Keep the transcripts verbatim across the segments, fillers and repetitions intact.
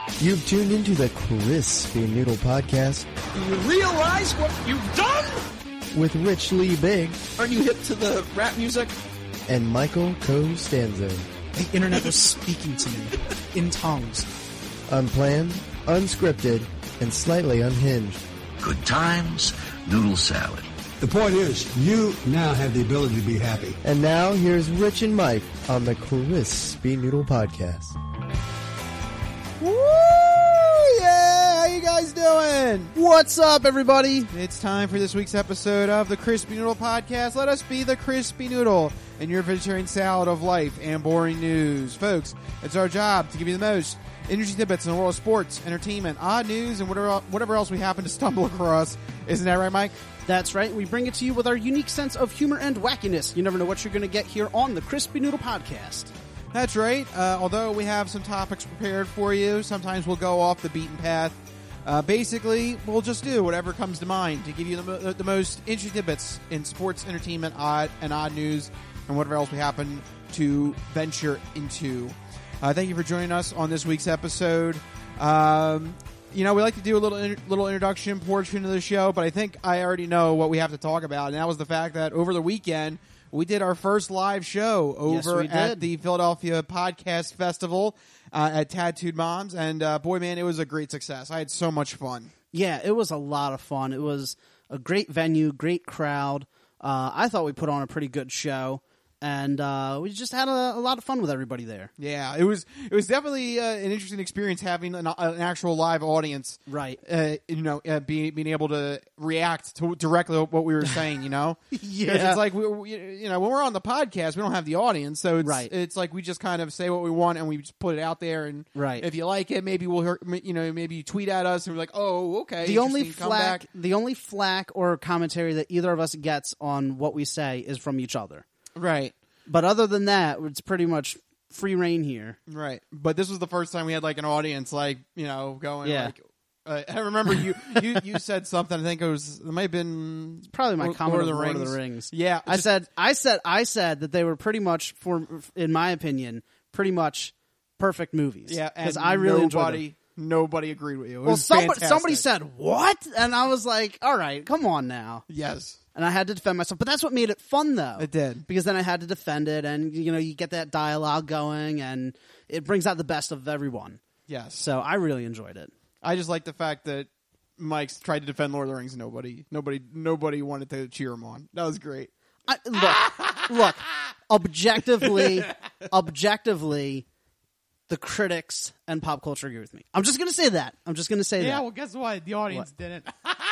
You've tuned into the Crispy Noodle Podcast. Do you realize what you've done? With Rich Lee Big. Aren't you hip to the rap music? And Michael Costanzo. The internet was speaking to me in tongues. Unplanned, unscripted, and slightly unhinged. Good times, noodle salad. The point is, you now have the ability to be happy. And now, here's Rich and Mike on the Crispy Noodle Podcast. Woo! Yeah! How you guys doing? What's up, everybody? It's time for this week's episode of the Crispy Noodle Podcast. Let us be the Crispy Noodle in your vegetarian salad of life and boring news. Folks, it's our job to give you the most interesting tidbits in the world of sports, entertainment, odd news, and whatever whatever else we happen to stumble across. Isn't that right, Mike? That's right. We bring it to you with our unique sense of humor and wackiness. You never know what you're going to get here on the Crispy Noodle Podcast. That's right. Uh, although we have some topics prepared for you, sometimes we'll go off the beaten path. Uh, basically, we'll just do whatever comes to mind to give you the, the most interesting tidbits in sports, entertainment, odd and odd news, and whatever else we happen to venture into. Uh, thank you for joining us on this week's episode. Um, you know, we like to do a little in, little introduction portion of the show, but I think I already know what we have to talk about, and that was the fact that over the weekend we did our first live show over yes, at the Philadelphia Podcast Festival uh, at Tattooed Moms, and uh, boy, man, it was a great success. I had so much fun. Yeah, it was a lot of fun. It was a great venue, great crowd. Uh, I thought we put on a pretty good show. And uh, we just had a, a lot of fun with everybody there. Yeah, it was it was definitely uh, an interesting experience having an, an actual live audience, right? Uh, you know, uh, being being able to react to directly what we were saying. You know, yeah, it's like we, we, you know, when we're on the podcast, we don't have the audience, so it's right. It's like we just kind of say what we want and we just put it out there. And right. if you like it, maybe we'll hear, you know, maybe you tweet at us and we're like, oh, okay. The only flack, the only flack or commentary that either of us gets on what we say is from each other, right? But other than that, it's pretty much free reign here. Right. But this was the first time we had like an audience, like, you know, going yeah. like, uh, I remember you, you, you said something, I think it was, it might have been it's probably my Lord, comment Lord of of the Lord Rings. of the Rings. Yeah. I just, said, I said, I said that they were pretty much, for, in my opinion, pretty much perfect movies. Yeah. Because I really nobody, enjoyed them. Nobody agreed with you. It well, was somebody, fantastic. somebody said, what? And I was like, all right, come on now. Yes. And I had to defend myself. But that's what made it fun, though. It did. Because then I had to defend it, and, you know, you get that dialogue going, and it brings out the best of everyone. Yes. So I really enjoyed it. I just like the fact that Mike's tried to defend Lord of the Rings. Nobody, nobody, nobody wanted to cheer him on. That was great. I, look, look, objectively, objectively, the critics and pop culture agree with me. I'm just going to say that. I'm just going to say yeah, that. Yeah, well, guess what? The audience What? didn't.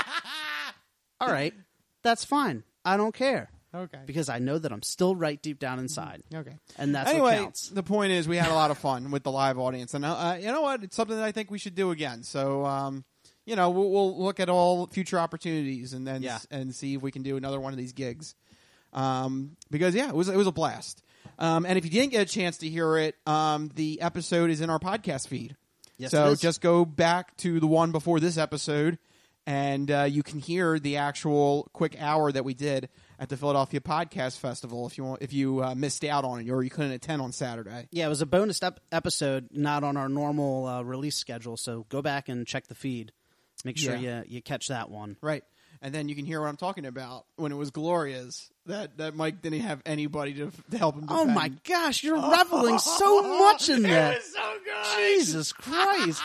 All right. That's fine. I don't care. Okay. Because I know that I'm still right deep down inside. Okay. And that's anyway, what counts. The point is we had a lot of fun with the live audience. And uh, you know what? It's something that I think we should do again. So, um, you know, we'll, we'll look at all future opportunities and then Yeah. and see if we can do another one of these gigs. Um, because, yeah, it was, it was a blast. Um, and if you didn't get a chance to hear it, um, the episode is in our podcast feed. Yes, so it is. just go back to the one before this episode, and uh, you can hear the actual quick hour that we did at the Philadelphia Podcast Festival if you want, if you uh, missed out on it or you couldn't attend on Saturday. Yeah, it was a bonus ep- episode, not on our normal uh, release schedule. So go back and check the feed. Make sure Yeah. you you catch that one. Right. And then you can hear what I'm talking about when it was Glorious, that, that Mike didn't have anybody to, to help him defend. Oh my gosh, you're reveling so much in that. It was so good. Jesus Christ.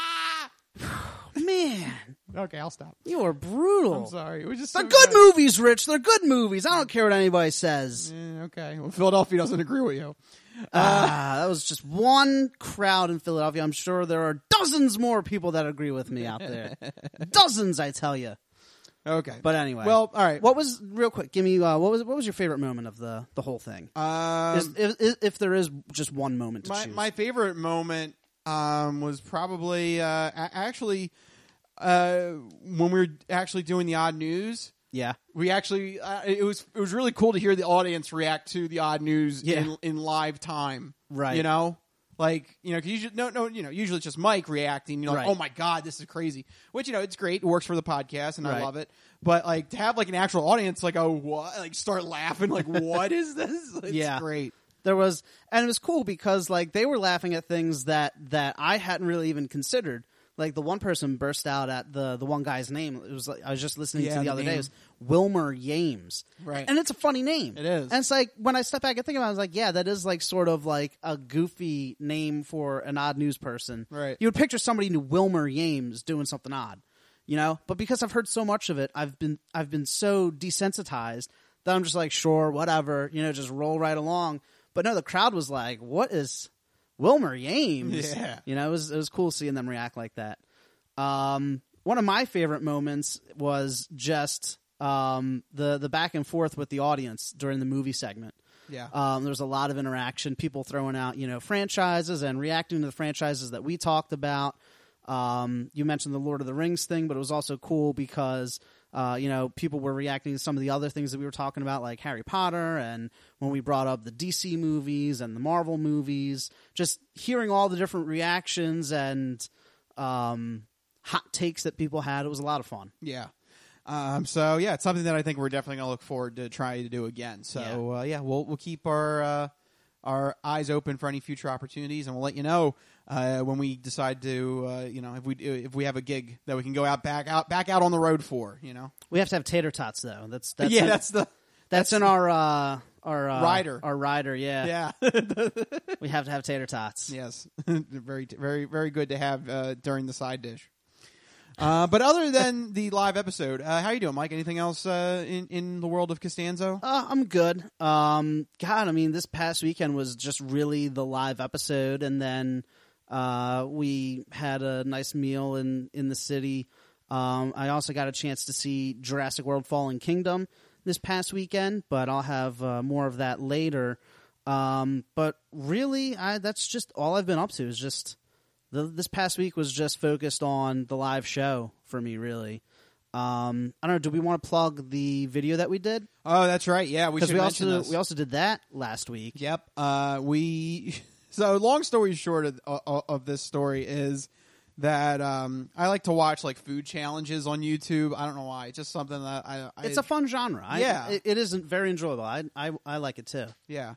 Man, Okay, I'll stop. you are brutal. I'm sorry. It was just They're so good movies, Rich. They're good movies. I don't care what anybody says. Eh, okay. Well, Philadelphia doesn't agree with you. Ah, that was just one crowd in Philadelphia. I'm sure there are dozens more people that agree with me out there. Dozens, I tell you. Okay. But anyway. Well, all right. What was, real quick, give me, uh, what was what was your favorite moment of the, the whole thing? Um, Is, if, if there is just one moment to my, choose. my favorite moment um, was probably uh, a- actually uh, when we were actually doing the odd news. Yeah. We actually uh, it was it was really cool to hear the audience react to the odd news Yeah. in, in live time. Right. You know, like you know, 'cause usually no no you know usually it's just Mike reacting. You know, Right. like, oh my god, this is crazy. Which you know it's great. It works for the podcast, and I Right. love it. But like to have like an actual audience, like oh what, like start laughing, like what is this? It's Yeah. great. There was, and it was cool because like they were laughing at things that, that I hadn't really even considered. Like the one person burst out at the the one guy's name. It was like I was just listening Yeah, to the, the other name. day. It was Wilmer Yames, Right. And it's a funny name. It is. And it's like when I step back and think about it, I was like, yeah, that is like sort of like a goofy name for an odd news person. Right. You would picture somebody named Wilmer Yames doing something odd, you know. But because I've heard so much of it, I've been I've been so desensitized that I'm just like, sure, whatever, you know, just roll right along. But no, the crowd was like, what is Wilmer Yames? Yeah. You know, it was it was cool seeing them react like that. Um, one of my favorite moments was just um, the the back and forth with the audience during the movie segment. Yeah. Um, there was a lot of interaction, people throwing out, you know, franchises and reacting to the franchises that we talked about. Um, you mentioned the Lord of the Rings thing, but it was also cool because, uh, you know, people were reacting to some of the other things that we were talking about, like Harry Potter, and when we brought up the D C movies and the Marvel movies, just hearing all the different reactions and um, hot takes that people had. It was a lot of fun. Yeah. Um, so yeah, it's something that I think we're definitely going to look forward to trying to do again. So Yeah. uh, yeah, we'll we'll keep our uh, our eyes open for any future opportunities, and we'll let you know uh, when we decide to uh, you know if we if we have a gig that we can go out back out back out on the road for. You know. We have to have tater tots, though. That's, that's yeah, in, that's the that's in our uh, our uh, Rider. Our rider, yeah. yeah. We have to have tater tots. Yes, very very very good to have uh, during the side dish. Uh, but other than the live episode, uh, how you doing, Mike? Anything else uh, in in the world of Costanzo? Uh, I'm good. Um, God, I mean, this past weekend was just really the live episode, and then uh, we had a nice meal in, in the city. Um, I also got a chance to see Jurassic World: Fallen Kingdom this past weekend, but I'll have uh, more of that later. Um, but really, I, that's just all I've been up to. Is just the, this past week was just focused on the live show for me, really. Um, I don't know. Do we want to plug the video that we did? Oh, that's right. Yeah, we Because should we mention also this. we also did that last week. Yep. Uh, we so long story short of, of, of this story is that um, I like to watch like food challenges on YouTube. I don't know why. It's just something that I. I It's a fun genre. I, Yeah. it, it isn't very enjoyable. I, I I like it too. Yeah.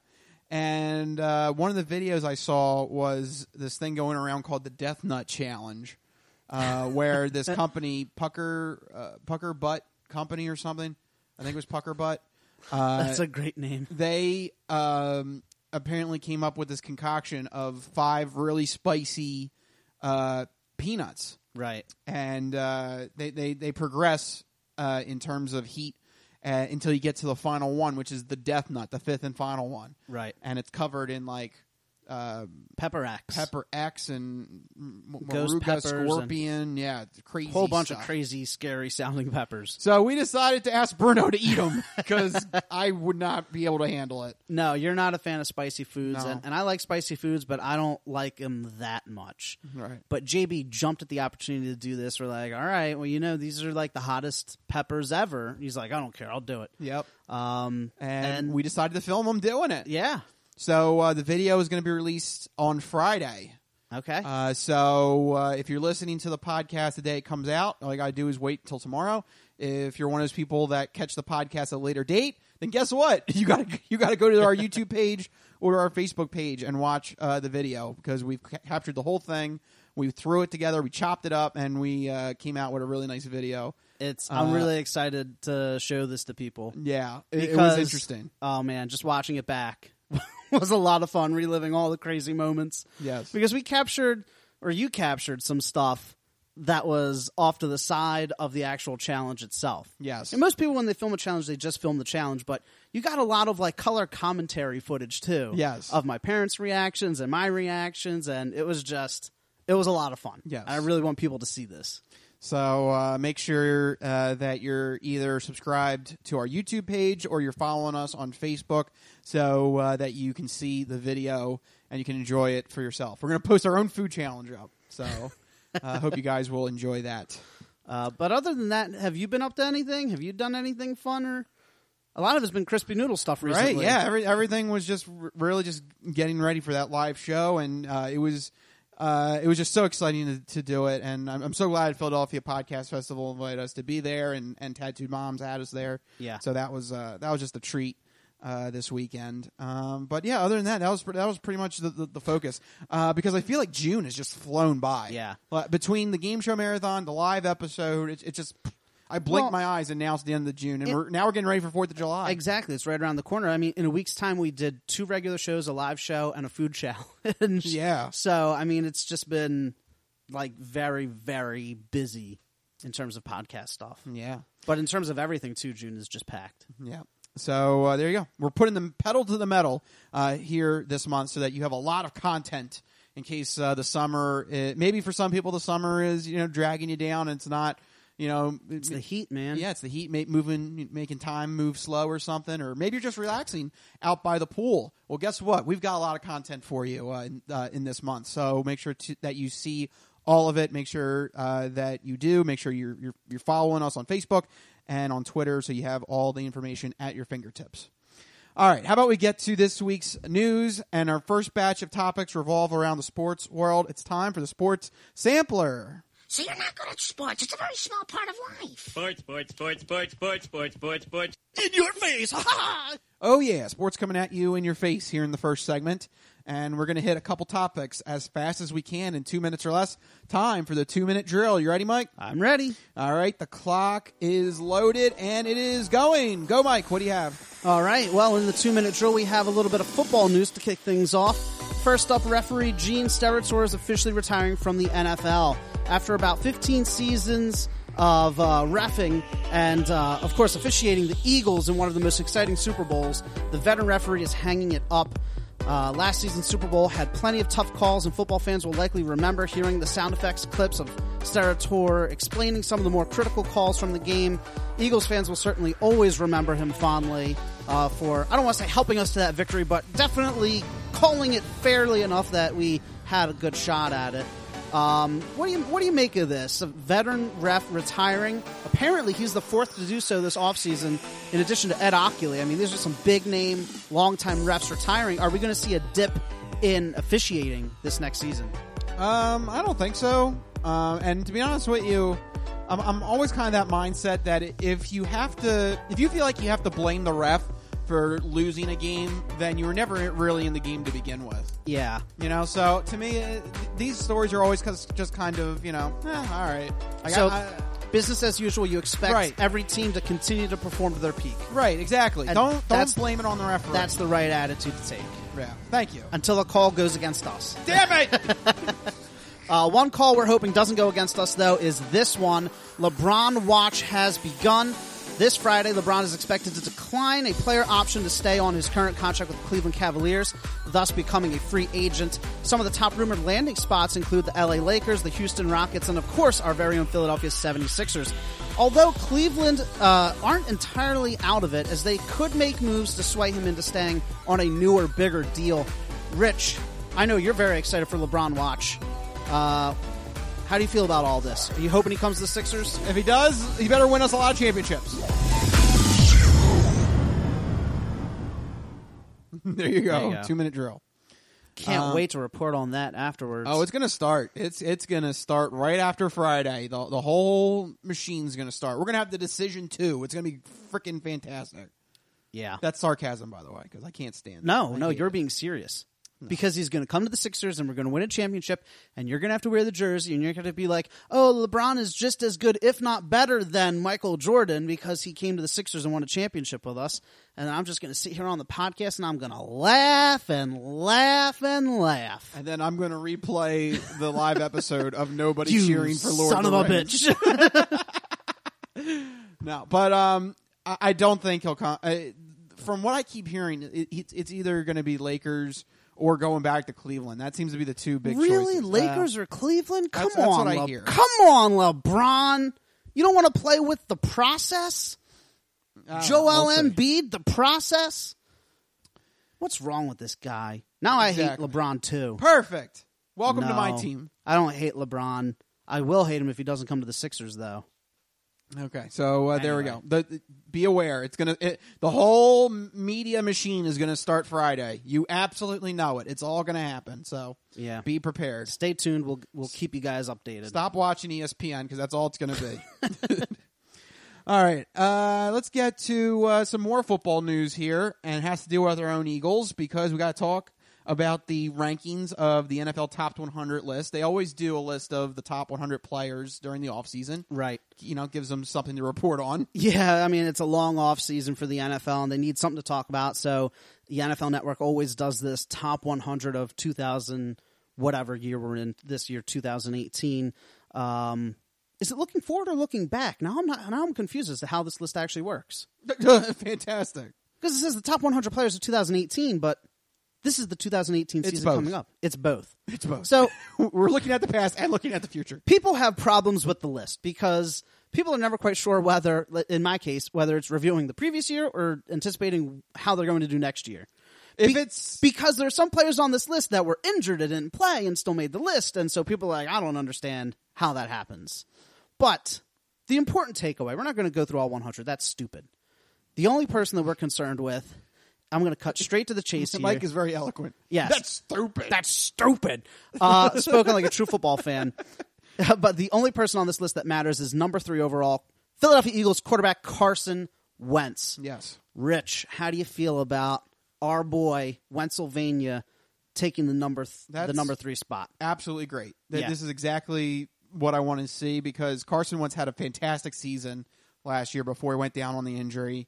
And uh, one of the videos I saw was this thing going around called the Death Nut Challenge, uh, where this company, Pucker uh, Pucker Butt Company or something, I think it was Pucker Butt. Uh, That's a great name. they um, apparently came up with this concoction of five really spicy uh, peanuts, Right. and uh, they, they they progress uh, in terms of heat uh, until you get to the final one, which is the Death Nut, the fifth and final one. Right. And it's covered in like uh, Pepper X. pepper X and m- Ghost Moruga peppers scorpion. Yeah, it's crazy. Whole bunch stuff. of crazy, scary sounding peppers. So we decided to ask Bruno to eat them because I would not be able to handle it. No, you're not a fan of spicy foods, No. and, and I like spicy foods, but I don't like them that much. Right. But J B jumped at the opportunity to do this. We're like, all right, well, you know, these are like the hottest peppers ever. He's like, I don't care, I'll do it. Yep. Um, And, and we decided to film him doing it. yeah, So uh, the video is going to be released on Friday. okay, Uh, so uh, if you're listening to the podcast the day it comes out, all you got to do is wait until tomorrow. If you're one of those people that catch the podcast at a later date, then guess what? You got to you got to go to our YouTube page or to our Facebook page and watch uh, the video because we've ca- captured the whole thing. We threw it together, we chopped it up, and we uh, came out with a really nice video. it's. I'm uh, really excited to show this to people. Yeah, it, it Because- was interesting. Oh man, just watching it back was a lot of fun, reliving all the crazy moments. Yes. Because we captured, or you captured, some stuff that was off to the side of the actual challenge itself. Yes. And most people, when they film a challenge, they just film the challenge, but you got a lot of like color commentary footage too. Yes. Of my parents' reactions and my reactions, and it was just, it was a lot of fun. Yes. I really want people to see this. So uh, make sure uh, that you're either subscribed to our YouTube page or you're following us on Facebook so uh, that you can see the video and you can enjoy it for yourself. We're going to post our own food challenge up. So I uh, hope you guys will enjoy that. Uh, but other than that, have you been up to anything? Have you done anything fun? Or a lot of it's been crispy noodle stuff recently. Right, yeah. Every, everything was just r- really just getting ready for that live show, and uh, it was uh, it was just so exciting to, to do it. And I'm, I'm so glad Philadelphia Podcast Festival invited us to be there, and, and Tattooed Moms had us there. Yeah. So that was uh, that was just a treat uh, this weekend. Um, but yeah, other than that, that was that was pretty much the, the, the focus uh, because I feel like June has just flown by. Yeah. Like, between the game show marathon, the live episode, it's it just I blinked Well, my eyes and now it's the end of June, and it, we're now we're getting ready for Fourth of July. Exactly, it's right around the corner. I mean, in a week's time, we did two regular shows, a live show, and a food show. and Yeah. So I mean, it's just been like very, very busy in terms of podcast stuff. Yeah. But in terms of everything, too, June is just packed. Yeah. So uh, there you go. We're putting the pedal to the metal uh, here this month so that you have a lot of content in case uh, the summer, uh, maybe for some people the summer is, you know, dragging you down and it's not, you know. It's the heat, man. Yeah, it's the heat ma- moving, making time move slow or something. Or maybe you're just relaxing out by the pool. Well, guess what? We've got a lot of content for you uh, in, uh, in this month. So make sure to, that you see all of it. Make sure uh, that you do. Make sure you're, you're you're following us on Facebook and on Twitter so you have all the information at your fingertips. All right, how about we get to this week's news, and our first batch of topics revolve around the sports world. It's time for the Sports Sampler. So you're not good at sports. It's a very small part of life. Sports, sports, sports, sports, sports, sports, sports, sports. In your face! Ha ha! Oh, yeah, sports coming at you in your face here in the first segment. And we're going to hit a couple topics as fast as we can in two minutes or less. Time for the two-minute drill. You ready, Mike? I'm ready. All right, the clock is loaded, and it is going. Go, Mike. What do you have? All right. Well, in the two-minute drill, we have a little bit of football news to kick things off. First up, referee Gene Steratore is officially retiring from the N F L. After about fifteen seasons of uh, reffing and, uh, of course, officiating the Eagles in one of the most exciting Super Bowls, the veteran referee is hanging it up. Uh, last season's Super Bowl had plenty of tough calls, and football fans will likely remember hearing the sound effects clips of Steratore explaining some of the more critical calls from the game. Eagles fans will certainly always remember him fondly uh, for, I don't want to say helping us to that victory, but definitely calling it fairly enough that we had a good shot at it. Um, what do you what do you make of this? A veteran ref retiring. Apparently, he's the fourth to do so this offseason, in addition to Ed Ockley. I mean, these are some big-name, long-time refs retiring. Are we going to see a dip in officiating this next season? Um, I don't think so. Uh, and to be honest with you, I'm, I'm always kind of that mindset that if you have to, if you feel like you have to blame the ref for losing a game, then you were never really in the game to begin with. Yeah. You know, so to me, uh, these stories are always just kind of, you know, eh, all right. I so, got, I, business as usual, you expect right. every team to continue to perform to their peak. Right, exactly. And don't that's, don't blame it on the referee. That's the right attitude to take. Yeah, thank you. Until a call goes against us. Damn it! uh, one call we're hoping doesn't go against us, though, is this one. LeBron Watch has begun. This Friday, LeBron is expected to decline a player option to stay on his current contract with the Cleveland Cavaliers, thus becoming a free agent. Some of the top rumored landing spots include the L A Lakers, the Houston Rockets, and of course our very own Philadelphia seventy-sixers. Although Cleveland uh, aren't entirely out of it, as they could make moves to sway him into staying on a newer, bigger deal. Rich, I know you're very excited for LeBron Watch. Uh, how do you feel about all this? Are you hoping he comes to the Sixers? If he does, he better win us a lot of championships. There you go. There you go. Two minute drill. Can't Um, wait to report on that afterwards. Oh, it's gonna start. It's it's gonna start right after Friday. The the whole machine's gonna start. We're gonna have the decision too. It's gonna be freaking fantastic. yeah. That's sarcasm, by the way, because I can't stand. No, it. I no, hate you're it. being serious. Because he's going to come to the Sixers and we're going to win a championship, and you're going to have to wear the jersey, and you're going to be like, oh, LeBron is just as good, if not better, than Michael Jordan because he came to the Sixers and won a championship with us. And I'm just going to sit here on the podcast and I'm going to laugh and laugh and laugh. And then I'm gonna replay the live episode of nobody You cheering for Lord son of of the a Rings. bitch. No, but um, I, I don't think he'll come. Uh, from what I keep hearing, it, it's, it's either going to be Lakers or going back to Cleveland. That seems to be the two big Really? choices. Lakers or Cleveland? Come That's- that's on, what I Le- hear. Come on, LeBron. You don't want to play with the process? Uh, Joel we'll see. Embiid, the process? What's wrong with this guy? Now I Exactly. hate LeBron too. Perfect. Welcome to my No, team. I don't hate LeBron. I will hate him if he doesn't come to the Sixers, though. Okay, so uh, there we Anyway. go. The, the- be aware, it's gonna. It, the whole media machine is gonna start Friday. You absolutely know it. It's all gonna happen. So Yeah. be prepared. Stay tuned. We'll we'll keep you guys updated. Stop watching E S P N because that's all it's gonna be. All right, uh, let's get to uh, some more football news here, and it has to do with our own Eagles because we got to talk about the rankings of the N F L Top one hundred list. They always do a list of the top one hundred players during the offseason. Right. You know, it gives them something to report on. Yeah, I mean, it's a long off season for the N F L, and they need something to talk about. So the N F L Network always does this top one hundred of two thousand, whatever year we're in this year, two thousand eighteen. Um, is it looking forward or looking back? Now I'm not. Now I'm confused as to how this list actually works. Fantastic. Because it says the top one hundred players of two thousand eighteen, but this is the two thousand eighteen It's season both. coming up. It's both. It's both. So we're looking at the past and looking at the future. people have problems with the list because people are never quite sure whether, in my case, whether it's reviewing the previous year or anticipating how they're going to do next year. If Be- it's because there are some players on this list that were injured and didn't play and still made the list, and so people are like, I don't understand how that happens. But the important takeaway, we're not going to go through all one hundred. That's stupid. The only person that we're concerned with, I'm going to cut straight to the chase here. Mike is very eloquent. Yes. That's stupid. That's stupid. Uh, spoken like a true football fan. But the only person on this list that matters is number three overall, Philadelphia Eagles quarterback Carson Wentz. Yes. Rich, how do you feel about our boy Pennsylvania taking the number th- the That's- number three spot? Absolutely great. Th- Yeah. This is exactly what I want to see because Carson Wentz had a fantastic season last year before he went down on the injury.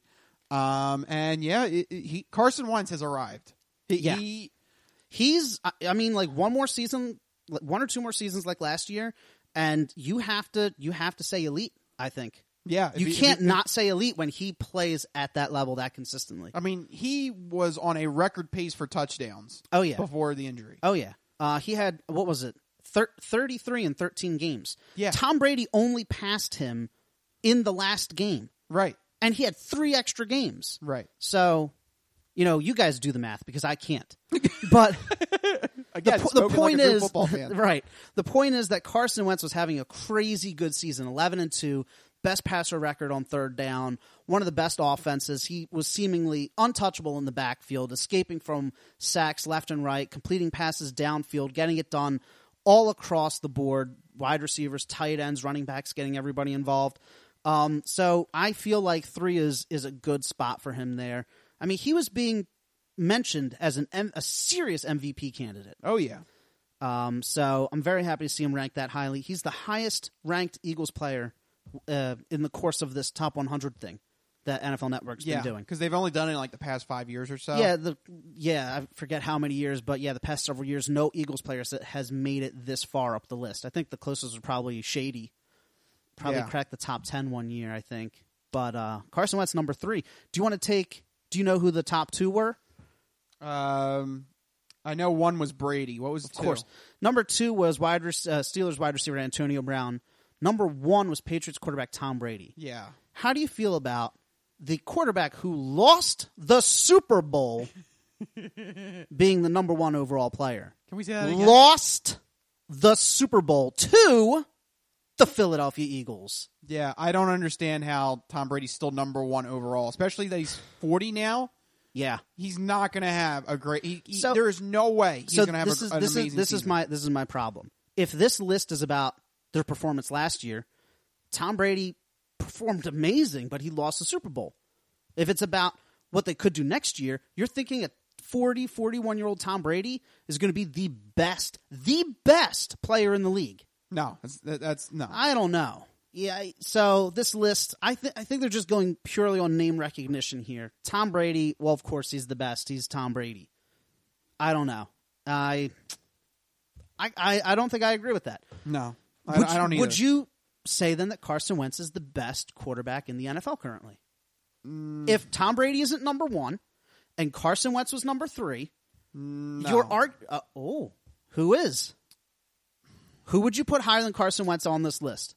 Um, and yeah, it, it- he Carson Wentz has arrived. He, Yeah. he- He's, I- I mean, like one more season, like one or two more seasons like last year, and you have to you have to say elite. I think yeah. you if he- can't if he- not say elite when he plays at that level that consistently. I mean, he was on a record pace for touchdowns. Oh, yeah. Before the injury. Oh yeah, uh, he had what was it, Thir- thirty-three in thirteen games. Yeah. Tom Brady only passed him in the last game, Right. and he had three extra games. Right. So, you know, you guys do the math because I can't. But Again, the, po- the spoken point like a true is, football fan. right? The point is that Carson Wentz was having a crazy good season, eleven and two, best passer record on third down, one of the best offenses. He was seemingly untouchable in the backfield, escaping from sacks left and right, completing passes downfield, getting it done all across the board. Wide receivers, tight ends, running backs, getting everybody involved. Um, so I feel like three is is a good spot for him there. I mean, he was being mentioned as an M- a serious M V P candidate. Oh yeah. Um, so I'm very happy to see him ranked that highly. He's the highest ranked Eagles player uh, in the course of this top one hundred thing that N F L Network's Yeah. been doing. Because they've only done it in like the past five years or so. Yeah, the yeah, I forget how many years, but yeah, the past several years, no Eagles player that has made it this far up the list. I think the closest was probably Shady. Probably Yeah. cracked the top ten one year, I think. But uh, Carson Wentz number three. Do you want to take? Do you know who the top two were? Um, I know one was Brady. What was Of two? course, number two was wide rec- uh, Steelers wide receiver Antonio Brown. Number one was Patriots quarterback Tom Brady. Yeah. How do you feel about the quarterback who lost the Super Bowl being the number one overall player? Can we say that again? Lost the Super Bowl to the Philadelphia Eagles. Yeah, I don't understand how Tom Brady's still number one overall, especially that he's forty now. Yeah. He's not going to have a great. He, he, So- there is no way he's so going to have this a, is an this amazing is this is season. my this is my problem. If this list is about their performance last year, Tom Brady performed amazing, but he lost the Super Bowl. If it's about what they could do next year, you're thinking a forty, forty-one-year-old Tom Brady is going to be the best, the best player in the league. No, that's, that, that's no. I don't know. Yeah, I- so this list, I, th- I think they're just going purely on name recognition here. Tom Brady, well, of course, he's the best. He's Tom Brady. I don't know. I I, I, I don't think I agree with that. No, I, Would, I don't either. Would you say then that Carson Wentz is the best quarterback in the N F L currently? Mm. If Tom Brady isn't number one and Carson Wentz was number three, No. your arg- uh, oh, who is? Who would you put higher than Carson Wentz on this list?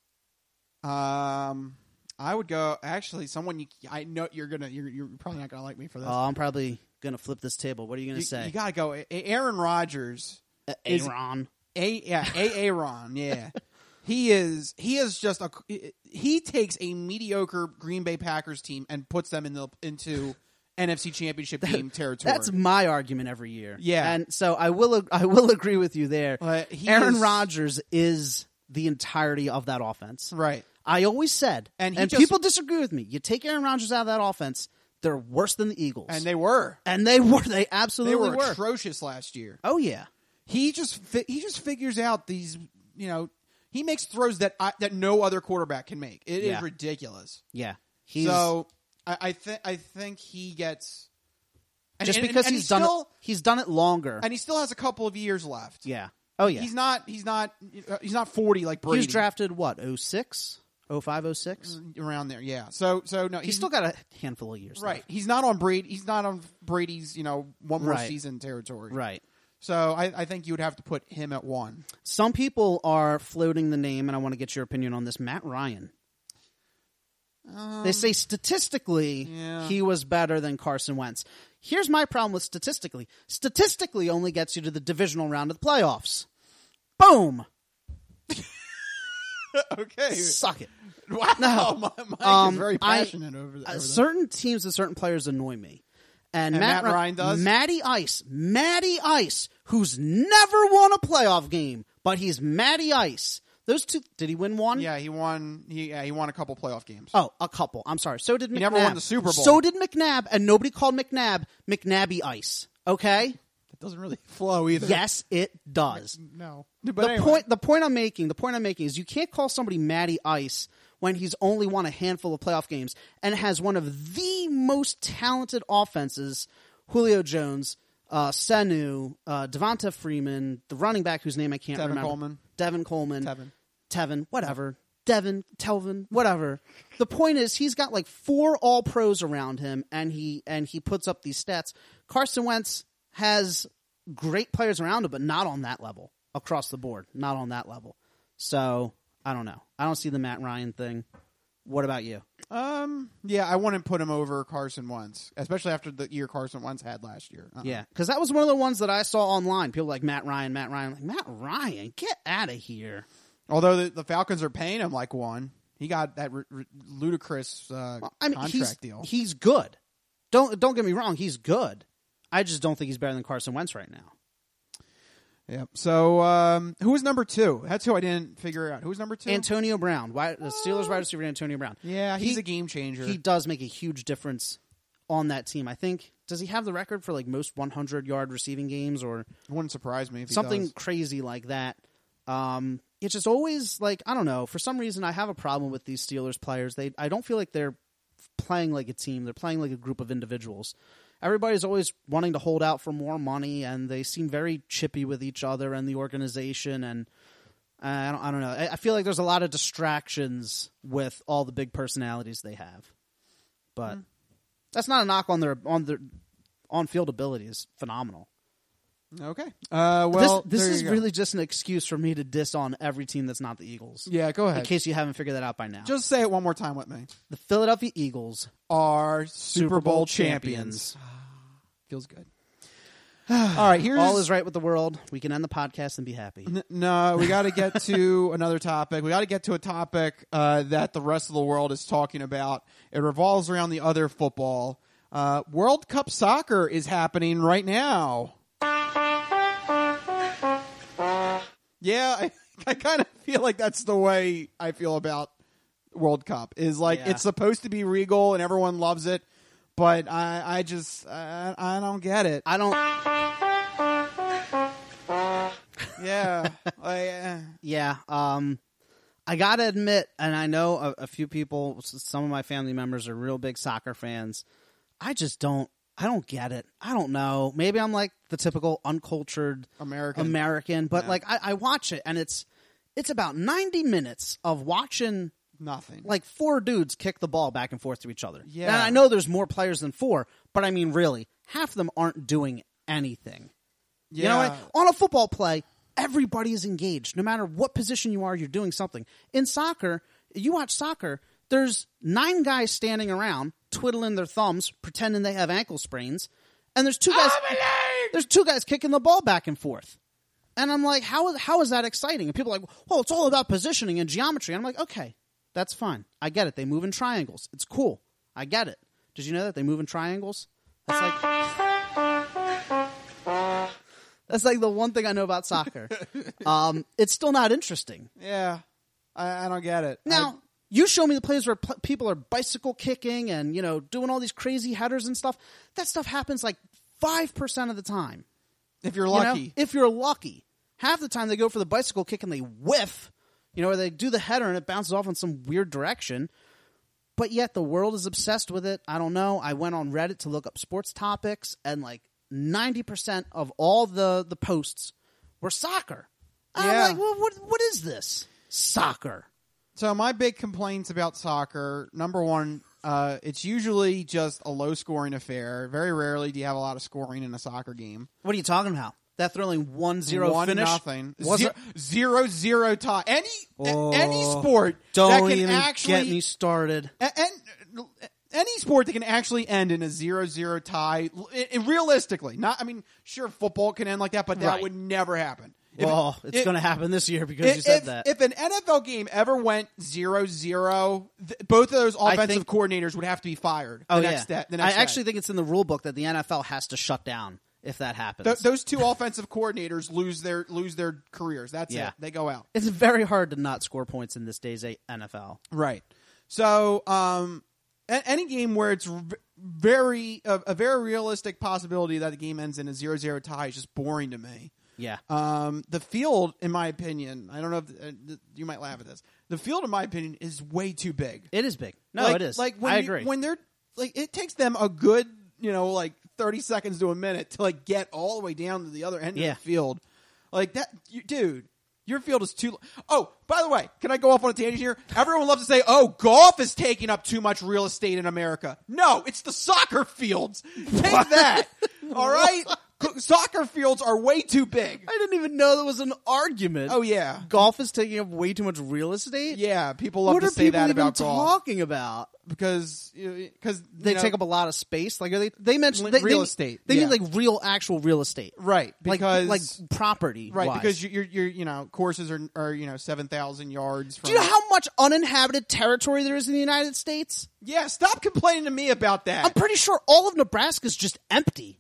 Um, I would go. Actually, someone you, I know you're gonna. You're, you're probably not gonna like me for this. Oh, I'm probably gonna flip this table. What are you gonna you, say? you gotta go. A- Aaron Rodgers. Uh, is- Aaron. A yeah, A Aaron. Yeah, he is. He is just a. He takes a mediocre Green Bay Packers team and puts them in the into N F C Championship game territory. That's my argument every year. Yeah. and so I will. I will agree with you there. Uh, he Aaron is- Rodgers is the entirety of that offense. right. I always said, And and, he just- people disagree with me, you take Aaron Rodgers out of that offense, they're worse than the Eagles. And they were. And they were. They They absolutely were were. atrocious last year. Oh, yeah. He just fi- he just figures out these, you know, he makes throws that I, that no other quarterback can make. It Yeah. is ridiculous. Yeah. He's, so I, I think I think he gets and, just and- because and he's he done still, it, he's done it longer. and he still has a couple of years left. Yeah. Oh, yeah. He's not he's not uh, he's not forty like He Brady. was drafted, what, oh six? oh five, oh six? around there. Yeah. So so no, He's still got a handful of years right. left. He's not on Brady. He's not on Brady's, you know, one more Right. season territory. Right. So I, I think you would have to put him at one. Some people are floating the name, and I want to get your opinion on this, Matt Ryan. They say statistically yeah. he was better than Carson Wentz. Here's my problem with statistically. Statistically only gets you to the divisional round of the playoffs. Boom. Okay. Suck it. Wow. No. Mike Um, is very I- passionate over, over Uh, that. certain teams and certain players annoy me. And, And Matt, Matt Ry- Ryan does? Matty Ice. Matty Ice, who's never won a playoff game, but he's Matty Ice. Those two, did he win one? Yeah, he won. He yeah, he won a couple playoff games. Oh, a couple. I'm sorry. So did McNabb. He never won the Super Bowl. So did McNabb, and nobody called McNabb McNabby Ice. Okay? It doesn't really flow either. Yes, it does. No. But the anyway. point the point I'm making, the point I'm making is you can't call somebody Matty Ice when he's only won a handful of playoff games and has one of the most talented offenses, Julio Jones, uh, Sanu, uh, Devonta Freeman, the running back whose name I can't Tevin remember. Coleman. Devin Coleman. Tevin. Tevin, whatever. Devin, Telvin, whatever. The point is he's got like four all pros around him and he and he puts up these stats. Carson Wentz has great players around him, but not on that level. Across the board. Not on that level. So I don't know. I don't see the Matt Ryan thing. What about you? Um. Yeah, I wouldn't put him over Carson Wentz, especially after the year Carson Wentz had last year. Uh-uh. Yeah, because that was one of the ones that I saw online. People like Matt Ryan, Matt Ryan. Like, Matt Ryan, get out of here. Although the, the Falcons are paying him like one, he got that r- r- ludicrous uh, Well, I mean, contract he's, deal. he's good. Don't don't get me wrong. He's good. I just don't think he's better than Carson Wentz right now. Yep. So um, who was number two? That's who I didn't figure out. Who was number two? Antonio Brown, wide, the Steelers wide receiver Antonio Brown. Yeah, he's He- a game changer. He does make a huge difference on that team. I think, does he have the record for like most one hundred yard receiving games or It wouldn't surprise me if he something does. crazy like that? Um, it's just always like, I don't know. For some reason, I have a problem with these Steelers players. They, I don't feel like they're playing like a team. They're playing like a group of individuals. Everybody's always wanting to hold out for more money, and they seem very chippy with each other and the organization. And uh, I don't, I don't know. I, I feel like there's a lot of distractions with all the big personalities they have. But Mm. that's not a knock on their on their on field ability. Is phenomenal. Okay. Uh, well, this this there is you go. really just an excuse for me to diss on every team that's not the Eagles. Yeah, go ahead. In case you haven't figured that out by now. Just say it one more time with me. The Philadelphia Eagles Are Super, Super Bowl, Bowl champions. Feels good. All right, here's all is right with the world. We can end the podcast and be happy. N- no, we got to get to another topic. We got to get to a topic uh, that the rest of the world is talking about. It revolves around the other football. Uh, World Cup soccer is happening right now. Yeah, I, I kind of feel like that's the way I feel about World Cup. Is like Yeah. it's supposed to be regal and everyone loves it, but I, I just I, I don't get it. I don't. Yeah, I, uh, Yeah. Um, I gotta admit, and I know a, a few people, some of my family members are real big soccer fans. I just don't. I don't get it. I don't know. Maybe I'm like the typical uncultured American. American, but Yeah. like I, I watch it, and it's it's about ninety minutes of watching nothing. like four dudes kick the ball back and forth to each other. Yeah. And I know there's more players than four, but I mean, really, half of them aren't doing anything. You know what? On a football play, everybody is engaged. No matter what position you are, you're doing something. In soccer, you watch soccer, there's nine guys standing around twiddling their thumbs, pretending they have ankle sprains, and there's two guys there's two guys kicking the ball back and forth. And I'm like, how how is that exciting? And people are like, well, it's all about positioning and geometry. And I'm like, okay, that's fine. I get it. They move in triangles. It's cool. I get it. Did you know that they move in triangles? That's like That's like the one thing I know about soccer. um, it's still not interesting. Yeah, I, I don't get it. Now, You show me the plays where pl- people are bicycle kicking and, you know, doing all these crazy headers and stuff. That stuff happens like five percent of the time. If you're You know? lucky. If you're lucky. Half the time they go for the bicycle kick and they whiff, you know, or they do the header and it bounces off in some weird direction. But yet the world is obsessed with it. I don't know. I went on Reddit to look up sports topics, and like ninety percent of all the, the posts were soccer. And Yeah. I'm like, well, what what is this? Soccer. So my big complaints about soccer, number one, uh, it's usually just a low-scoring affair. Very rarely do you have a lot of scoring in a soccer game. What are you talking about? That thrilling one zero One finish? nothing. Was Ze- it- zero zero tie. Any Oh, a- any sport Don't that can even actually get me started. a- and any sport that can actually end in a zero zero tie. i- i- realistically, not. I mean, sure, football can end like that, but that Right. would never happen. If- Well, it's if- going to happen this year because if, you said if, that. if an N F L game ever went zero zero, th- both of those I offensive think- coordinators would have to be fired. The oh, next yeah. day, the next I actually day. think it's in the rule book that the N F L has to shut down if that happens. Th- those two offensive coordinators lose their lose their careers. That's Yeah. it. They go out. It's very hard to not score points in this day's N F L. Right. So, um, a- any game where it's v- very a, a very realistic possibility that the game ends in a zero zero tie is just boring to me. Yeah. Um, the field, in my opinion, I don't know if uh, th- you might laugh at this. The field, in my opinion, is way too big. It is big. No, like, it is. Like when I you- agree. when they're like, it takes them a good, you know, like thirty seconds to a minute to like get all the way down to the other end Yeah. of the field. Like that, you, dude. Your field is too. Oh, by the way, can I go off on a tangent here? Everyone loves to say, "Oh, golf is taking up too much real estate in America." No, it's the soccer fields. Take that. All right, soccer fields are way too big. I didn't even know there was an argument. Oh yeah, Golf is taking up way too much real estate? yeah. People love What to are say people that even about golf talking about? because because They take up a lot of space. Like are they? They mentioned they, Real they- estate, They yeah. mean like real, actual real estate, right Like because like property, right wise. because you're, you're you know courses are are you know seven thousand yards from. Do you know how much uninhabited territory there is in the United States? Yeah, stop complaining to me about that. I'm pretty sure all of Nebraska is just empty.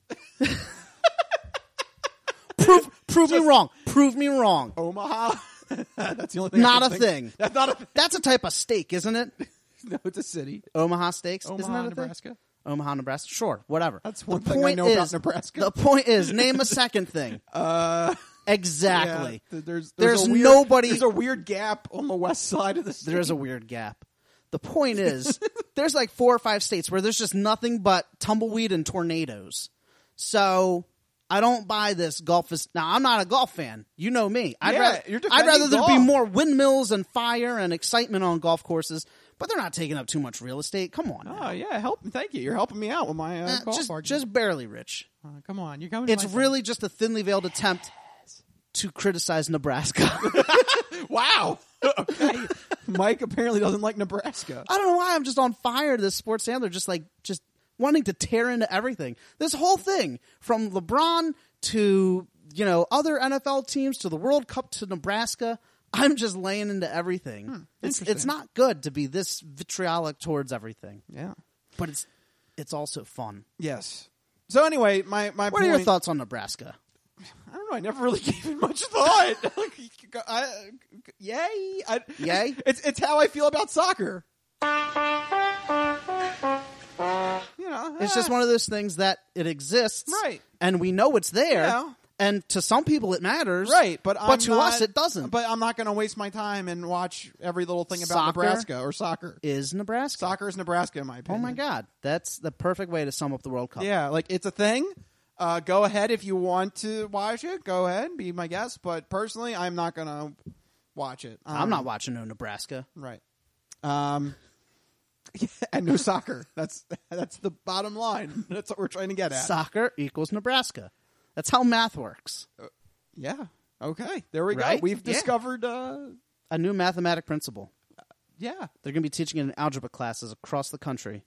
prove prove me wrong. Prove me wrong. Omaha. That's the only thing. I Not can a think. thing. That's not a thing. That's a type of steak, isn't it? No, it's a city. Omaha steaks. Omaha, isn't that a Nebraska. thing? Omaha, Nebraska. Sure, whatever. That's one The thing I point know about is- Nebraska. The point is, name a second thing. Uh, Exactly. yeah, th- there's, There's a weird, nobody- There's a weird gap on the west side of the state. There's a weird gap. The point is, there's like four or five states where there's just nothing but tumbleweed and tornadoes. So I don't buy this golf is now. I'm not a golf fan. You know me. I'd Yeah, rather you're I'd defending rather there be golf. more windmills and fire and excitement on golf courses. But they're not taking up too much real estate. Come on. now. Oh yeah, help! Thank you. You're helping me out with my uh, Uh, golf just argument. just barely, Rich. Uh, come on, you're coming. to It's my side. really just a thinly veiled attempt to criticize Nebraska. wow. Okay, Mike apparently doesn't like Nebraska. I don't know why I'm just on fire to this sports handler, just like just wanting to tear into everything. This whole thing, from LeBron to you know other N F L teams to the World Cup to Nebraska, I'm just laying into everything. Hmm, it's interesting. it's not good to be this vitriolic towards everything, Yeah. but it's it's also fun. Yes. So anyway, my my What point, are your thoughts on Nebraska? I don't know. I never really gave it much thought. I, yay! I, Yay? It's it's how I feel about soccer. You know, It's eh, just one of those things that it exists, Right. And we know it's there, Yeah. and to some people it matters, right. But But I'm to not- us it doesn't. But I'm not going to waste my time and watch every little thing about Soccer? Nebraska or soccer. Is Nebraska? Soccer is Nebraska, in my Oh opinion. my God, that's the perfect way to sum up the World Cup. Yeah, like it's a thing. Uh, go ahead if you want to watch it. Go ahead, be my guest. But personally, I'm not going to watch it. Um, I'm not watching no Nebraska. Right. Um, and no soccer. That's that's the bottom line. That's what we're trying to get at. Soccer equals Nebraska. That's how math works. Yeah. Okay. There we Right? go. We've Yeah. discovered. Uh, A new mathematic principle. yeah. They're going to be teaching it in algebra classes across the country.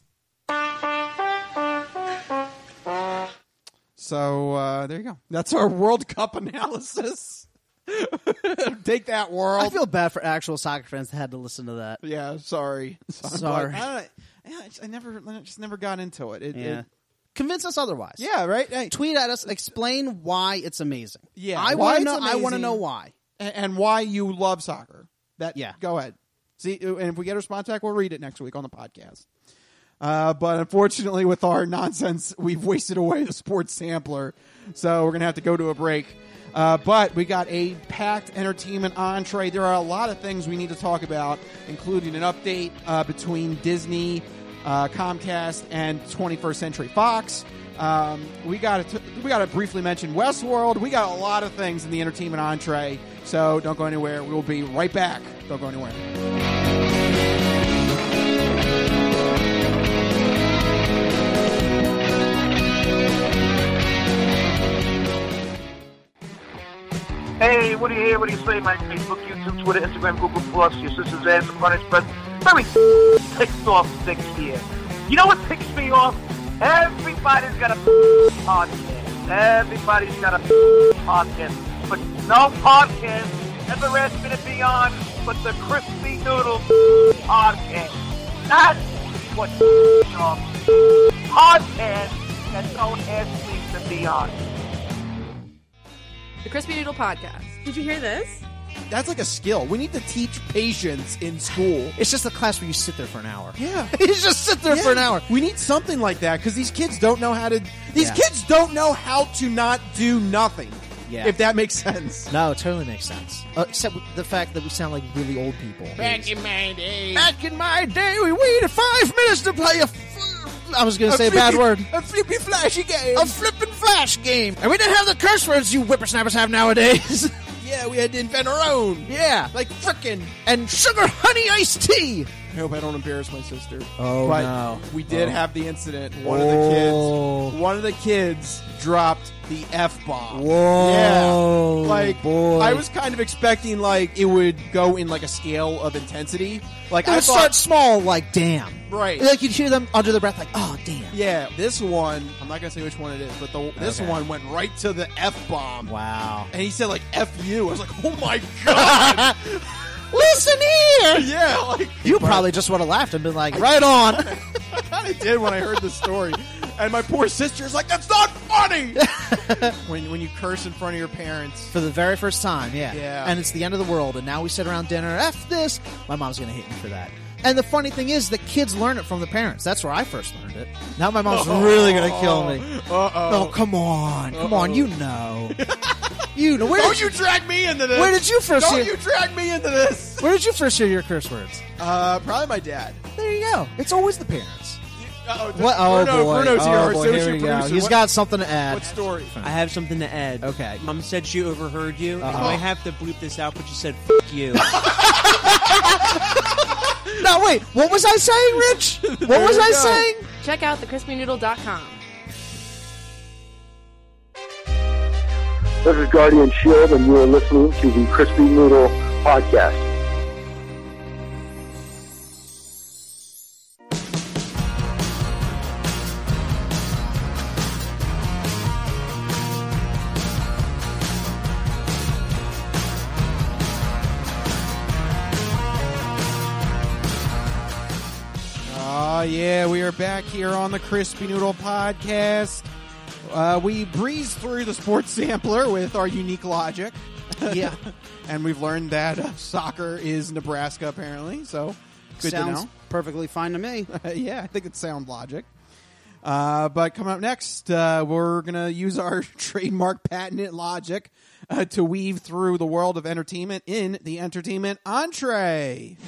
So uh, there you go. That's our World Cup analysis. Take that, world. I feel bad for actual soccer fans that had to listen to that. Yeah. Sorry. Sorry. But I, don't, yeah, I just- I never. I just never got into it. It- Yeah. it- Convince us otherwise. yeah. Right. Hey. Tweet at us. Explain why it's amazing. Yeah, I why want to it's know. I want to amazing. know why. and, and why you love soccer. That Yeah. Go ahead. See, and if we get a response back, we'll read it next week on the podcast. Uh, but unfortunately, with our nonsense, we've wasted away the sports sampler, so we're gonna have to go to a break. Uh, but we got a packed entertainment entree. There are a lot of things we need to talk about, including an update uh, between Disney, uh, Comcast, and twenty-first Century Fox. Um, we got to we got to briefly mention Westworld. We got a lot of things in the entertainment entree, so don't go anywhere. We will be right back. Don't go anywhere. Hey, what do you hear? What do you say? My Facebook, YouTube, Twitter, Instagram, Google Plus, your sister's ass, the Fun Express. Very ticked off things here. You know what ticks me off? Everybody's got a podcast. Everybody's got a podcast. But no podcast ever asked me to be on but the Crispy Noodle podcast. That's what off. Podcast that don't ask me to be on. The Crispy Noodle Podcast. Did you hear this? That's like a skill. We need to teach patience in school. It's just a class where you sit there for an hour. Yeah. You just sit there Yeah. for an hour. We need something like that because these kids don't know how to. These Yeah. kids don't know how to not do nothing. Yeah. If that makes sense. No, it totally makes sense. Uh, except the fact that we sound like really old people. Back in my day. Back in my day, we waited five minutes to play a. F- I was going to say a bad flippy- word. A flippy flashy game. A flippin' flash game. And we didn't have the curse words you whippersnappers have nowadays. Yeah, we had to invent our own. Yeah. Like frickin'. And sugar honey iced tea. I hope I don't embarrass my sister. Oh, but no. We did Oh. have the incident. One Oh. of the kids. One of the kids dropped the F bomb. Whoa. Yeah. Like, boy. I was kind of expecting, like, it would go in, like, a scale of intensity. Like, It I would thought. start small, like, damn. Right. Like, you'd hear them under their breath, like, oh, damn. Yeah, this one, I'm not going to say which one it is, but the, this Okay. one went right to the F bomb. Wow. And he said, like, F you. I was like, oh my God. Listen here. Yeah, like. You probably just would have laughed and been like, right on. I kind of did when I heard the story. And my poor sister's like, that's not funny! when when you curse in front of your parents. For the very first time, yeah. Yeah. And it's the end of the world, and now we sit around dinner, F this. My mom's going to hate me for that. And the funny thing is, the kids learn it from the parents. That's where I first learned it. Now my mom's Oh. really going to kill me. Uh-oh. Oh, come on. Come on, you know. You know. Where Don't did you drag me into this! Where did you first Don't hear- you drag me into this! Where did you first hear your curse words? Uh, probably my dad. There you go. It's always the parents. Uh-oh, What? Oh, Bruno, boy. Bruno's here, oh, our boy. associate Here we go. producer. He's What- got something to add. What story? I have something to add. Okay. Mom said she overheard you. Uh-oh. I might have to bleep this out, but you said "fuck you." No, wait. What was I saying, Rich? What was you I go. saying? Check out the crispy noodle dot com. This is Guardian Shield, and you are listening to the Crispy Noodle Podcast. Oh, yeah, we are back here on the Crispy Noodle Podcast. Uh, we breezed through the sports sampler with our unique logic. Yeah. And we've learned that uh, soccer is Nebraska, apparently, so good Sounds to know. perfectly fine to me. Yeah, I think it's sound logic. Uh, but coming up next, uh, we're going to use our trademark patented logic uh, to weave through the world of entertainment in the entertainment entree.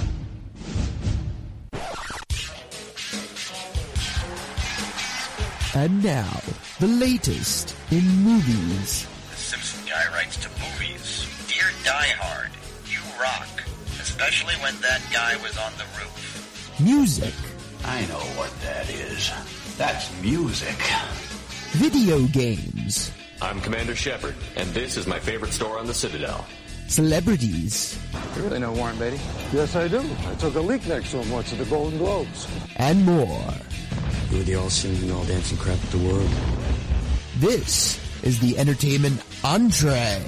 And now, the latest in movies. The Simpson guy writes to movies. Dear Die Hard, you rock. Especially when that guy was on the roof. Music. I know what that is. That's music. Video games. I'm Commander Shepard, and this is my favorite store on the Citadel. Celebrities. You really know Warren Beatty? Yes, I do. I took a leak next to him once at the Golden Globes. And more. You were the all-singing, all-dancing crap of the world. This is the entertainment entree.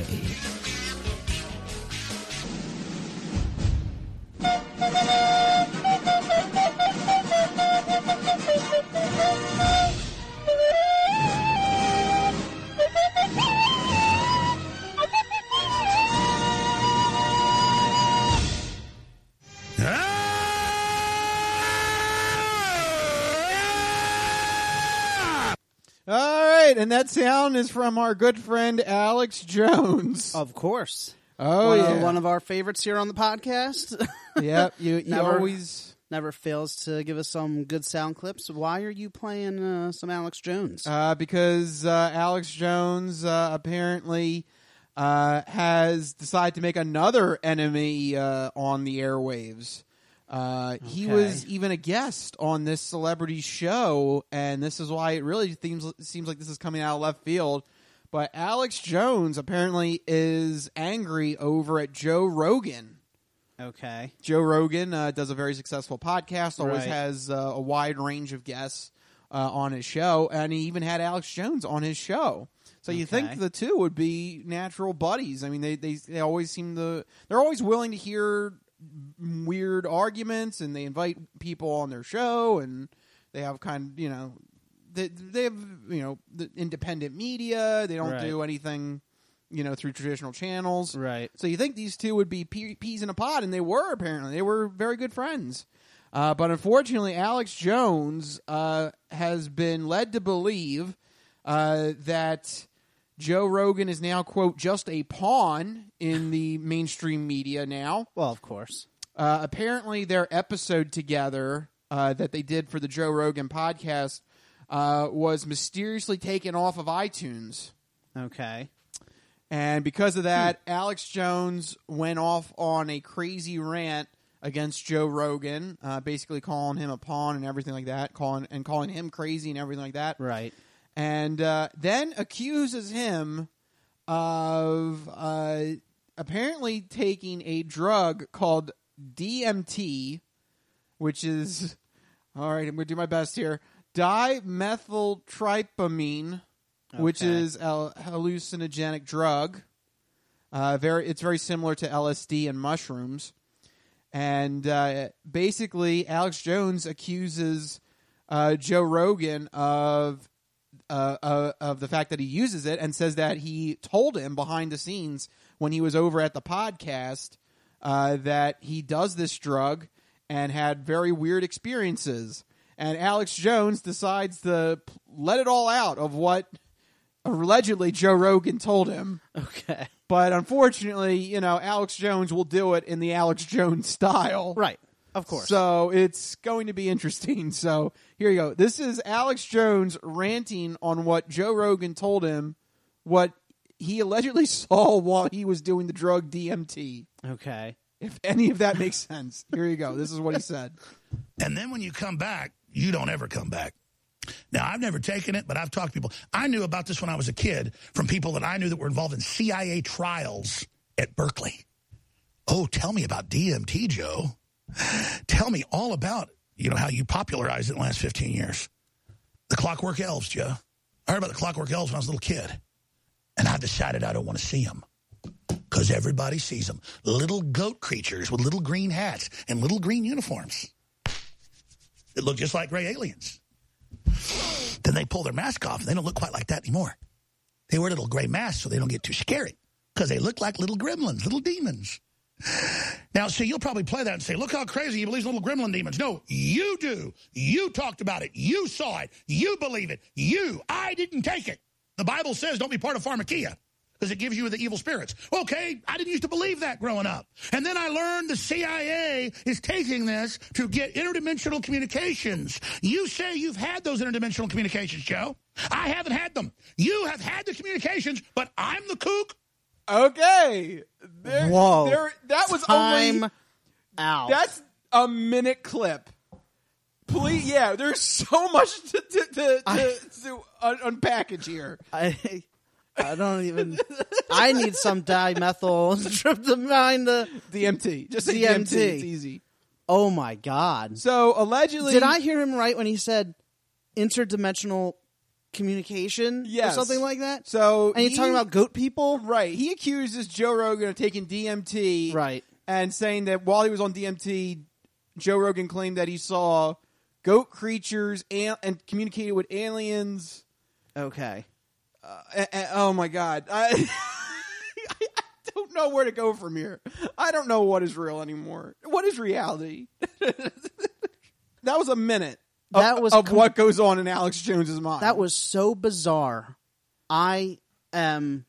right, and that sound is from our good friend Alex Jones. Of course. Oh, one, yeah. of, one of our favorites here on the podcast. Yep, you, you never, always... Never fails to give us some good sound clips. Why are you playing uh, some Alex Jones? Uh, because uh, Alex Jones uh, apparently uh, has decided to make another enemy uh, on the airwaves. Uh, okay. He was even a guest on this celebrity show, and this is why it really seems, seems like this is coming out of left field. But Alex Jones apparently is angry over at Joe Rogan. Okay. Joe Rogan uh, does a very successful podcast, always right. has uh, a wide range of guests uh, on his show, and he even had Alex Jones on his show. So you okay. think the two would be natural buddies. I mean, they, they, they always seem to... They're always willing to hear weird arguments, and they invite people on their show, and they have kind of, you know... They, they have, you know, the independent media. They don't right. do anything, you know, through traditional channels. Right. So you think these two would be pe- peas in a pod, and they were, apparently. They were very good friends. Uh, but unfortunately, Alex Jones uh, has been led to believe uh, that Joe Rogan is now, quote, just a pawn in the mainstream media now. Well, of course. Uh, apparently, their episode together uh, that they did for the Joe Rogan podcast Uh, was mysteriously taken off of iTunes. Okay. And because of that, hmm. Alex Jones went off on a crazy rant against Joe Rogan, uh, basically calling him a pawn and everything like that, calling and calling him crazy and everything like that. Right. And uh, then accuses him of uh, apparently taking a drug called D M T, which is, all right, I'm going to do my best here, dimethyltryptamine, okay. which is a hallucinogenic drug. Uh, very, it's very similar to L S D and mushrooms. And uh, basically, Alex Jones accuses uh, Joe Rogan of uh, uh, of the fact that he uses it, and says that he told him behind the scenes when he was over at the podcast uh, that he does this drug and had very weird experiences. And Alex Jones decides to let it all out of what allegedly Joe Rogan told him. Okay. But unfortunately, you know, Alex Jones will do it in the Alex Jones style. Right. Of course. So it's going to be interesting. So here you go. This is Alex Jones ranting on what Joe Rogan told him, what he allegedly saw while he was doing the drug D M T. Okay. If any of that makes sense. Here you go. This is what he said. And then when you come back, you don't ever come back. Now, I've never taken it, but I've talked to people. I knew about this when I was a kid from people that I knew that were involved in C I A trials at Berkeley. Oh, tell me about D M T, Joe. Tell me all about, you know, how you popularized it in the last fifteen years. The Clockwork Elves, Joe. I heard about the Clockwork Elves when I was a little kid. And I decided I don't want to see them. Because everybody sees them. Little goat creatures with little green hats and little green uniforms. That look just like gray aliens. Then they pull their mask off, and they don't look quite like that anymore. They wear little gray masks so they don't get too scary, because they look like little gremlins, little demons. Now, see, you'll probably play that and say, look how crazy he believes in little gremlin demons. No, you do. You talked about it. You saw it. You believe it. You. I didn't take it. The Bible says don't be part of pharmakia, because it gives you the evil spirits. Okay, I didn't used to believe that growing up. And then I learned the C I A is taking this to get interdimensional communications. You say you've had those interdimensional communications, Joe. I haven't had them. You have had the communications, but I'm the kook. Okay. There, Whoa. There, that was Time only... out. That's a minute clip. Please, yeah, there's so much to, to, to, I, to un- unpackage here. I... I don't even. I need some dimethyltryptamine. The D M T, just say D M T. D M T. It's easy. Oh my god! So allegedly, did I hear him right when he said interdimensional communication yes. or something like that? So and he's talking about goat people, right? He accuses Joe Rogan of taking D M T, right, and saying that while he was on D M T, Joe Rogan claimed that he saw goat creatures and, and communicated with aliens. Okay. Uh, and, and, oh my god, I, I don't know where to go from here. I don't know what is real anymore. What is reality? That was a minute of, that was of com- what goes on in Alex Jones's mind. That was so bizarre I am.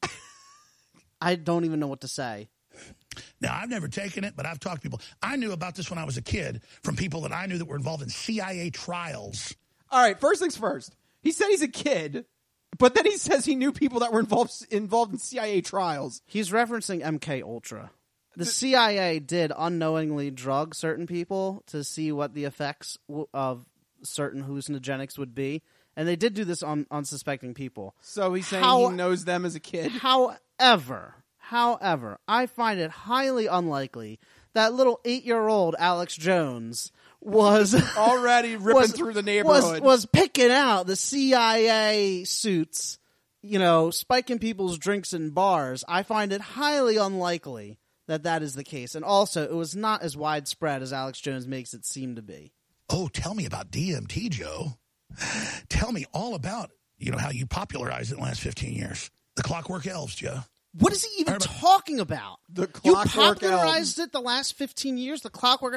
I don't even know what to say. Now, I've never taken it, but I've talked to people. I knew about this when I was a kid from people that I knew that were involved in C I A trials. All right, first things first. He said he's a kid, but then he says he knew people that were involved involved in C I A trials. He's referencing M K Ultra. The C I A did unknowingly drug certain people to see what the effects w- of certain hallucinogenics would be, and they did do this on unsuspecting people. So he's saying How- he knows them as a kid. However, however, I find it highly unlikely that little eight-year-old Alex Jones was already ripping was, through the neighborhood. Was, was picking out the C I A suits, you know, spiking people's drinks in bars. I find it highly unlikely that that is the case. And also, it was not as widespread as Alex Jones makes it seem to be. Oh, tell me about D M T, Joe. Tell me all about, you know, how you popularized it in the last fifteen years. The Clockwork Elves, Joe. What is he even talking about? The You Clockwork popularized Elves. it the last fifteen years, the Clockwork.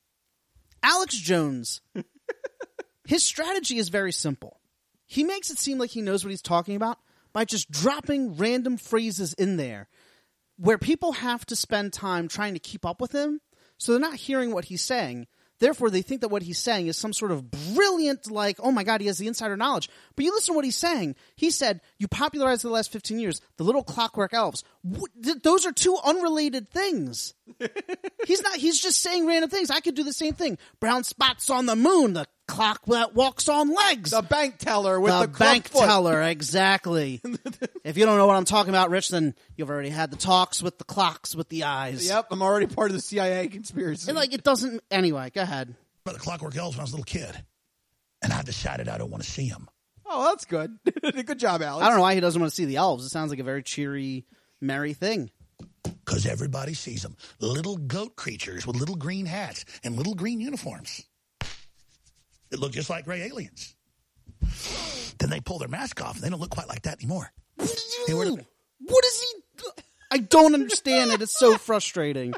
Alex Jones, his strategy is very simple. He makes it seem like he knows what he's talking about by just dropping random phrases in there where people have to spend time trying to keep up with him, so they're not hearing what he's saying. Therefore, they think that what he's saying is some sort of brilliant, like, oh my God, he has the insider knowledge. But you listen to what he's saying. He said, you popularized the last fifteen years, the little Clockwork Elves. What, th- those are two unrelated things. He's not, he's just saying random things. I could do the same thing. Brown spots on the moon, the clock that walks on legs. The bank teller with the the, bank club foot. teller, exactly. If you don't know what I'm talking about, Rich, then you've already had the talks with the clocks with the eyes. Yep, I'm already part of the C I A conspiracy. And like, it doesn't, anyway, go ahead. About the Clockwork Elves when I was a little kid. And I decided I don't want to see them. Oh, that's good. Good job, Alex. I don't know why he doesn't want to see the elves. It sounds like a very cheery, merry thing. Because everybody sees them. Little goat creatures with little green hats and little green uniforms. It look just like gray aliens. Then they pull their mask off and they don't look quite like that anymore. Hey, where do- What is he? do- I don't understand it. It's so frustrating.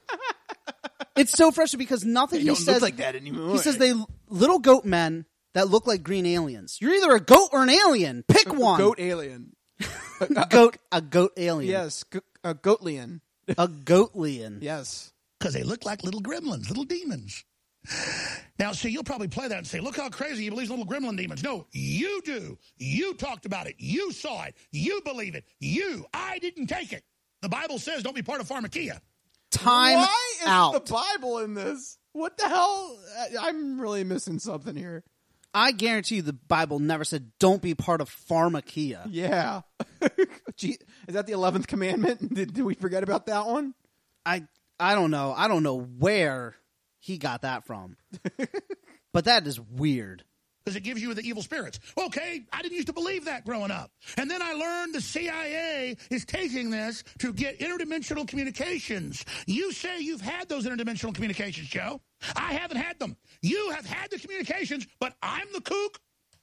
It's so frustrating because nothing They he don't says look like that anymore. He says they little goat men that look like green aliens. You're either a goat or an alien. Pick one. Goat alien. goat. A goat alien. Yes, go- a goatlian. A goatlian. Yes. Because they look like little gremlins, little demons. Now, see, you'll probably play that and say, look how crazy he believes little gremlin demons. No, you do. You talked about it. You saw it. You believe it. You. I didn't take it. The Bible says don't be part of pharmakia. Time Why is out. the Bible in this? What the hell? I- I'm really missing something here. I guarantee you the Bible never said don't be part of pharmakia. Yeah. Gee, is that the eleventh commandment? Did, did we forget about that one? I I don't know. I don't know where he got that from. But that is weird. Because it gives you the evil spirits. Okay, I didn't used to believe that growing up. And then I learned the C I A is taking this to get interdimensional communications. You say you've had those interdimensional communications, Joe. I haven't had them. You have had the communications, but I'm the kook.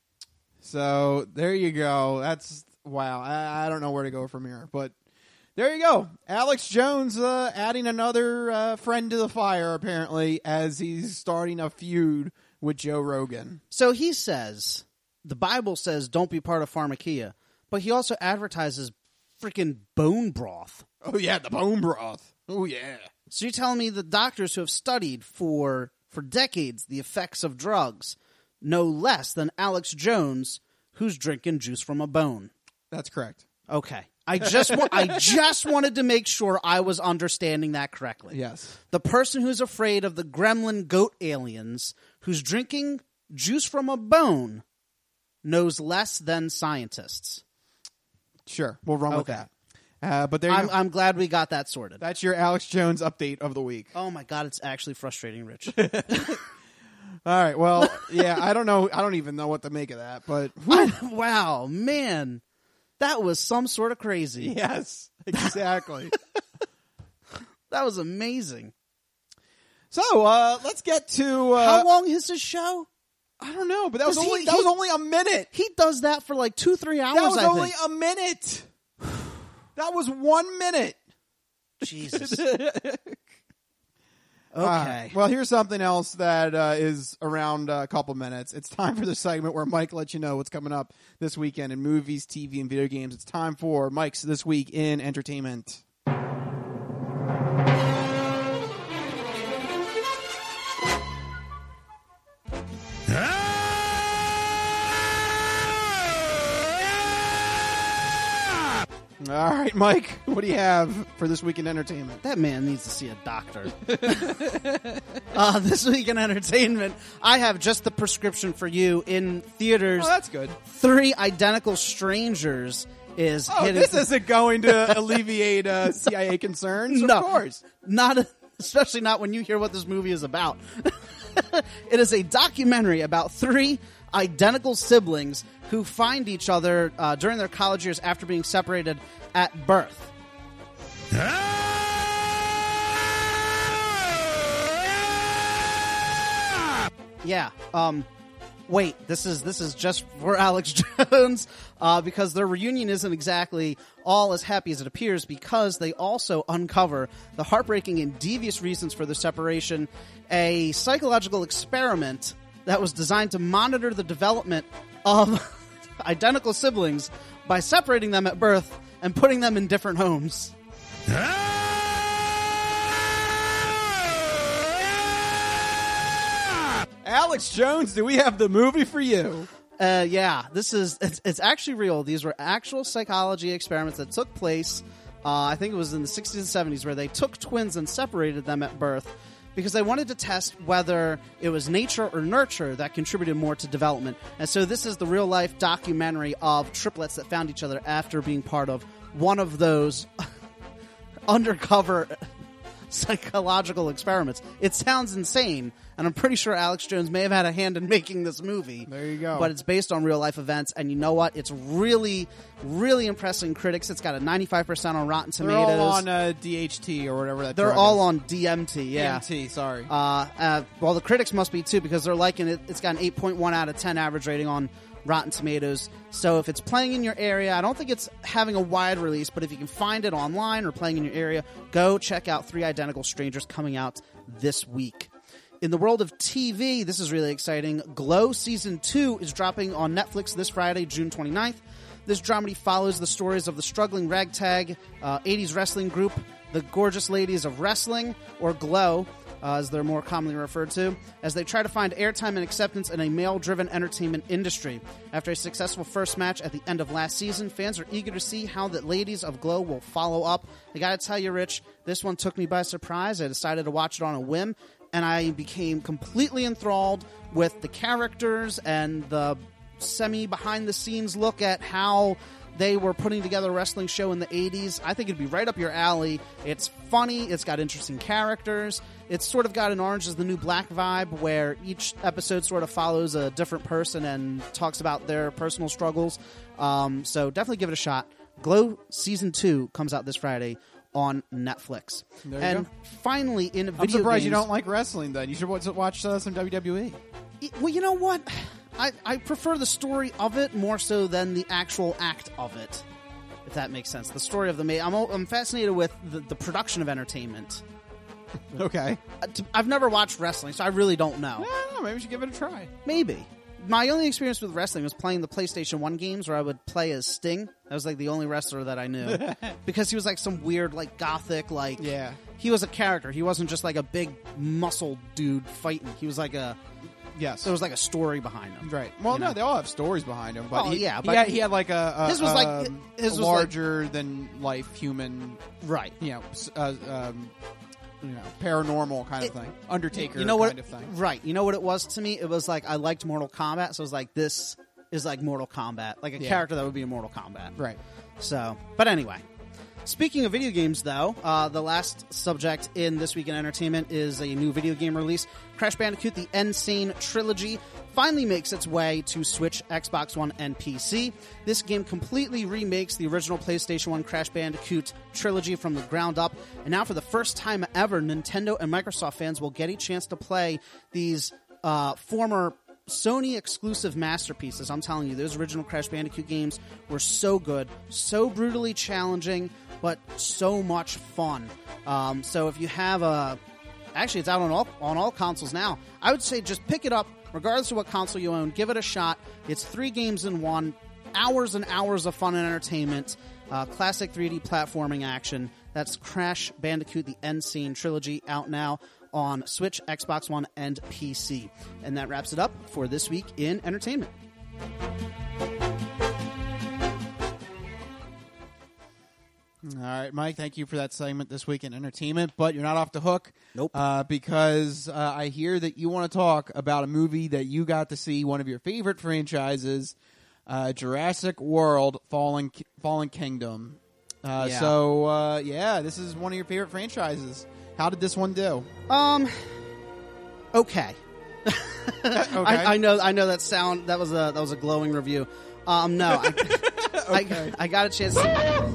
So there you go. That's wow. I, I don't know where to go from here, but there you go. Alex Jones uh, adding another uh, friend to the fire, apparently, as he's starting a feud with Joe Rogan. So he says, the Bible says don't be part of pharmakia, but he also advertises freaking bone broth. Oh, yeah, the bone broth. Oh, yeah. So you're telling me the doctors who have studied for for decades the effects of drugs know less than Alex Jones, who's drinking juice from a bone. That's correct. Okay. I just wa- I just wanted to make sure I was understanding that correctly. Yes. The person who's afraid of the gremlin goat aliens, who's drinking juice from a bone, knows less than scientists. Sure. We'll run with Okay. that. Uh, but there you I'm, go. I'm glad we got that sorted. That's your Alex Jones update of the week. Oh my God, it's actually frustrating, Rich. All right. Well, yeah, I don't know. I don't even know what to make of that, but Wow, man. That was some sort of crazy. yes, exactly. That was amazing. So, uh, let's get to uh, How long is his show? I don't know, but that was Does he- only that he- was only a minute. He does that for like two, three hours, That was I only think. a minute. That was one minute. Jesus. Okay. Uh, well, here's something else that uh, is around a couple minutes. It's time for the segment where Mike lets you know what's coming up this weekend in movies, T V, and video games. It's time for Mike's This Week in Entertainment. All right, Mike, what do you have for This Week in Entertainment? That man needs to see a doctor. uh, this Week in Entertainment, I have just the prescription for you in theaters. Oh, that's good. Three Identical Strangers is Oh, hitting. this isn't going to alleviate uh, C I A concerns? No, of course. Not, especially not when you hear what this movie is about. It is a documentary about three identical siblings who find each other uh, during their college years after being separated at birth. Yeah. Um. Wait. This is this is just for Alex Jones uh, because their reunion isn't exactly all as happy as it appears because they also uncover the heartbreaking and devious reasons for their separation. A psychological experiment that was designed to monitor the development of identical siblings by separating them at birth and putting them in different homes. Alex Jones, do we have the movie for you? Uh, yeah, this is, it's, it's actually real. These were actual psychology experiments that took place, uh, I think it was in the sixties and seventies, where they took twins and separated them at birth because they wanted to test whether it was nature or nurture that contributed more to development. And so this is the real-life documentary of triplets that found each other after being part of one of those undercover psychological experiments. It sounds insane, and I'm pretty sure Alex Jones may have had a hand in making this movie. There you go. But it's based on real-life events, and you know what? It's really, really impressing critics. It's got a ninety-five percent on Rotten Tomatoes. They're all on uh, D H T or whatever that They're drug all is. on D M T, yeah. D M T, sorry. Uh, uh, well, the critics must be, too, because they're liking it. It's got an eight point one out of ten average rating on Rotten Tomatoes. So if it's playing in your area, I don't think it's having a wide release, but if you can find it online or playing in your area, go check out Three Identical Strangers coming out this week. In the world of T V, this is really exciting. Glow Season two is dropping on Netflix this Friday, June twenty-ninth. This dramedy follows the stories of the struggling ragtag uh, eighties wrestling group, the Gorgeous Ladies of Wrestling, or Glow, Uh, as they're more commonly referred to, as they try to find airtime and acceptance in a male-driven entertainment industry. After a successful first match at the end of last season, fans are eager to see how the ladies of Glow will follow up. I gotta tell you, Rich, this one took me by surprise. I decided to watch it on a whim, and I became completely enthralled with the characters and the semi-behind-the-scenes look at how they were putting together a wrestling show in the eighties. I think it'd be right up your alley. It's funny. It's got interesting characters. It's sort of got an Orange is the New Black vibe where each episode sort of follows a different person and talks about their personal struggles. Um, so definitely give it a shot. Glow Season two comes out this Friday on Netflix. There you and go. finally, in video I'm surprised games, you don't like wrestling, then. You should watch, watch uh, some W W E. Well, you know what? I, I prefer the story of it more so than the actual act of it, if that makes sense. The story of the ma- I'm I'm fascinated with the, the production of entertainment. Okay. Uh, to, I've never watched wrestling, so I really don't know. I don't know. Maybe we should give it a try. Maybe. My only experience with wrestling was playing the PlayStation one games where I would play as Sting. That was like the only wrestler that I knew. Because he was like some weird, like, gothic, like... Yeah. He was a character. He wasn't just like a big muscle dude fighting. He was like a... Yes. There was like a story behind him. Right. Well, you no, know? they all have stories behind them. But Oh, he, yeah, he but had, he had like a, a his was like- um, his a was like- larger than life human, Right. you know, s- uh, um, you know, paranormal kind of thing, Undertaker You know what? kind of thing. Right. You know what it was to me? It was like I liked Mortal Kombat, so it was like this is like Mortal Kombat, like a Yeah. character that would be in Mortal Kombat. Right. So, but anyway. Speaking of video games, though, uh, the last subject in This Week in Entertainment is a new video game release. Crash Bandicoot, the Insane Trilogy, finally makes its way to Switch, Xbox One, and P C. This game completely remakes the original PlayStation one Crash Bandicoot trilogy from the ground up, and now for the first time ever, Nintendo and Microsoft fans will get a chance to play these uh, former Sony exclusive masterpieces. I'm telling you, those original Crash Bandicoot games were so good, so brutally challenging, but so much fun. Um, so if you have a actually it's out on all on all consoles now. I would say just pick it up, regardless of what console you own. Give it a shot. It's three games in one, hours and hours of fun and entertainment, uh, classic three D platforming action. That's Crash Bandicoot: The End Scene Trilogy, out now on Switch, Xbox One, and P C. And that wraps it up for this week in entertainment. All right, Mike, thank you for that segment this week in entertainment, but you're not off the hook. Nope. Uh, because uh, I hear that you want to talk about a movie that you got to see, one of your favorite franchises, uh, Jurassic World Fallen Fallen Kingdom. Uh, Yeah. So, uh, yeah, this is one of your favorite franchises. How did this one do? Um, okay. Okay. I, I know. I know that sound. That was a that was a glowing review. Um, no, I, Okay. I, I got a chance. To,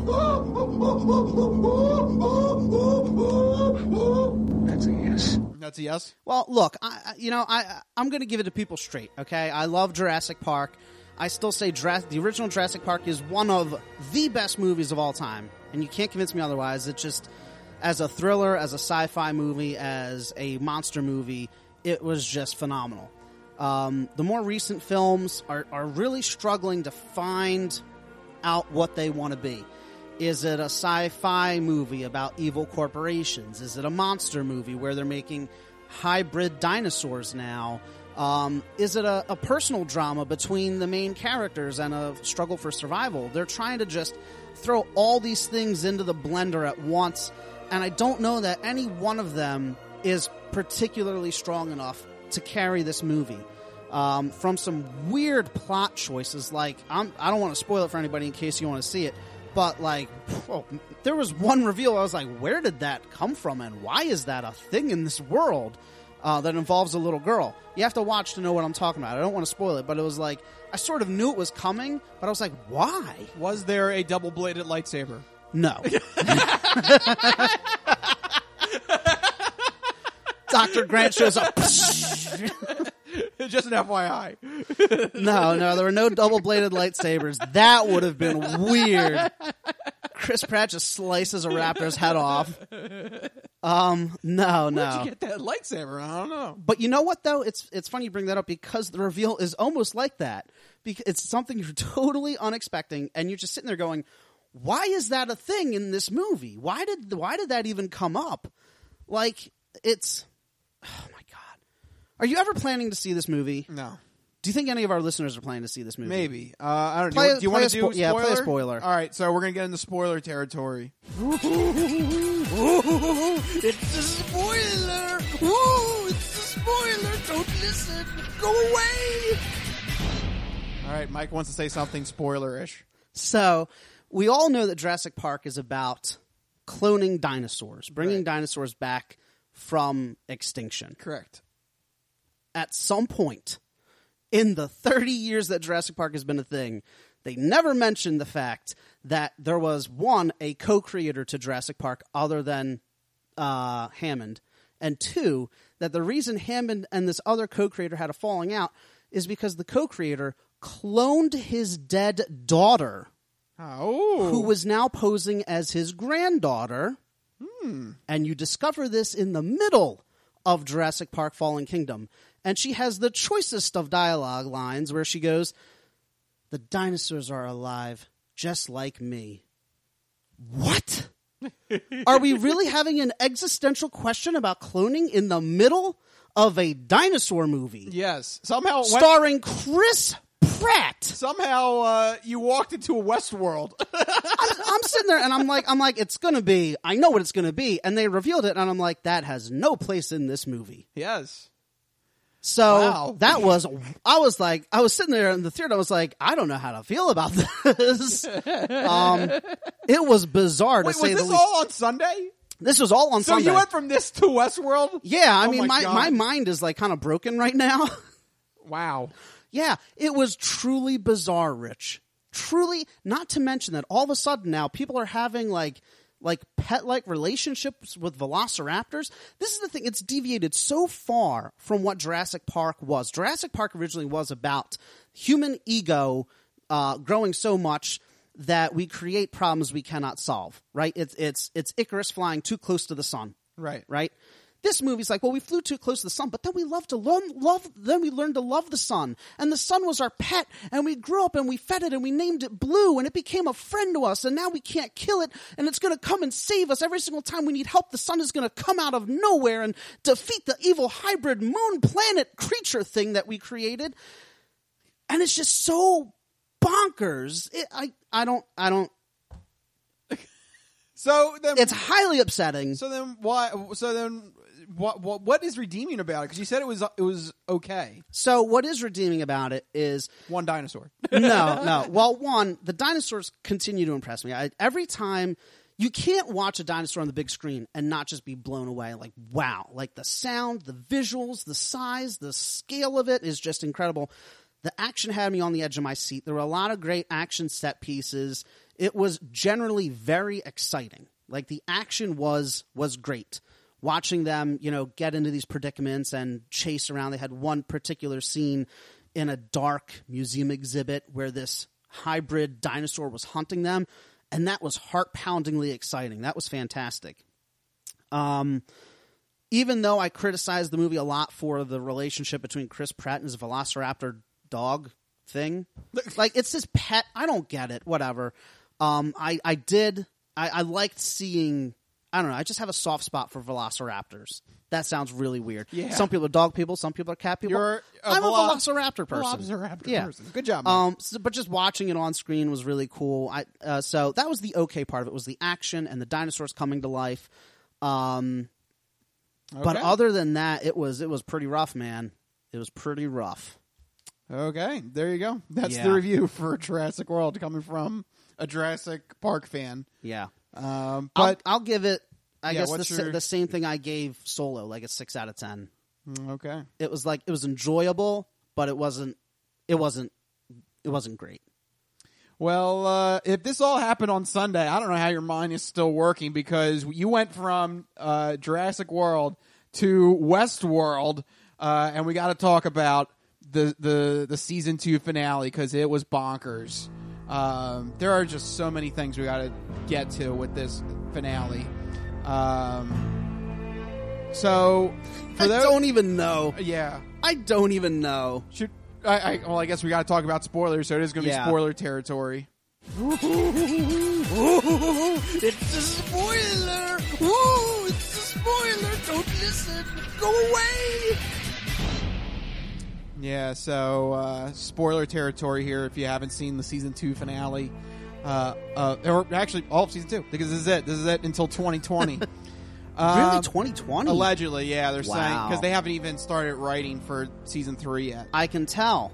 That's a yes. That's a yes? well, look, I, I- you know, I I'm going to give it to people straight. Okay, I love Jurassic Park. I still say Jurassic, the original Jurassic Park is one of the best movies of all time, and you can't convince me otherwise. It just, as a thriller, as a sci-fi movie, as a monster movie, it was just phenomenal. Um, the more recent films are, are really struggling to find out what they want to be. Is it a sci-fi movie about evil corporations? Is it a monster movie where they're making hybrid dinosaurs now? Um, is it a, a personal drama between the main characters and a struggle for survival? They're trying to just throw all these things into the blender at once, and I don't know that any one of them is particularly strong enough to carry this movie. Um, from some weird plot choices, like I'm, I don't want to spoil it for anybody in case you want to see it, but like oh, there was one reveal I was like, where did that come from, and why is that a thing in this world uh, that involves a little girl? You have to watch to know what I'm talking about. I don't want to spoil it, but it was like I sort of knew it was coming, but I was like, why? Was there a double-bladed lightsaber? No. Doctor Grant shows up. Just an F Y I. No, no, there were no double-bladed lightsabers. That would have been weird. Chris Pratt just slices a raptor's head off. Um, no, no. Where'd you get that lightsaber? I don't know. But you know what, though? It's it's funny you bring that up because the reveal is almost like that. Because it's something you're totally unexpecting, and you're just sitting there going, why is that a thing in this movie? Why did why did that even come up? Like, it's... Oh, my God. Are you ever planning to see this movie? No. Do you think any of our listeners are planning to see this movie? Maybe. Uh, I don't know. Play- Do you, play want a to do spo- spoiler? yeah, play a spoiler. All right, so we're going to get into spoiler territory. It's a spoiler! Ooh, it's a spoiler! Don't listen! Go away! All right, Mike wants to say something spoiler-ish. So, we all know that Jurassic Park is about cloning dinosaurs, bringing Right. dinosaurs back from extinction. Correct. At some point in the thirty years that Jurassic Park has been a thing, they never mentioned the fact that there was, one, a co-creator to Jurassic Park other than uh, Hammond, and two, that the reason Hammond and this other co-creator had a falling out is because the co-creator cloned his dead daughter, oh. who was now posing as his granddaughter. Hmm. And you discover this in the middle of Jurassic Park Fallen Kingdom. And she has the choicest of dialogue lines where she goes, "The dinosaurs are alive, just like me." What? Are we really having an existential question about cloning in the middle of a dinosaur movie? Yes. Somehow it went- starring Chris Pratt. Somehow uh, you walked into a Westworld. I'm, I'm sitting there and I'm like, I'm like, it's gonna be. I know what it's gonna be, and they revealed it, and I'm like, that has no place in this movie. Yes. So Wow. that was, I was like, I was sitting there in the theater. I was like, I don't know how to feel about this. um, it was bizarre to Wait, say was the this least. all on Sunday? This was all on so Sunday. you went from this to Westworld? Yeah, I Oh mean, my my, God. my mind is like kind of broken right now. Wow. Yeah, it was truly bizarre, Rich. Truly, not to mention that all of a sudden now people are having like like pet-like relationships with velociraptors. This is the thing. It's deviated so far from what Jurassic Park was. Jurassic Park originally was about human ego uh, growing so much that we create problems we cannot solve, right? It's it's it's Icarus flying too close to the sun. Right. Right? This movie's like, well, we flew too close to the sun, but then we loved to learn, love, then we learned to love the sun. And the sun was our pet, and we grew up and we fed it and we named it Blue, and it became a friend to us, and now we can't kill it, and it's going to come and save us every single time we need help. The sun is going to come out of nowhere and defeat the evil hybrid moon planet creature thing that we created. And it's just so bonkers. It, I, I don't, I don't. So then, it's highly upsetting. So then why? So then what? What, what is redeeming about it? Because you said it was it was okay. So what is redeeming about it is one dinosaur. no, no. Well, one, the dinosaurs continue to impress me. I, every time you can't watch a dinosaur on the big screen and not just be blown away. Like, wow! Like the sound, the visuals, the size, the scale of it is just incredible. The action had me on the edge of my seat. There were a lot of great action set pieces. It was generally very exciting. Like the action was was great. Watching them, you know, get into these predicaments and chase around. They had one particular scene in a dark museum exhibit where this hybrid dinosaur was hunting them, and that was heart-poundingly exciting. That was fantastic. Um, even though I criticized the movie a lot for the relationship between Chris Pratt and his Velociraptor dog thing, like it's his pet. I don't get it. Whatever. Um, I, I did, I, I liked seeing, I don't know, I just have a soft spot for velociraptors. That sounds really weird. Yeah. Some people are dog people, some people are cat people. You're a I'm velo- a velociraptor person. Velociraptor yeah. person. Good job, man. Um, so, but just watching it on screen was really cool. I, uh, so that was the okay part of it, was the action and the dinosaurs coming to life. Um, okay. But other than that, it was, it was pretty rough, man. It was pretty rough. Okay, there you go. That's yeah. the review for Jurassic World coming from a Jurassic Park fan. Yeah. Um, but I'll, I'll give it, I yeah, guess, the, your... the same thing I gave Solo, like a six out of ten. Okay. It was like, it was enjoyable, but it wasn't, it wasn't, it wasn't great. Well, uh, if this all happened on Sunday, I don't know how your mind is still working, because you went from uh, Jurassic World to Westworld, uh, and we got to talk about the, the, the season two finale, because it was bonkers. Um, there are just so many things we got to get to with this finale. Um, so, for I those, don't even know. Yeah, I don't even know. Should I? I well, I guess we got to talk about spoilers. So it is going to Yeah. be spoiler territory. It's a spoiler. Ooh, it's a spoiler. Don't listen. Go away. Yeah, so uh, spoiler territory here if you haven't seen the season two finale. Uh, uh, or actually, all of season two, because this is it. This is it until twenty twenty. um, Really, twenty twenty? Allegedly, yeah. They're Wow. saying, because they haven't even started writing for season three yet. I can tell.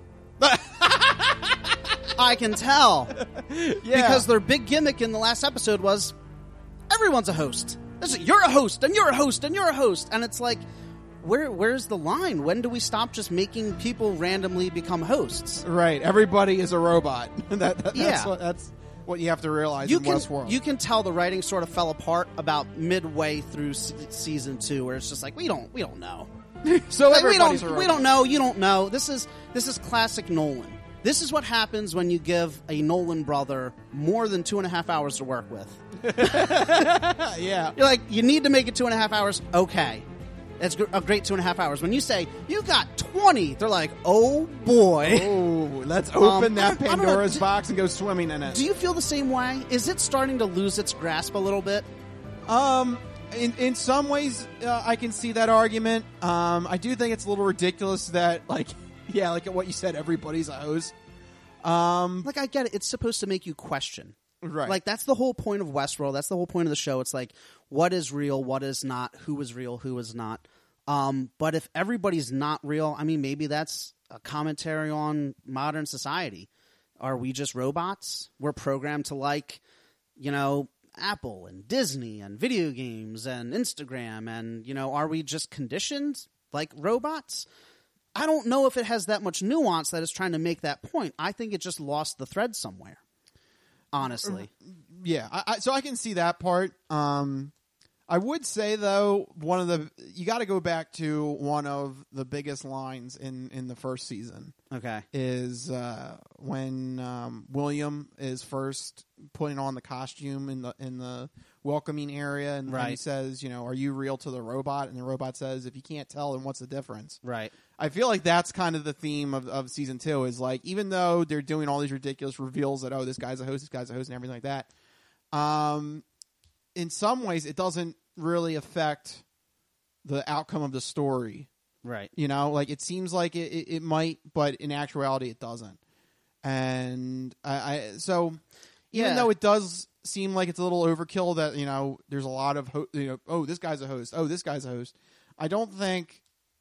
I can tell. Yeah. Because their big gimmick in the last episode was everyone's a host. This is, you're a host, and you're a host, and you're a host. And it's like, where where's the line? When do we stop just making people randomly become hosts? Right. Everybody is a robot. that, that, Yeah. That's what, that's what you have to realize You in can, Westworld. you can tell the writing sort of fell apart about midway through se- season two, where it's just like, we don't we don't know. so like, we everybody's don't a robot. we don't know. You don't know. This is this is classic Nolan. This is what happens when you give a Nolan brother more than two and a half hours to work with. Yeah. You're like, you need to make it two and a half hours. Okay. That's gr- a great two and a half hours. When you say, you got twenty, they're like, oh boy. Oh, let's open Um, that I don't- I don't know. Pandora's Do- box and go swimming in it. Do you feel the same way? Is it starting to lose its grasp a little bit? Um, in in some ways, uh, I can see that argument. Um, I do think it's a little ridiculous that, like, yeah, like what you said, everybody's a host. Um, Like, I get it. It's supposed to make you question. Right. Like, that's the whole point of Westworld. That's the whole point of the show. It's like, what is real? What is not? Who is real? Who is not? Um, but if everybody's not real, I mean, maybe that's a commentary on modern society. Are we just robots? We're programmed to like, you know, Apple and Disney and video games and Instagram. And, you know, are we just conditioned like robots? I don't know if it has that much nuance that is trying to make that point. I think it just lost the thread somewhere, honestly. yeah, I, I, so I can see that part. Um, I would say, though, one of the you got to go back to one of the biggest lines in, in the first season. Okay. Is uh, when um, William is first putting on the costume in the in the welcoming area, and, and he Right. says, you know, are you real to the robot? And the robot says, if you can't tell, then what's the difference? Right. I feel like that's kind of the theme of, of season two is like, even though they're doing all these ridiculous reveals that, oh, this guy's a host, this guy's a host, and everything like that, um, in some ways it doesn't really affect the outcome of the story. Right. You know, like it seems like it, it, it might, but in actuality it doesn't. And I, I so even Yeah. though it does seem like it's a little overkill that, you know, there's a lot of, ho- you know, oh, this guy's a host. Oh, this guy's a host. I don't think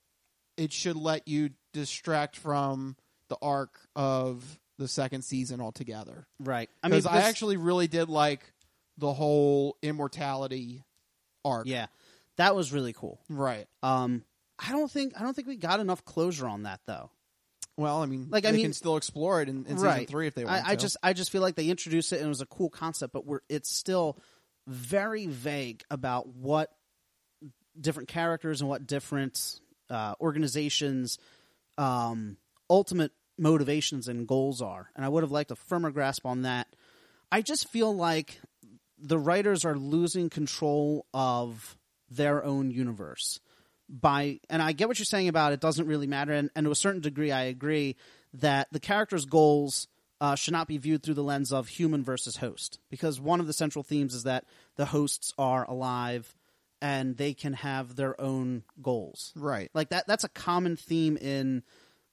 it should let you distract from the arc of the second season altogether. Right. I mean, Because I this- actually really did like the whole immortality arc. Yeah. That was really cool. Right. Um, I don't think I don't think we got enough closure on that though. Well, I mean, Like, they I mean- can still explore it in, in right. season three if they want I, I to. just I just feel like they introduced it and it was a cool concept, but we're it's still very vague about what different characters and what different uh, organizations' um, ultimate motivations and goals are. And I would have liked a firmer grasp on that. I just feel like the writers are losing control of their own universe by, and I get what you're saying about it doesn't really matter, and, and to a certain degree I agree that the character's goals uh, should not be viewed through the lens of human versus host, because one of the central themes is that the hosts are alive and they can have their own goals. Right. Like that that's a common theme in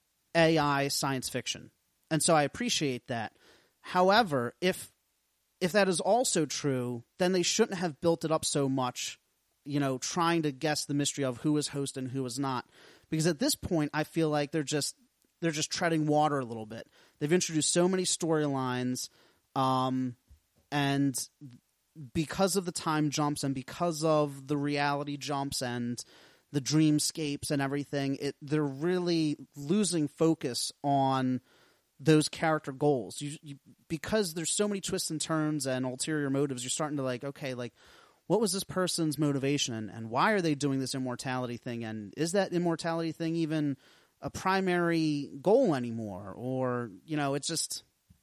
A I science fiction. And so I appreciate that. However, if if that is also true, then they shouldn't have built it up so much, you know, trying to guess the mystery of who is host and who is not. Because at this point, I feel like they're just they're just treading water a little bit. They've introduced so many storylines, um, and because of the time jumps and because of the reality jumps and the dreamscapes and everything, it they're really losing focus on those character goals. You, you, because there's so many twists and turns and ulterior motives, you're starting to like, okay, like, what was this person's motivation and, and why are they doing this immortality thing? And is that immortality thing even a primary goal anymore? Or, you know, it's just,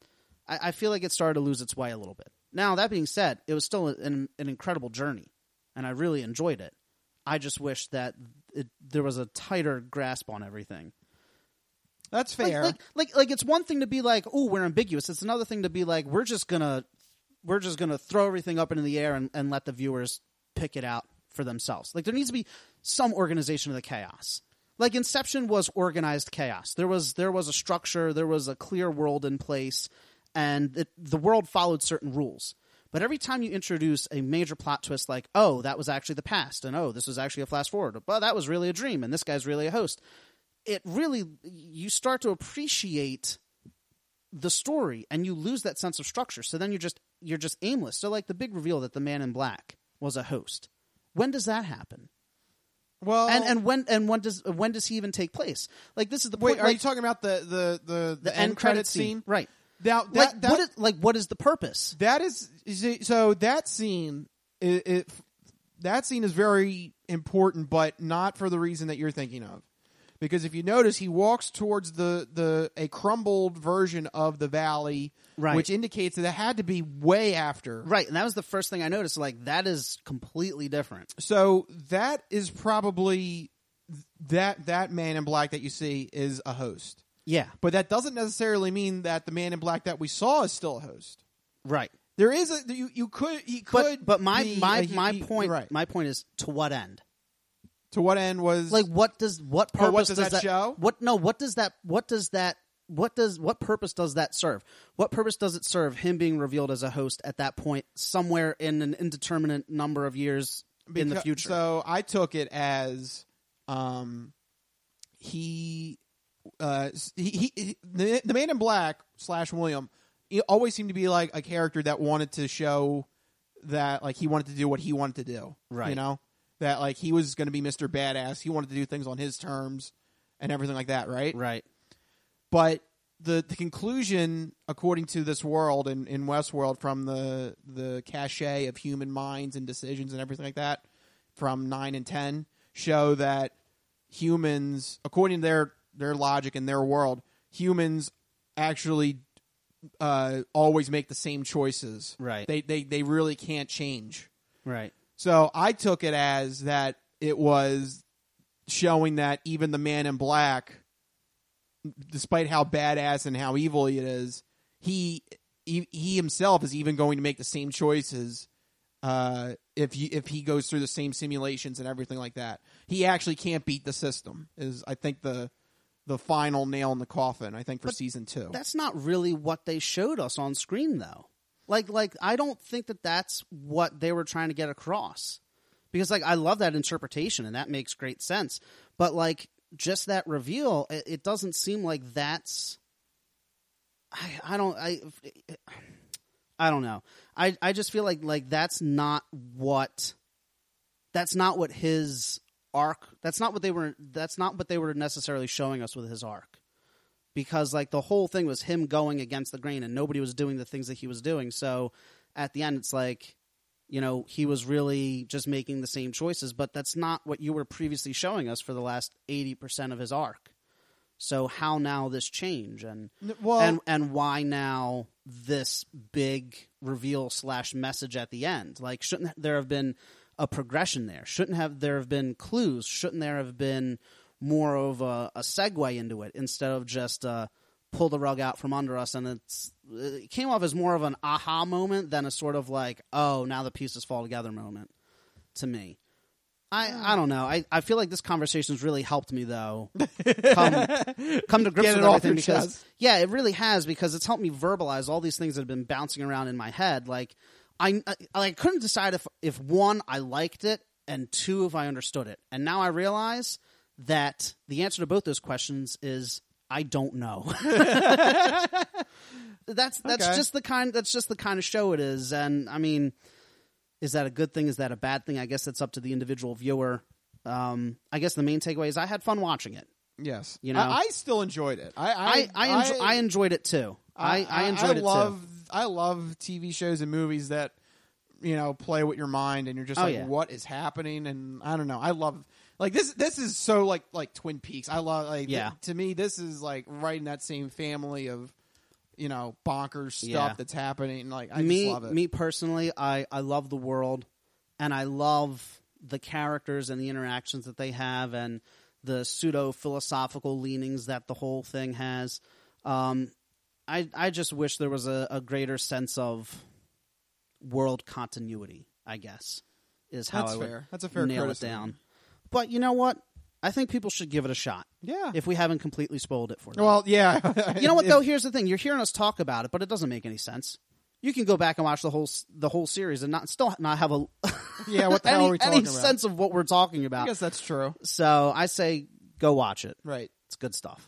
I, I feel like it started to lose its way a little bit. Now, that being said, it was still an, an incredible journey, and I really enjoyed it. I just wish that it, there was a tighter grasp on everything. That's fair. Like, like, like, like it's one thing to be like, "Oh, we're ambiguous." It's another thing to be like, "We're just gonna, we're just gonna throw everything up into the air and, and let the viewers pick it out for themselves." Like, there needs to be some organization of the chaos. Like Inception was organized chaos. There was there was a structure. There was a clear world in place. And it, the world followed certain rules. But every time you introduce a major plot twist like, oh, that was actually the past, and oh, this was actually a flash forward, well, that was really a dream, and this guy's really a host, it really, you start to appreciate the story, and you lose that sense of structure. So then you're just, you're just aimless. So like the big reveal that the Man in Black was a host. When does that happen? Well, and and when and when does when does he even take place? Like this is the wait. point, Are like, you talking about the the the, the end credit scene, right? Now, that, like, that, what is, like, what is the purpose? That is, is it, so that scene, it, it, that scene is very important, but not for the reason that you're thinking of. Because if you notice, he walks towards the, the a crumbled version of the valley, right. which indicates that it had to be way after. Right, and that was the first thing I noticed. Like, that is completely different. So that is probably that that Man in Black that you see is a host. Yeah. But that doesn't necessarily mean that the Man in Black that we saw is still a host. Right. There is a you you could he could But, but my be my a, my he, point right. my point is to what end? To what end was like what does what purpose oh, what does, does that, that show? What no, what does that what does that what does what purpose does that serve? What purpose does it serve him being revealed as a host at that point somewhere in an indeterminate number of years because, in the future? So I took it as um he Uh, he, he the, the Man in Black slash William, he always seemed to be like a character that wanted to show that like he wanted to do what he wanted to do, right? You know, that like he was going to be Mister Badass. He wanted to do things on his terms and everything like that, right? Right. But the the conclusion, according to this world in, in Westworld, from the the cachet of human minds and decisions and everything like that, from nine and ten, show that humans, according to their their logic and their world, humans actually uh, always make the same choices. Right. They they they really can't change. Right. So I took it as that it was showing that even the Man in Black, despite how badass and how evil he is, he he, he himself is even going to make the same choices uh, if you, if he goes through the same simulations and everything like that. He actually can't beat the system. Is I think the the final nail in the coffin. I think for But season two. That's not really what they showed us on screen, though. Like, like I don't think that that's what they were trying to get across. Because, like, I love that interpretation, and that makes great sense. But, like, just that reveal, it, it doesn't seem like that's... I, I don't... I, I don't know. I, I just feel like, like, that's not what... That's not what his arc... That's not what they were... That's not what they were necessarily showing us with his arc. Because, like, the whole thing was him going against the grain, and nobody was doing the things that he was doing. So, at the end, it's like, you know, he was really just making the same choices. But that's not what you were previously showing us for the last eighty percent of his arc. So, how now this change? And well, and, and why now this big reveal slash message at the end? Like, shouldn't there have been a progression there? Shouldn't have there have been clues? Shouldn't there have been more of a, a segue into it instead of just uh, pull the rug out from under us? And it's, it came off as more of an aha moment than a sort of like, oh, now the pieces fall together moment to me. I, I don't know. I, I feel like this conversation's really helped me, though, come, come to grips Get it with off everything. your Because chest. yeah, it really has, because it's helped me verbalize all these things that have been bouncing around in my head. Like, I, I, I couldn't decide if, if, one, I liked it, and two, if I understood it. And now I realize that the answer to both those questions is I don't know. that's that's Okay. just the kind that's just the kind of show it is. And I mean, is that a good thing? Is that a bad thing? I guess that's up to the individual viewer. Um, I guess the main takeaway is I had fun watching it. Yes, You know? I, I still enjoyed it. I I I I, enjo- I enjoyed it too. I, I enjoyed I it love, too. I love T V shows and movies that, you know, play with your mind and you're just Oh, like, yeah. what is happening? And I don't know. I love like this. This is so like like Twin Peaks. I love like Yeah. th- to me this is like right in that same family of, you know, bonkers stuff Yeah. that's happening. Like I me, just love it. me personally, I, I love the world, and I love the characters and the interactions that they have, and the pseudo philosophical leanings that the whole thing has. Um, I I just wish there was a, a greater sense of world continuity, I guess, is how That's I would fair. That's a fair nail criticism. it down. But you know what? I think people should give it a shot. Yeah. If we haven't completely spoiled it for them. Well, yeah. You know what, If- though? Here's the thing. You're hearing us talk about it, but it doesn't make any sense. You can go back and watch the whole s- the whole series and not still not have a Yeah, what the any, hell are we any talking about? sense of what we're talking about. I guess that's true. So I say go watch it. Right. It's good stuff.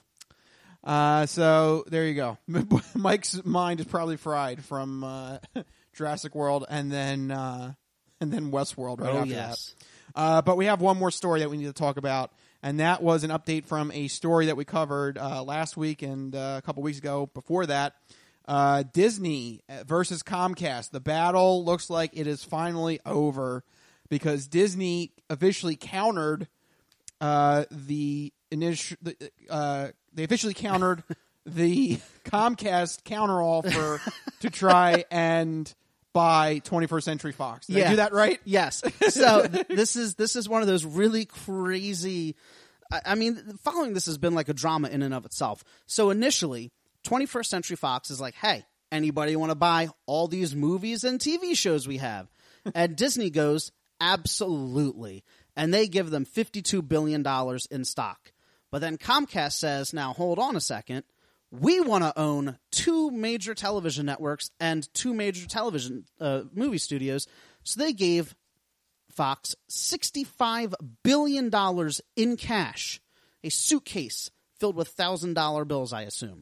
Uh, so there you go. Mike's mind is probably fried from uh, Jurassic World and then uh, and then Westworld right Oh, after yes. that. Uh, but we have one more story that we need to talk about, and that was an update from a story that we covered uh, last week and uh, a couple weeks ago before that. Uh, Disney versus Comcast. The battle looks like it is finally over because Disney officially countered uh, the initial. Uh, they officially countered the Comcast counteroffer to try and buy twenty-first Century Fox. Did I do that right? Yes. So th- this is this is one of those really crazy. I, I mean, following this has been like a drama in and of itself. So initially, twenty-first Century Fox is like, hey, anybody want to buy all these movies and T V shows we have? And Disney goes, absolutely. And they give them fifty-two billion dollars in stock. But then Comcast says, now hold on a second. We want to own two major television networks and two major television uh, movie studios. So they gave Fox sixty-five billion dollars in cash, a suitcase filled with one thousand dollar bills, I assume.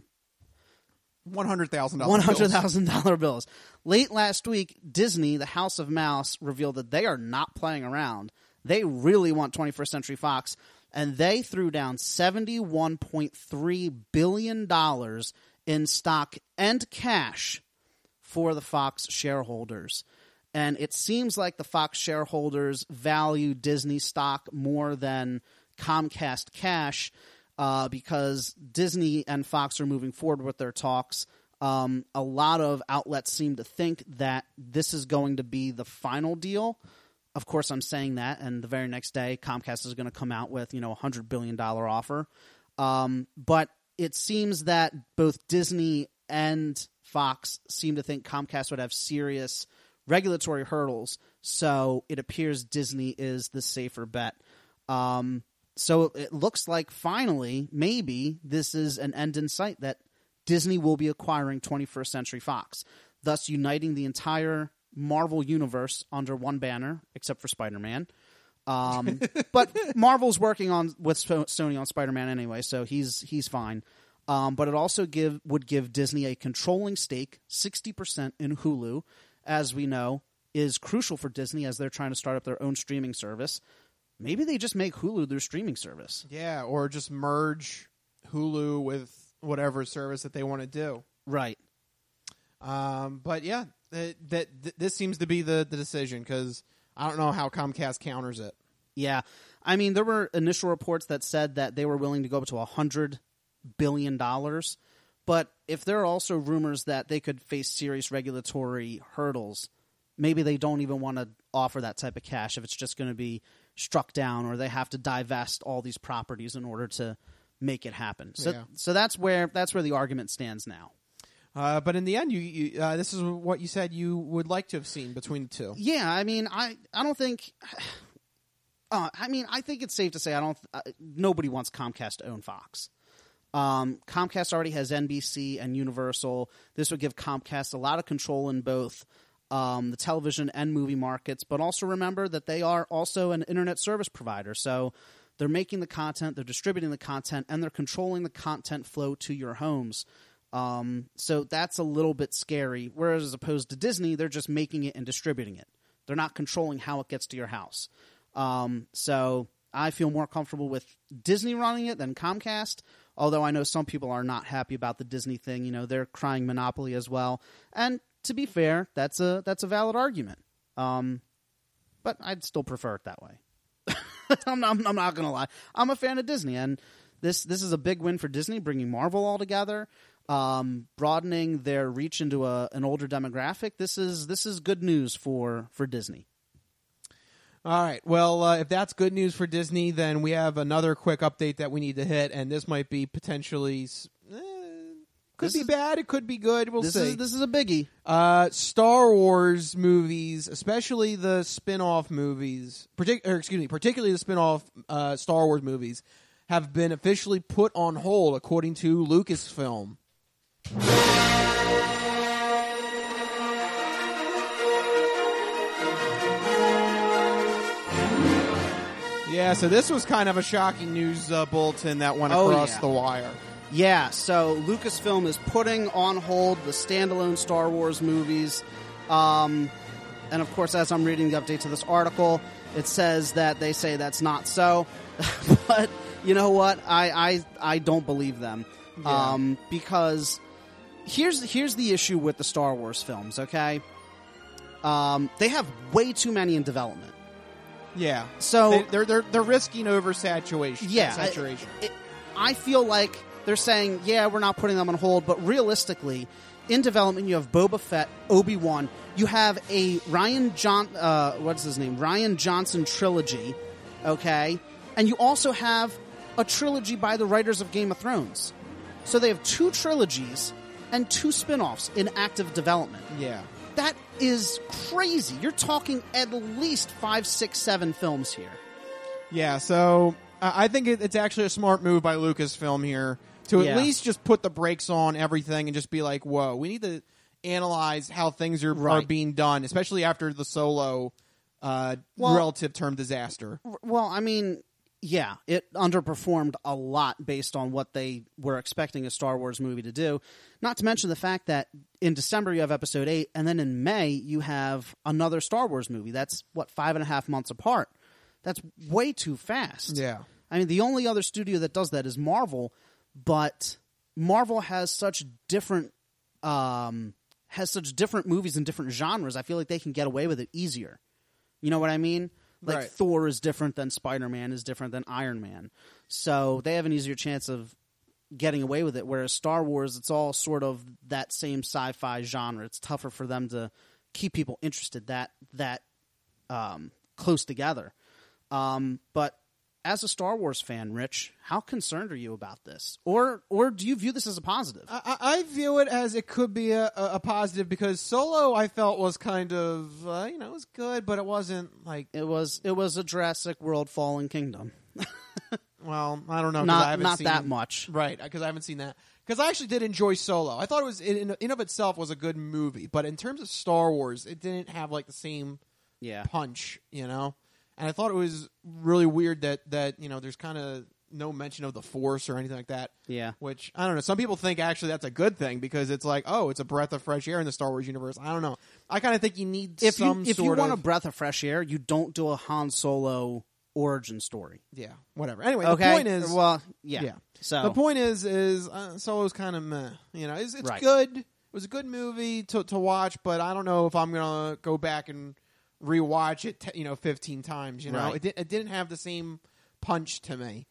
one hundred thousand dollars. one hundred thousand dollar bills. Late last week, Disney, the House of Mouse, revealed that they are not playing around. They really want twenty-first Century Fox, and they threw down seventy-one point three billion dollars in stock and cash for the Fox shareholders. And it seems like the Fox shareholders value Disney stock more than Comcast cash uh, because Disney and Fox are moving forward with their talks. Um, a lot of outlets seem to think that this is going to be the final deal. of course, I'm saying that, and the very next day, Comcast is going to come out with, you know, a one hundred billion dollars offer. Um, but it seems that both Disney and Fox seem to think Comcast would have serious regulatory hurdles, so it appears Disney is the safer bet. Um, so it looks like finally, maybe, this is an end in sight, that Disney will be acquiring twenty-first Century Fox, thus uniting the entire Marvel universe under one banner, except for Spider-Man. Um, but Marvel's working on with Sony on Spider-Man anyway, so he's he's fine. Um, but it also give would give Disney a controlling stake, sixty percent in Hulu, as we know, is crucial for Disney as they're trying to start up their own streaming service. Maybe they just make Hulu their streaming service. Yeah, or just merge Hulu with whatever service that they want to do. Right. Um, but yeah, that, that th- this seems to be the, the decision, because I don't know how Comcast counters it. Yeah. I mean, there were initial reports that said that they were willing to go up to one hundred billion dollars. But if there are also rumors that they could face serious regulatory hurdles, maybe they don't even want to offer that type of cash if it's just going to be struck down, or they have to divest all these properties in order to make it happen. So, Yeah. so that's where that's where the argument stands now. Uh, but in the end, you, you uh, this is what you said you would like to have seen between the two. Yeah, I mean, I, I don't think. Uh, I mean, I think it's safe to say I don't. Uh, nobody wants Comcast to own Fox. Um, Comcast already has N B C and Universal. This would give Comcast a lot of control in both um, the television and movie markets. But also remember that they are also an internet service provider. So they're making the content, they're distributing the content, and they're controlling the content flow to your homes. Um, so that's a little bit scary. Whereas as opposed to Disney, they're just making it and distributing it. They're not controlling how it gets to your house. Um, so I feel more comfortable with Disney running it than Comcast. Although I know some people are not happy about the Disney thing. You know, they're crying monopoly as well. And to be fair, that's a that's a valid argument. Um, but I'd still prefer it that way. I'm not, I'm not going to lie. I'm a fan of Disney, and this this is a big win for Disney, bringing Marvel all together, um, broadening their reach into a, an older demographic. This is this is good news for, for Disney. All right. Well, uh, if that's good news for Disney, then we have another quick update that we need to hit, and this might be potentially eh, could This be is- bad. It could be good. We'll This see. is this is a biggie. Uh, Star Wars movies, especially the spin-off movies, partic- or excuse me, particularly the spin-off uh, Star Wars movies, have been officially put on hold, according to Lucasfilm. Yeah, so this was kind of a shocking news uh, bulletin that went Oh, across yeah. the wire. Yeah, so Lucasfilm is putting on hold the standalone Star Wars movies. Um, and of course, as I'm reading the update to this article, it says that they say that's not so. But you know what? I, I, I don't believe them. Yeah. Um, because here's, here's the issue with the Star Wars films, okay? Um, they have way too many in development. Yeah. So they, they're they're they're risking oversaturation. Yeah, saturation. I, it, I feel like they're saying, yeah, we're not putting them on hold, but realistically, in development, you have Boba Fett, Obi-Wan, you have a Ryan John, uh, what's his name, Ryan Johnson trilogy, okay, and you also have a trilogy by the writers of Game of Thrones. So they have two trilogies and two spin-offs in active development. Yeah. That is crazy. You're talking at least five, six, seven films here. Yeah, so uh, I think it, it's actually a smart move by Lucasfilm here to at Yeah. least just put the brakes on everything and just be like, whoa, we need to analyze how things are, are Right. being done, especially after the Solo uh, Well- relative term disaster. Well, I mean, yeah, it underperformed a lot based on what they were expecting a Star Wars movie to do. Not to mention the fact that in December you have Episode eight, and then in May you have another Star Wars movie. That's, what, five and a half months apart. That's way too fast. Yeah. I mean, the only other studio that does that is Marvel, but Marvel has such different um, has such different movies and different genres. I feel like they can get away with it easier. You know what I mean? Like Right. Thor is different than Spider-Man is different than Iron Man. So they have an easier chance of getting away with it, whereas Star Wars, it's all sort of that same sci-fi genre. It's tougher for them to keep people interested. That that um, close together. Um, but as a Star Wars fan, Rich, how concerned are you about this? Or or do you view this as a positive? I, I view it as it could be a, a positive because Solo I felt was kind of, uh, you know, it was good, but it wasn't like... It was it was a Jurassic World Fallen Kingdom. Well, I don't know. 'cause Not I haven't not seen, that much. Right, because I haven't seen that. Because I actually did enjoy Solo. I thought it was, in, in of itself, was a good movie. But in terms of Star Wars, it didn't have like the same yeah. punch, you know? And I thought it was really weird that, that you know, there's kind of no mention of the Force or anything like that. Yeah. Which, I don't know. Some people think actually that's a good thing because it's like, oh, it's a breath of fresh air in the Star Wars universe. I don't know. I kind of think you need If some you if sort you want of... a breath of fresh air, you don't do a Han Solo origin story. Yeah, whatever. Anyway, okay? the point is... Well, yeah. yeah. So the point is, is uh, Solo's kind of meh. You know, it's, it's right. good. It was a good movie to to watch, but I don't know if I'm gonna go back and rewatch it. T- you know, fifteen times. You know, Right. it di- it didn't have the same punch to me,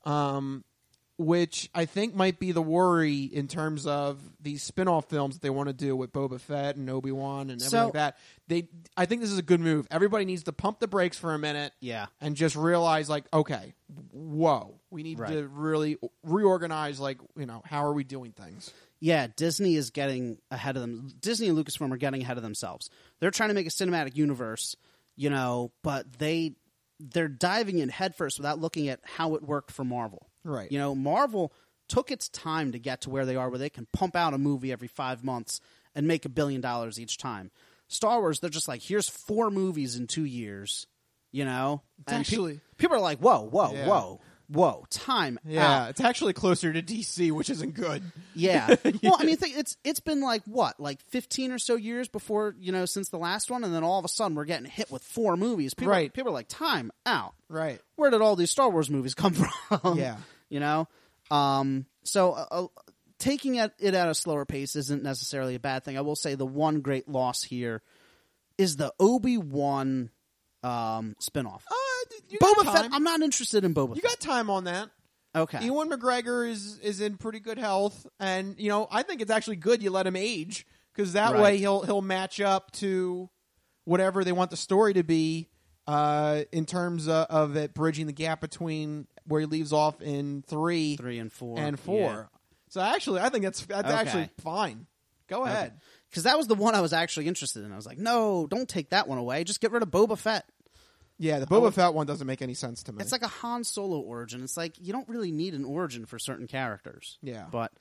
um, which I think might be the worry in terms of these spin-off films that they want to do with Boba Fett and Obi-Wan and everything So- like that. They, I think this is a good move. Everybody needs to pump the brakes for a minute. Yeah. And just realize, like, okay, whoa, we need Right. to really reorganize, like, you know, how are we doing things? Yeah, Disney is getting ahead of them. Disney and Lucasfilm are getting ahead of themselves. They're trying to make a cinematic universe, you know, but they they're diving in headfirst without looking at how it worked for Marvel. Right. You know, Marvel took its time to get to where they are, where they can pump out a movie every five months and make a billion dollars each time. Star Wars, they're just like, here's four movies in two years, you know? It's And actually- pe- people are like, whoa, whoa, Yeah. whoa, whoa, time Yeah, out. it's actually closer to D C, which isn't good. Yeah. Well, I mean, think it's it's been like what, like fifteen or so years before, you know, since the last one, and then all of a sudden we're getting hit with four movies. People, Right. People are like, time out. Right. Where did all these Star Wars movies come from? Yeah. You know. Um. So uh, uh, taking it, it at a slower pace isn't necessarily a bad thing. I will say the one great loss here is the Obi-Wan um, spinoff. Uh, you got Boba time. Fett. I'm not interested in Boba You Fett. got time on that. Okay. Ewan McGregor is is in pretty good health, and you know I think it's actually good you let him age because that Right. way he'll he'll match up to whatever they want the story to be uh, in terms of, of it bridging the gap between where he leaves off in three, Three and four. and four. So actually, I think that's that's Okay. actually fine. Go ahead. Because that was the one I was actually interested in. I was like, no, don't take that one away. Just get rid of Boba Fett. Yeah, the Boba Fett one doesn't make any sense to me. It's like a Han Solo origin. It's like you don't really need an origin for certain characters. Yeah. But,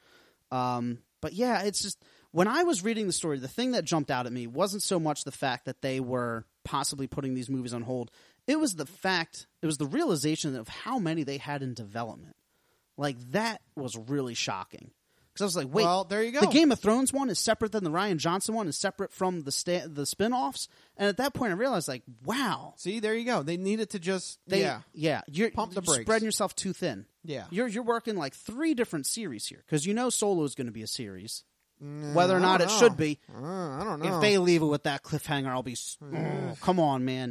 um, but yeah, it's just when I was reading the story, the thing that jumped out at me wasn't so much the fact that they were possibly putting these movies on hold. It was the fact, it was the realization of how many they had in development. Like that was really shocking. Because I was like, wait, Well, there you go. the Game of Thrones one is separate than the Rian Johnson one, is separate from the sta- the spin-offs. And at that point I realized, like, wow. See, there you go. They needed to just They, yeah. yeah, you're Pump the you're brakes. spreading yourself too thin. Yeah. You're you're working like three different series here because you know Solo is going to be a series, whether or I not it don't know. should be. Uh, I don't know. If they leave it with that cliffhanger, I'll be. s- Oh, come on, man!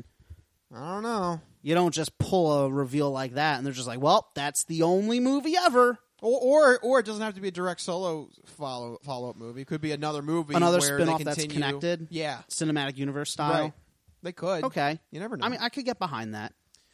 I don't know. You don't just pull a reveal like that and they're just like, well, that's the only movie ever. Or, or or it doesn't have to be a direct Solo follow follow up movie. It could be another movie, Another where spin-off they that's continue- connected. Yeah, Cinematic universe style. right. They could. Okay, You never know. I mean, I could get behind that.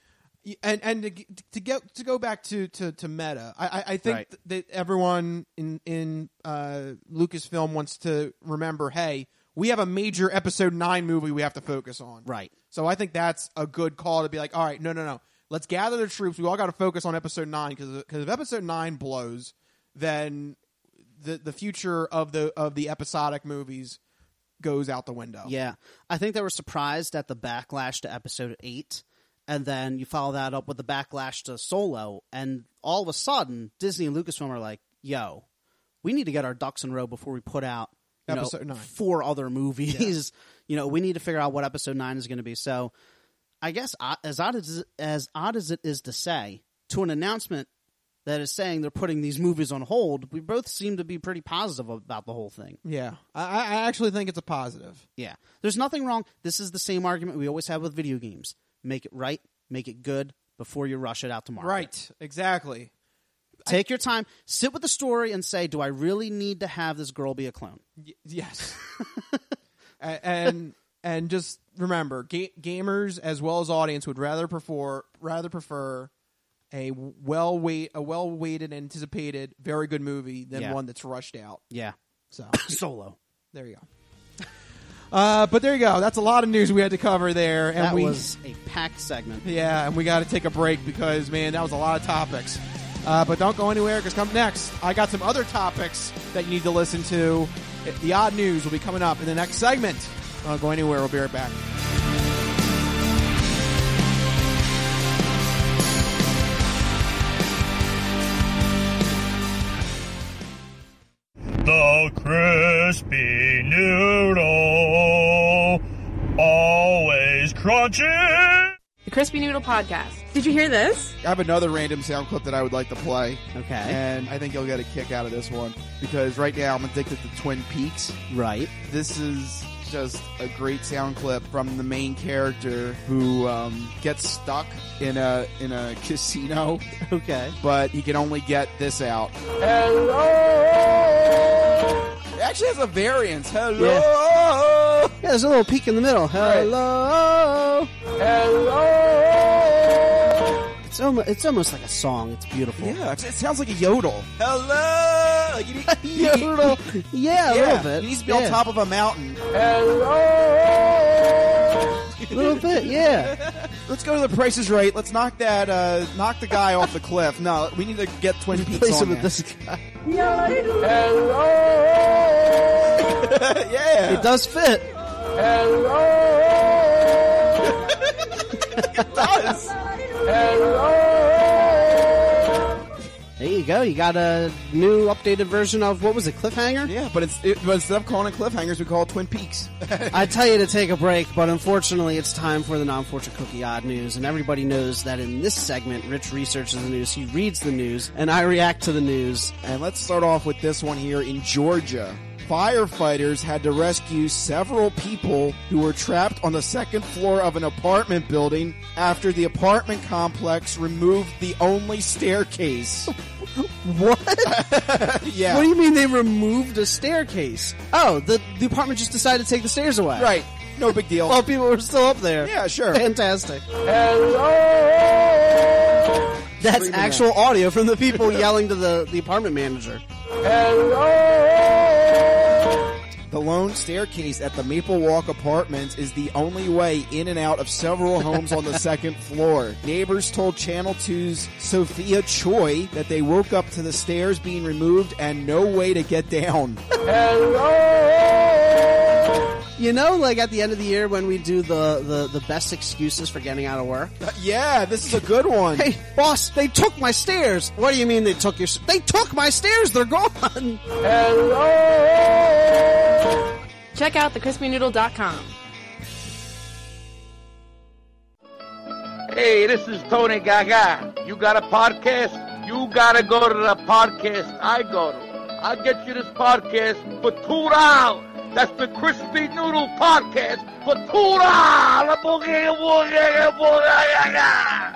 and and to, to get to go back to to, to meta, I I, I think Right. th- that everyone in in uh, Lucasfilm wants to remember, hey, we have a major Episode Nine movie we have to focus on. Right. So I think that's a good call to be like, all right, no, no, no, let's gather the troops. We all got to focus on Episode Nine because because if Episode Nine blows, then the the future of the of the episodic movies goes out the window. Yeah, I think they were surprised at the backlash to Episode Eight. And then you follow that up with the backlash to Solo, and all of a sudden, Disney and Lucasfilm are like, yo, we need to get our ducks in a row before we put out you Episode know, nine. four other movies. You know, we need to figure out what Episode nine is going to be. So I guess uh, as odd as, as odd as it is to say, to an announcement that is saying they're putting these movies on hold, we both seem to be pretty positive about the whole thing. Yeah, I, I actually think it's a positive. Yeah. There's nothing wrong. This is the same argument we always have with video games. Make it right, make it good before you rush it out to market. Right, exactly. Take your time, sit with the story and say, do I really need to have this girl be a clone? Y- yes. and, and and just remember, ga- gamers as well as audience would rather prefer rather prefer a well wait a well weighted, anticipated, very good movie than Yeah. one that's rushed out. Yeah. So Solo. there you go. Uh, but there you go. That's a lot of news we had to cover there, and That we was a packed segment. yeah, and we got to take a break because man, that was a lot of topics. Uh, but don't go anywhere because come next, I got some other topics that you need to listen to. The odd news will be coming up in the next segment. Don't go anywhere. We'll be right back. The crispy noodle, always crunchy. The Crispy Noodle Podcast. Did you hear this? I have another random sound clip that I would like to play. Okay. And I think you'll get a kick out of this one because right now I'm addicted to Twin Peaks. Right. This is just a great sound clip from the main character who um, gets stuck in a in a casino. Okay. But he can only get this out. Hello. It actually has a variance. Hello. Yeah, yeah there's a little peak in the middle. Hello. Hello. It's almost, it's almost like a song. It's beautiful. Yeah, it sounds like a yodel. Hello. Like you need, yodel. Yeah, a yeah, little bit. He needs to be yeah. on top of a mountain. Hello. A little bit, yeah. Let's go to the Price is Right. Let's knock that, uh, knock the guy off the cliff. No, we need to get Twin Peaks Replace on it with there. this guy. Hello. Yeah. It does fit. Hello. It does. Hello. There you go. You got a new updated version of, what was it, Cliffhanger? Yeah, but it's it, but instead of calling it cliffhangers, we call it Twin Peaks. I tell you to take a break, but unfortunately it's time for the Non-Fortune Cookie Odd News, and everybody knows that in this segment, Rich researches the news, he reads the news, and I react to the news. And let's start off with this one here in Georgia. Firefighters had to rescue several people who were trapped on the second floor of an apartment building after the apartment complex removed the only staircase. What? Yeah. What do you mean they removed a staircase? Oh, the, the apartment just decided to take the stairs away. Right. No big deal. Well, people were still up there. Yeah, sure. Fantastic. Hello. That's Screaming actual that. audio from the people yelling to the, the apartment manager. Hello. The lone staircase at the Maple Walk Apartments is the only way in and out of several homes on the second floor. Neighbors told Channel two's Sophia Choi that they woke up to the stairs being removed and no way to get down. Hello. You know, like at the end of the year when we do the, the, the best excuses for getting out of work? Uh, yeah, this is a good one. Hey, boss, they took my stairs. What do you mean they took your... They took my stairs. They're gone. Hello. Check out the crispy noodle dot com. Hey, this is Tony Gaga. You got a podcast? You gotta go to the podcast I go to. I'll get you this podcast for two dollars. That's the Crispy Noodle Podcast for two dollars. Boogie, boogie, boogie.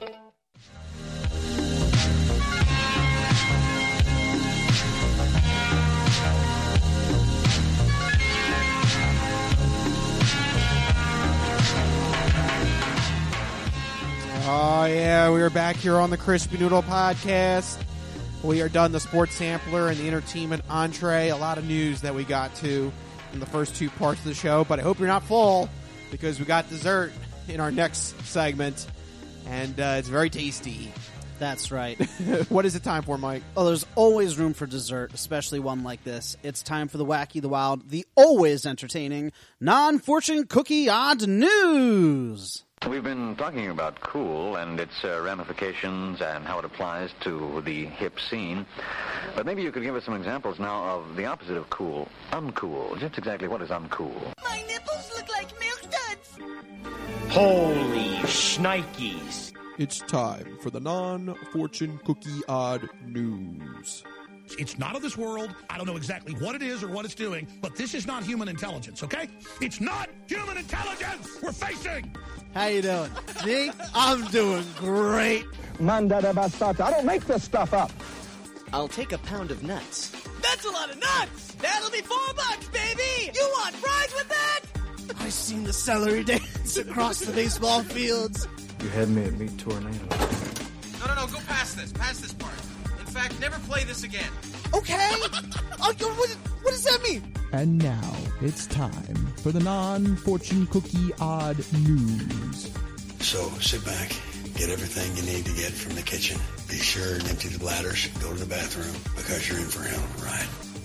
Oh, yeah, we are back here on the Crispy Noodle Podcast. We are done the sports sampler and the entertainment entree. A lot of news that we got to in the first two parts of the show, but I hope you're not full because we got dessert in our next segment, and uh, it's very tasty. That's right. What is it time for, Mike? Oh, there's always room for dessert, especially one like this. It's time for the wacky, the wild, the always entertaining Non-Fortune Cookie Odd News. We've been talking about cool and its uh, ramifications and how it applies to the hip scene. But maybe you could give us some examples now of the opposite of cool, uncool. Just exactly what is uncool? My nipples look like milk duds. Holy shnikes. It's time for the Non-Fortune Cookie Odd News. It's not of this world. I don't know exactly what it is or what it's doing, but this is not human intelligence, okay? It's not human intelligence we're facing! How you doing? Me? I'm doing great. Manda de bastata. I don't make this stuff up. I'll take a pound of nuts. That's a lot of nuts. That'll be four bucks, baby. You want fries with that? I seen the celery dance across the baseball fields. You had me at Meat Tornado. No, no, no, go past this. Past this part. In fact, never play this again. Okay. Oh, what, what does that mean? And now it's time for the non-fortune cookie odd news. So sit back, get everything you need to get from the kitchen. Be sure and empty the bladders. Go to the bathroom because you're in for a hell of a ride.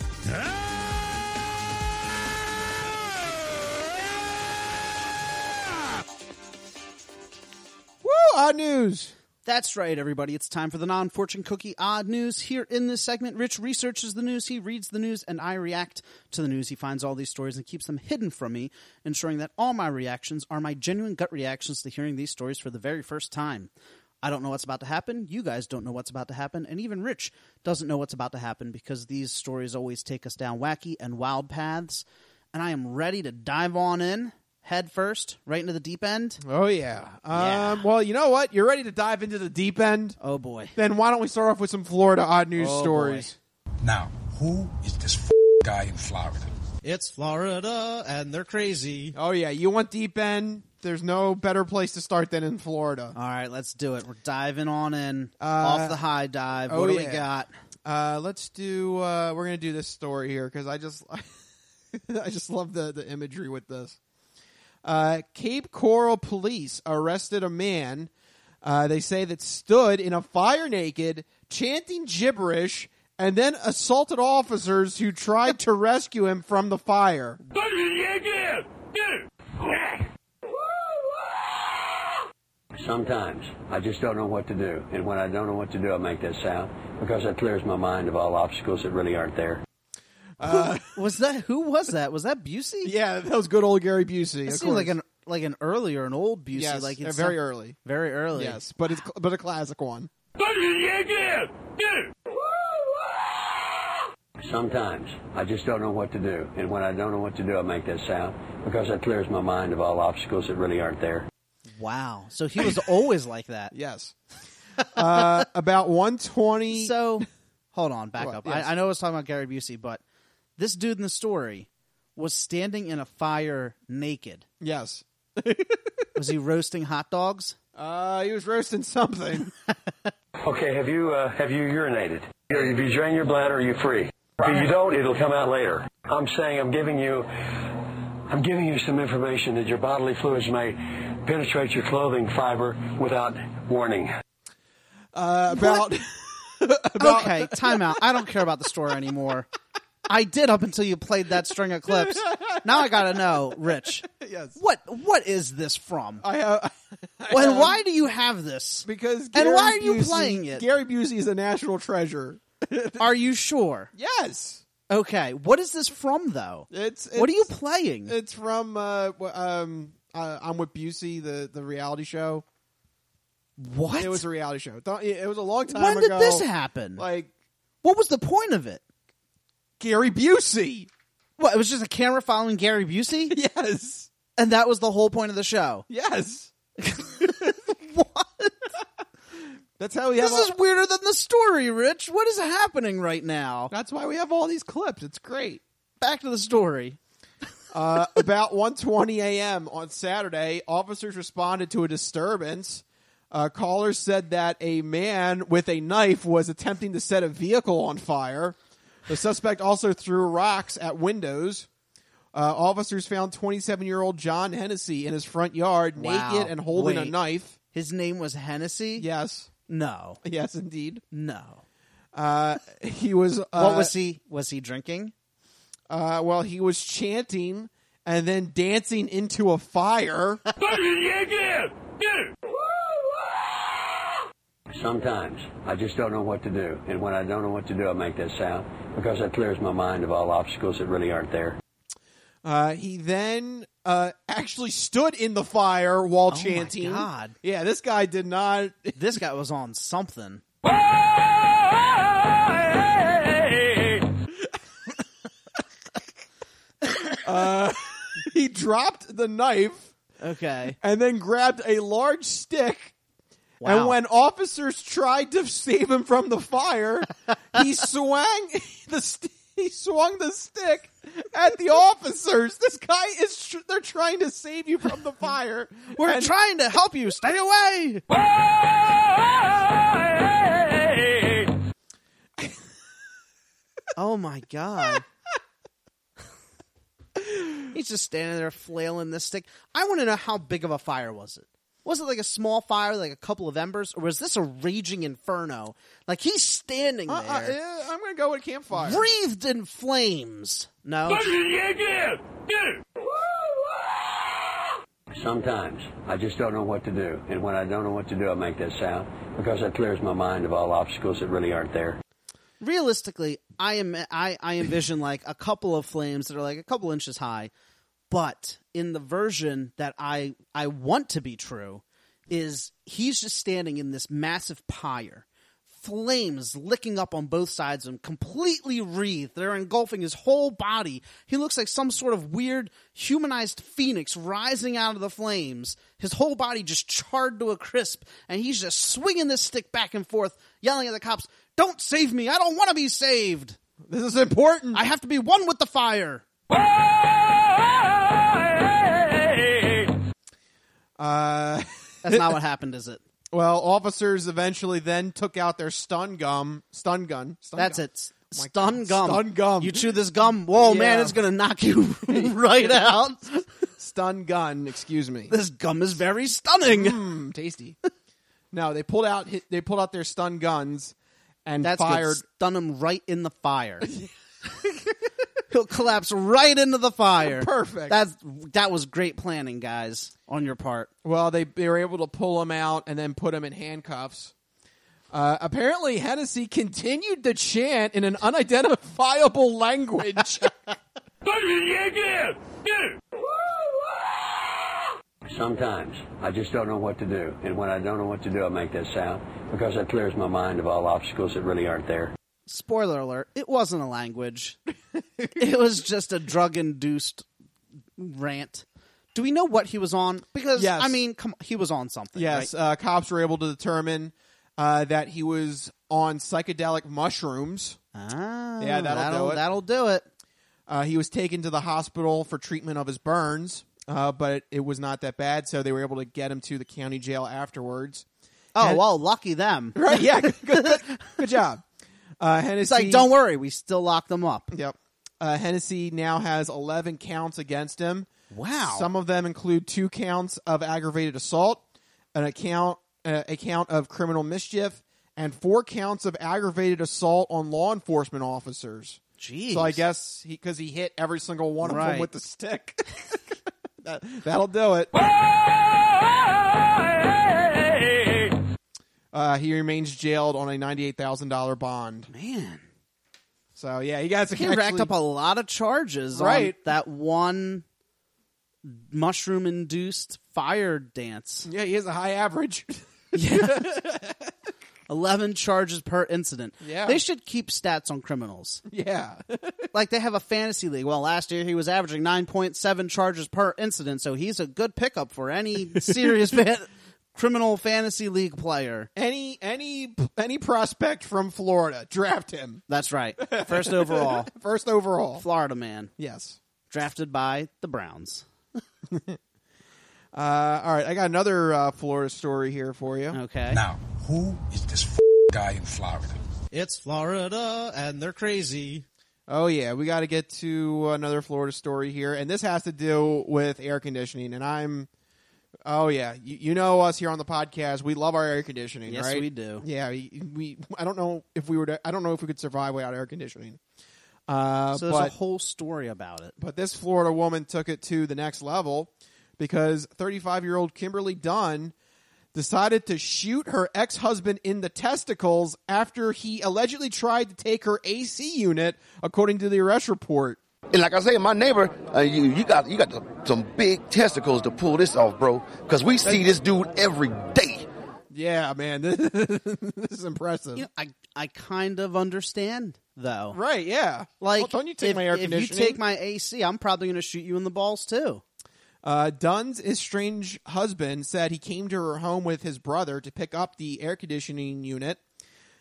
Woo! Odd news. That's right, everybody. It's time for the non-fortune cookie odd news. Here in this segment, Rich researches the news, he reads the news, and I react to the news. He finds all these stories and keeps them hidden from me, ensuring that all my reactions are my genuine gut reactions to hearing these stories for the very first time. I don't know what's about to happen. You guys don't know what's about to happen. And even Rich doesn't know what's about to happen because these stories always take us down wacky and wild paths. And I am ready to dive on in. Head first, right into the deep end. Oh, yeah. yeah. Um, well, you know what? You're ready to dive into the deep end? Oh, boy. Then why don't we start off with some Florida odd news oh, stories? Boy. Now, who is this f- guy in Florida? It's Florida, and they're crazy. Oh, yeah. You want deep end? There's no better place to start than in Florida. All right, let's do it. We're diving on in. Uh, off the high dive. Oh, what do yeah. we got? Uh, let's do, uh, we're going to do this story here because I just, I just love the, the imagery with this. Uh, Cape Coral police arrested a man, uh, they say, that stood in a fire naked, chanting gibberish, and then assaulted officers who tried to rescue him from the fire. Sometimes I just don't know what to do, and when I don't know what to do, I make that sound because that clears my mind of all obstacles that really aren't there. Uh, was that who was that? Was that Busey? Yeah, that was good old Gary Busey. It seemed like an like an earlier, an old Busey. Yes, like it's very not, early, very early. Yes, but it's but a classic one. Sometimes I just don't know what to do, and when I don't know what to do, I make that sound because that clears my mind of all obstacles that really aren't there. Wow, so he was always like that. Yes. Uh, about one twenty. So, hold on, back What? up. Yes. I, I know I was talking about Gary Busey, but this dude in the story was standing in a fire naked. Yes. Was he roasting hot dogs? Uh, he was roasting something. Okay, have you uh, have you urinated? If you drain your bladder, are you free? If you don't, it'll come out later. I'm saying I'm giving you, I'm giving you some information that your bodily fluids may penetrate your clothing fiber without warning. Uh, about, about okay, time out. I don't care about the story anymore. I did up until you played that string of clips. Now I gotta know, Rich. Yes. What what is this from? I have. I and have, why do you have this? Because Gary and why are you Busey, playing it? Gary Busey is a national treasure. Are you sure? Yes. Okay. What is this from, though? It's, it's what are you playing? It's from uh, um, uh, I'm with Busey, the the reality show. What? It was a reality show. It was a long time when ago. When did this happen? Like, what was the point of it? Gary Busey. What? It was just a camera following Gary Busey? Yes. And that was the whole point of the show? Yes. What? That's how we this have. This is all... weirder than the story, Rich. What is happening right now? That's why we have all these clips. It's great. Back to the story. uh, about one twenty a.m. on Saturday, officers responded to a disturbance. Uh, callers said that a man with a knife was attempting to set a vehicle on fire. The suspect also threw rocks at windows. Uh, officers found twenty-seven-year-old John Hennessy in his front yard, wow. naked and holding Wait. a knife. His name was Hennessy? Yes. No. Yes, indeed. No. Uh, he was. Uh, what was he? Was he drinking? Uh, well, he was chanting and then dancing into a fire. Sometimes I just don't know what to do, and when I don't know what to do, I make that sound because that clears my mind of all obstacles that really aren't there. Uh, he then uh, actually stood in the fire while oh chanting. My God. Yeah, this guy did not. This guy was on something. uh, he dropped the knife. Okay. And then grabbed a large stick. Wow. And when officers tried to save him from the fire, he swung the st- he swung the stick at the officers. This guy is, tr- they're trying to save you from the fire. We're And- trying to help you. Stay away. Oh my God. He's just standing there flailing this stick. I want to know, how big of a fire was it? Was it like a small fire, like a couple of embers, or was this a raging inferno? Like he's standing there, Uh, uh, yeah, I'm going to go with campfire. breathed in flames. No. Sometimes I just don't know what to do. And when I don't know what to do, I make that sound because that clears my mind of all obstacles that really aren't there. Realistically, I am I, I envision like a couple of flames that are like a couple inches high, but in the version that I I want to be true is he's just standing in this massive pyre, flames licking up on both sides of him, completely wreathed. They're engulfing his whole body. He looks like some sort of weird humanized phoenix rising out of the flames. His whole body just charred to a crisp, and he's just swinging this stick back and forth, yelling at the cops, "Don't save me! I don't want to be saved! This is important! I have to be one with the fire!" Uh, That's not what happened, is it? Well, officers eventually then took out their stun gum, stun gun. Stun That's gun. it. Oh my Stun God. gum. Stun gum. You chew this gum, whoa, Yeah. man, it's going to knock you right out. Stun gun, excuse me. This gum is very stunning. Mm, tasty. No, they pulled out they pulled out their stun guns and That's fired. good. Stun him right in the fire. He'll collapse right into the fire. Perfect. That's that was great planning, guys, on your part. Well, they they were able to pull him out and then put him in handcuffs. Uh, apparently, Hennessy continued to chant in an unidentifiable language. Sometimes I just don't know what to do. And when I don't know what to do, I make that sound because that clears my mind of all obstacles that really aren't there. Spoiler alert, it wasn't a language. It was just a drug-induced rant. Do we know what he was on? Because, Yes. I mean, come, he was on something, Yes, right? uh, cops were able to determine uh, that he was on psychedelic mushrooms. Ah, Yeah, that'll, that'll do it. That'll do it. Uh, he was taken to the hospital for treatment of his burns, uh, but it was not that bad, so they were able to get him to the county jail afterwards. Oh, And- well, lucky them. Right, yeah, good, good, good job. Uh, Hennessy, It's like, don't worry, we still lock them up. Yep. Uh, Hennessy now has eleven counts against him. Wow. Some of them include two counts of aggravated assault, an account, uh, a count of criminal mischief, and four counts of aggravated assault on law enforcement officers. Jeez. So I guess because he, he hit every single one of them Right. with the stick. that, that'll do it. Uh, he remains jailed on a ninety-eight thousand dollars bond. Man. So, yeah, you guys He actually, racked up a lot of charges Right. on that one mushroom-induced fire dance. Yeah, he has a high average. Yeah. eleven charges per incident. Yeah. They should keep stats on criminals. Yeah. Like they have a fantasy league. Well, last year he was averaging nine point seven charges per incident, so he's a good pickup for any serious fan- criminal fantasy league player. Any any any prospect from Florida, draft him. That's right. First overall. First overall. Florida man. Yes. Drafted by the Browns. Uh, all right, I got another uh, Florida story here for you. Okay. Now, who is this f- guy in Florida? It's Florida, and they're crazy. Oh, yeah, we got to get to another Florida story here, and this has to do with air conditioning, and I'm... Oh, yeah, you, you know us here on the podcast. We love our air conditioning, Yes, right? we do. Yeah, we, we... I don't know if we were to... I don't know if we could survive without air conditioning. Uh, So there's but, a whole story about it. But this Florida woman took it to the next level because thirty-five-year-old Kimberly Dunn decided to shoot her ex-husband in the testicles after he allegedly tried to take her A C unit, according to the arrest report. And like I say, my neighbor, uh, you you got you got the, some big testicles to pull this off, bro. Because we see this dude every day. Yeah, man, this, this is impressive. You know, I I kind of understand though. Right? Yeah. Like, Well, don't you take if, my air if you conditioning? take my A C, I'm probably going to shoot you in the balls too. Uh, Dunn's estranged husband said he came to her home with his brother to pick up the air conditioning unit.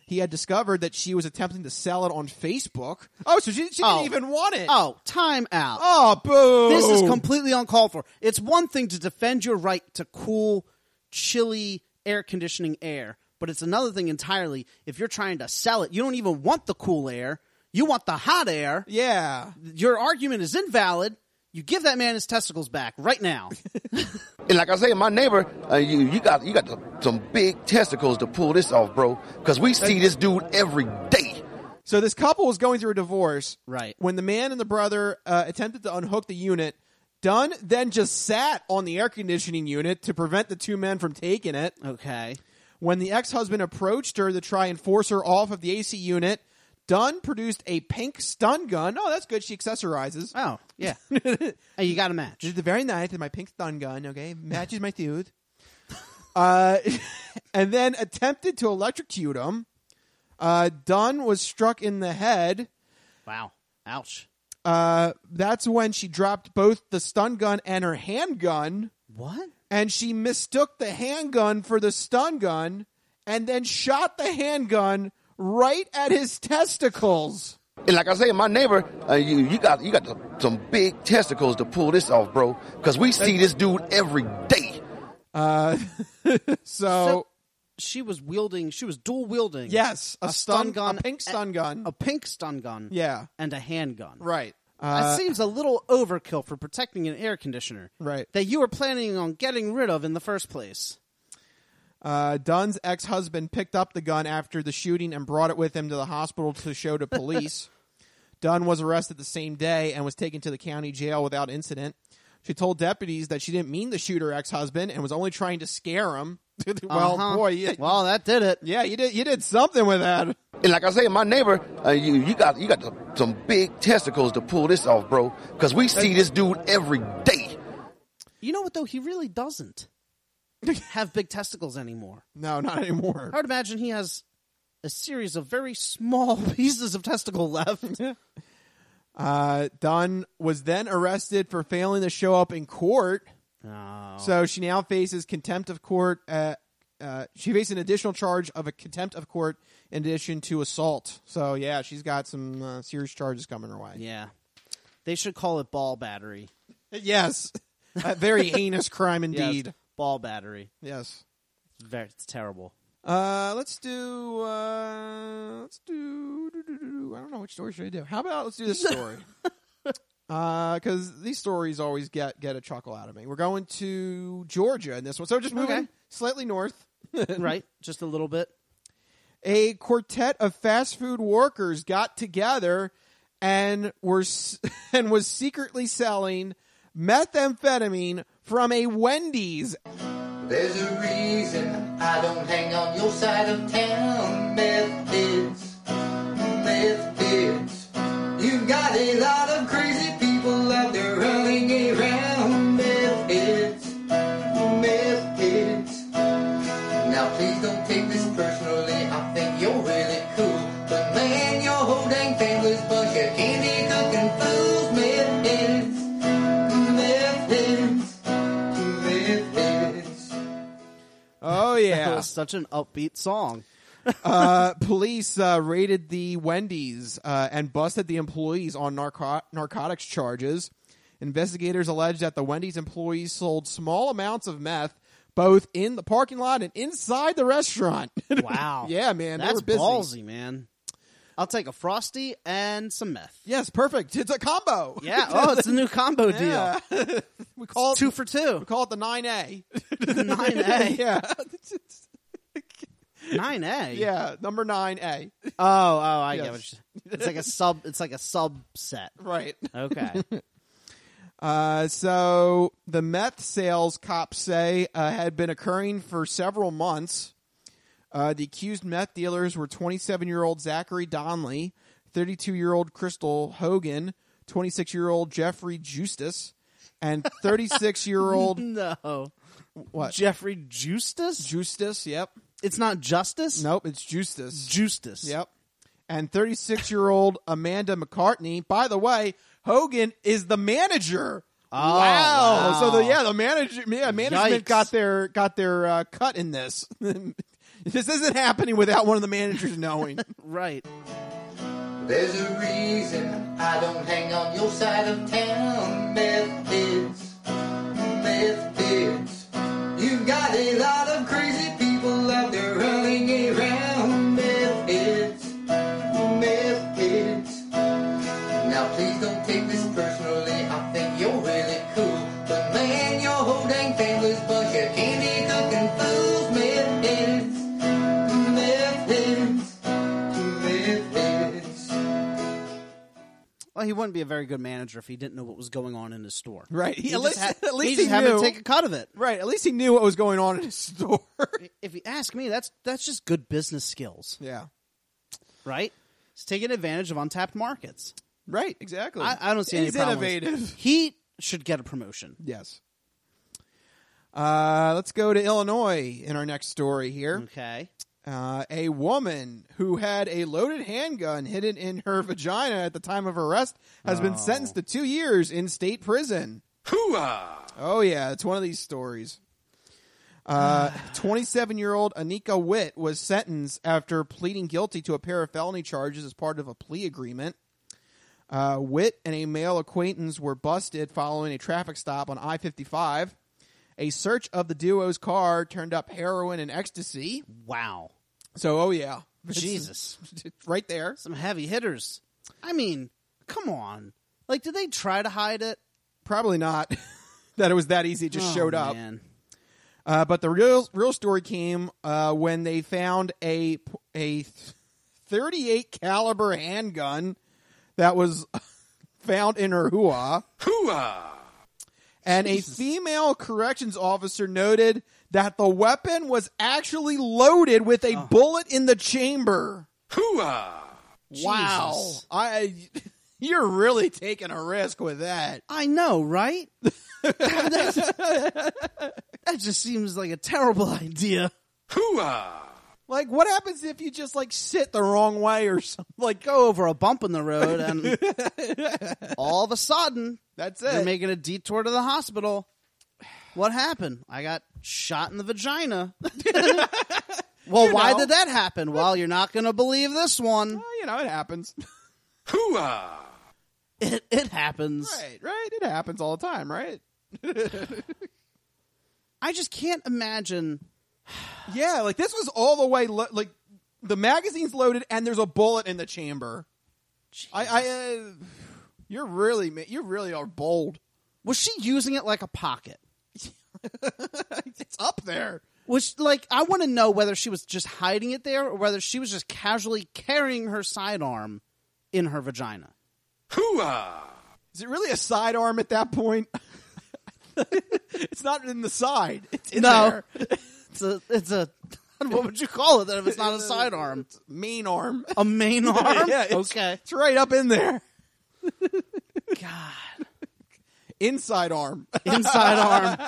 he had discovered that she was attempting to sell it on Facebook. Oh, so she, she Oh. didn't even want it. Oh, time out. Oh, boo. This is completely uncalled for. It's one thing to defend your right to cool, chilly air conditioning air, but it's another thing entirely if you're trying to sell it. You don't even want the cool air. You want the hot air. Yeah. Your argument is invalid. You give that man his testicles back right now. And like I say, my neighbor, uh, you you got you got the, some big testicles to pull this off, bro. Because we see this dude every day. So this couple was going through a divorce. Right. When the man and the brother uh, attempted to unhook the unit, Dunn then just sat on the air conditioning unit to prevent the two men from taking it. Okay. When the ex-husband approached her to try and force her off of the A C unit, Dunn produced a pink stun gun. Oh, that's good. She accessorizes. Oh, yeah. Hey, you got a match. This is the very nice with my pink stun gun, okay? Matches my dude. uh, and then attempted to electrocute him. Uh, Dunn was struck in the head. Wow. Ouch. Uh, that's when she dropped both the stun gun and her handgun. What? And she mistook the handgun for the stun gun and then shot the handgun right at his testicles. And like I say, my neighbor, uh, you you got you got the, some big testicles to pull this off, bro. Because we see this dude every day. Uh, so, So she was wielding, she was dual wielding. yes, a, a stun, stun gun, a pink stun gun. a pink stun gun, Yeah, and a handgun. right. That Uh, seems a little overkill for protecting an air conditioner right. that you were planning on getting rid of in the first place. Uh, Dunn's ex-husband picked up the gun after the shooting and brought it with him to the hospital to show to police. Dunn was arrested the same day and was taken to the county jail without incident. She told deputies that she didn't mean to shoot her ex-husband and was only trying to scare him. well, Uh-huh. boy, yeah, Well, that did it. yeah, you did you did something with that. And like I say, my neighbor, uh, you you got you got the, some big testicles to pull this off, bro. Because we see this dude every day. You know what, though? He really doesn't have big testicles anymore. No, not anymore. I would imagine he has a series of very small pieces of testicle left. Uh, Dunn was then arrested for failing to show up in court. Oh. So she now faces contempt of court. Uh, uh, she faces an additional charge of a contempt of court in addition to assault. So, yeah, she's got some uh, serious charges coming her way. Yeah. They should call it ball battery. Yes. A very heinous crime indeed. Yes, ball battery. Yes. It's, very, it's terrible. Uh, let's do, uh, let's do, do, do, do, I don't know which story should I do. How about let's do this story? Uh, because these stories always get, get a chuckle out of me. We're going to Georgia in this one. So just moving Okay. slightly north. Right? Just a little bit. A quartet of fast food workers got together and were s- and was secretly selling methamphetamine from a Wendy's. There's a reason I don't hang on your side of town. Meth heads, meth heads. You got a lot of crazy people out there running around. Meth heads, meth heads. Now please don't take this personally. I think you're really cool, but man, your whole dang family's bunch of candy cooking fools. Meth heads, meth heads, meth heads. Oh, That yeah. was such an upbeat song. uh, police uh, raided the Wendy's uh, and busted the employees on narco- narcotics charges. Investigators allege that the Wendy's employees sold small amounts of meth both in the parking lot and inside the restaurant. Wow. Yeah, man. That's they were busy. ballsy, man. I'll take a Frosty and some meth. Yes, perfect. It's a combo. Yeah. Oh, it's a new combo deal. Yeah. we call it Two for two. We call it the nine A. nine A. Yeah. nine A. Yeah, number nine A. Oh, oh, I Yes. get what you're It's like a sub. It's like a subset. Right. Okay. Uh, so the meth sales, cops say, uh, had been occurring for several months. Uh, the accused meth dealers were twenty-seven-year-old Zachary Donnelly, thirty-two-year-old Crystal Hogan, twenty-six-year-old Jeffrey Justus, and thirty-six-year-old... No. What? Jeffrey Justus? Justus, yep. It's not Justice? Nope, it's Justus. Justus. Yep. And thirty-six-year-old Amanda McCartney. By the way, Hogan is the manager. Oh, wow. wow. So the yeah, the manager yeah, management Yikes. got their got their uh, cut in this. This isn't happening without one of the managers knowing. Right. There's a reason I don't hang on your side of town, Methods, Methods. You've got a lot of crazy people out there running around, Methods, Methods. Now please don't take this personally, I think you're really cool, but man, your whole dang family's bunch of candy cooking fools, Methods, Methods, Methods. Well, he wouldn't be a very good manager if he didn't know what was going on in his store. Right. He, He at, just least, had- at least he he, just had to knew. take a cut of it. Right. At least he knew what was going on in his store. If you ask me, that's that's just good business skills. Yeah. Right? He's taking advantage of untapped markets. Right. Exactly. I, I don't see any He's problem with- innovative. He should get a promotion. Yes. Uh, let's go to Illinois in our next story here. Okay. Uh, a woman who had a loaded handgun hidden in her vagina at the time of her arrest has been Oh. sentenced to two years in state prison. Hooah! Oh, yeah. It's one of these stories. Uh, twenty-seven-year-old Anika Witt was sentenced after pleading guilty to a pair of felony charges as part of a plea agreement. Uh, Witt and a male acquaintance were busted following a traffic stop on I fifty-five. A search of the duo's car turned up heroin and ecstasy. Wow. So, oh yeah. Jesus. It's right there. Some heavy hitters. I mean, come on. Like, did they try to hide it? Probably not. That it was that easy. It just Oh, showed up. man. Uh, but the real real story came uh, when they found a a thirty-eight caliber handgun that was found in her hoo-ah. Hoo-ah! And a female corrections officer noted that the weapon was actually loaded with a bullet in the chamber. Hoo-ah! Wow. Jesus. I you're really taking a risk with that. I know, right? That just seems like a terrible idea. Hoo-ah! Like, what happens if you just, like, sit the wrong way or something? Like, go over a bump in the road and all of a sudden, that's you're it. making a detour to the hospital. What happened? I got shot in the vagina. Well, You why know. did that happen? Well, you're not going to believe this one. Well, you know, it happens. Hoo-ah! It, it happens. Right, right. It happens all the time, right? I just can't imagine. Yeah, like, this was all the way, lo- like, the magazine's loaded and there's a bullet in the chamber. I, I, uh, you're really, ma- you really are bold. Was she using it like a pocket? It's up there. Which, like, I want to know whether she was just hiding it there or whether she was just casually carrying her sidearm in her vagina. Hoo-ah! Is it really a sidearm at that point? It's not in the side. It's in No. there. It's a, it's a, what would you call it then if it's not a sidearm? It's a main arm. A main arm? Yeah, it's, Okay. It's right up in there. God. Inside arm. Inside arm.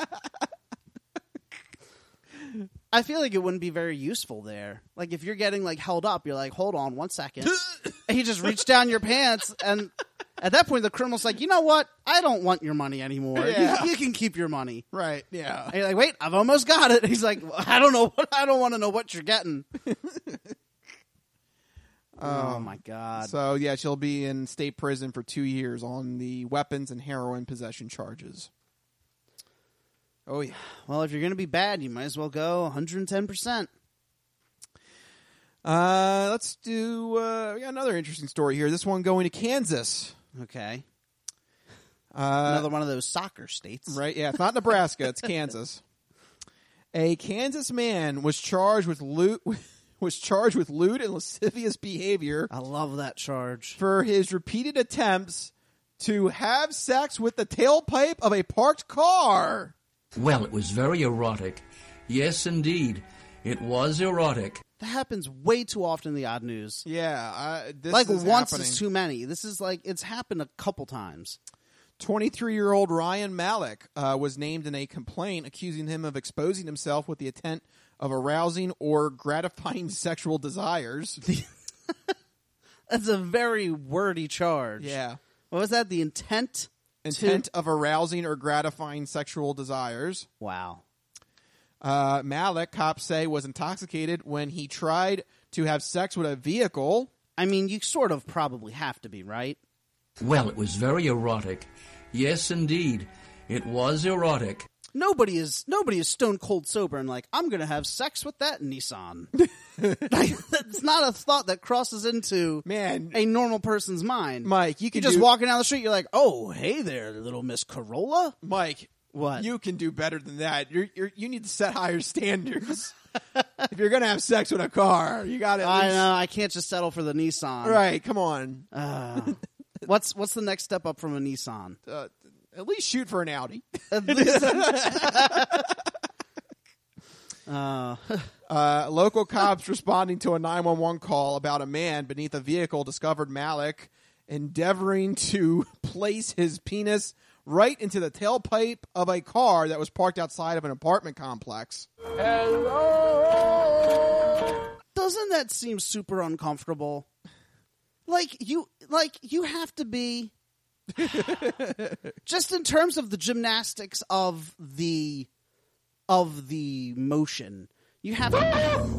I feel like it wouldn't be very useful there. Like, if you're getting, like, held up, you're like, hold on one second. And you just reach down your pants, and at that point, the criminal's like, you know what? I don't want your money anymore. Yeah. You, you can keep your money. Right, yeah. And you're like, wait, I've almost got it. He's like, I don't know what, I don't want to know what you're getting. Oh, my God. So, yeah, she'll be in state prison for two years on the weapons and heroin possession charges. Oh, yeah. Well, if you're going to be bad, you might as well go one hundred ten percent. Uh, let's do, uh, we got another interesting story here. This one going to Kansas. Okay. Uh, Another one of those soccer states. Right, yeah. It's not Nebraska, it's Kansas. A Kansas man was charged with loot, was charged with lewd and lascivious behavior. I love that charge. For his repeated attempts to have sex with the tailpipe of a parked car. Well, it was very erotic. Yes, indeed. It was erotic. That happens way too often in the odd news. Yeah. Uh, this like is once happening. is too many. This is like, it's happened a couple times. twenty-three-year-old Ryan Malik uh, was named in a complaint accusing him of exposing himself with the intent of arousing or gratifying sexual desires. That's a very wordy charge. Yeah. What was that? The intent? Intent to... of arousing or gratifying sexual desires. Wow. Uh, Malik, cops say, was intoxicated when he tried to have sex with a vehicle. I mean, you sort of probably have to be, right? Well, it was very erotic. Yes, indeed. It was erotic. Nobody is nobody is stone cold sober and like, I'm going to have sex with that Nissan. Like, that's not a thought that crosses into Man, a normal person's mind. Mike, you can You're just do- walking down the street, you're like, oh, hey there, little Miss Corolla. Mike, what? You can do better than that. You're, you're, you need to set higher standards. If you're going to have sex with a car, you got to at I least... know, I can't just settle for the Nissan. Right, come on. Uh, what's what's the next step up from a Nissan? Uh, at least shoot for an Audi. At least. uh, uh, local cops responding to a nine one one call about a man beneath a vehicle discovered Malik endeavoring to place his penis right into the tailpipe of a car that was parked outside of an apartment complex. Hello. Doesn't that seem super uncomfortable? Like you, like you have to be just in terms of the gymnastics of the of the motion. You have to.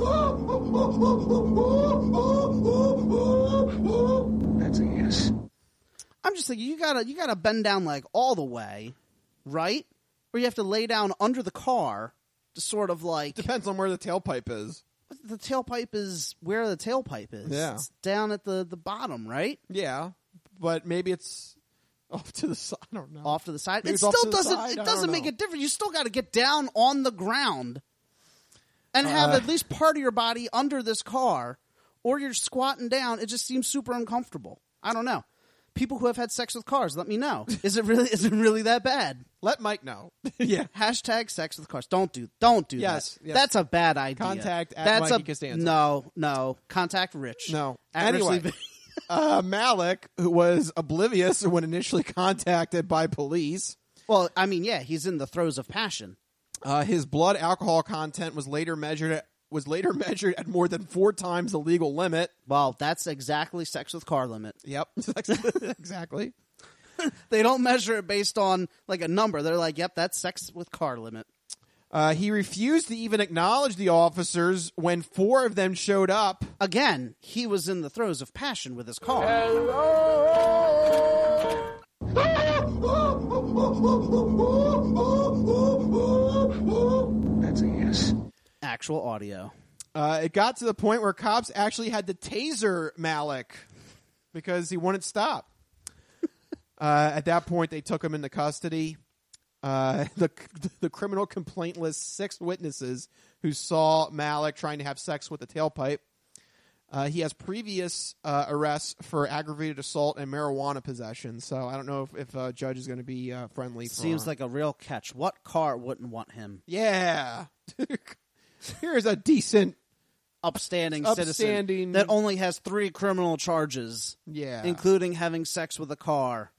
That's a yes. I'm just thinking you gotta you gotta bend down like all the way, right? Or you have to lay down under the car to sort of like depends on where the tailpipe is. The tailpipe is where the tailpipe is. Yeah. It's down at the, the bottom, right? Yeah, but maybe it's off to the side. I don't know. Off to the side. Maybe It it's off still to the doesn't. side. It I doesn't don't make know. a difference. You still got to get down on the ground and have Uh, at least part of your body under this car, or you're squatting down. It just seems super uncomfortable. I don't know. People who have had sex with cars, let me know. Is it really? Is it really that bad? Let Mike know. Yeah. Hashtag sex with cars. Don't do. Don't do Yes, that. yes. That's a bad idea. Contact at That's Mikey a, Costanza. No, no. Contact Rich. No. At Anyway, Rich Lee- uh, Malik, who was oblivious when initially contacted by police, Well, I mean, yeah, he's in the throes of passion. uh, his blood alcohol content was later measured at, was later measured at more than four times the legal limit. Well, that's exactly sex with car limit. Yep, exactly. They don't measure it based on like a number. They're like, "Yep, that's sex with car limit." Uh, he refused to even acknowledge the officers when four of them showed up. Again, he was in the throes of passion with his car. That's a yes. Actual audio. Uh, it got to the point where cops actually had to taser Malik because he wouldn't stop. uh, at that point, they took him into custody. Uh, the the criminal complaint lists six witnesses who saw Malik trying to have sex with the tailpipe. Uh, he has previous uh, arrests for aggravated assault and marijuana possession. So I don't know if, if a judge is going to be uh, friendly. For Seems like a real catch. What car wouldn't want him? yeah. Here's a decent, Upstanding, Upstanding- citizen that only has three criminal charges, yeah. including having sex with a car.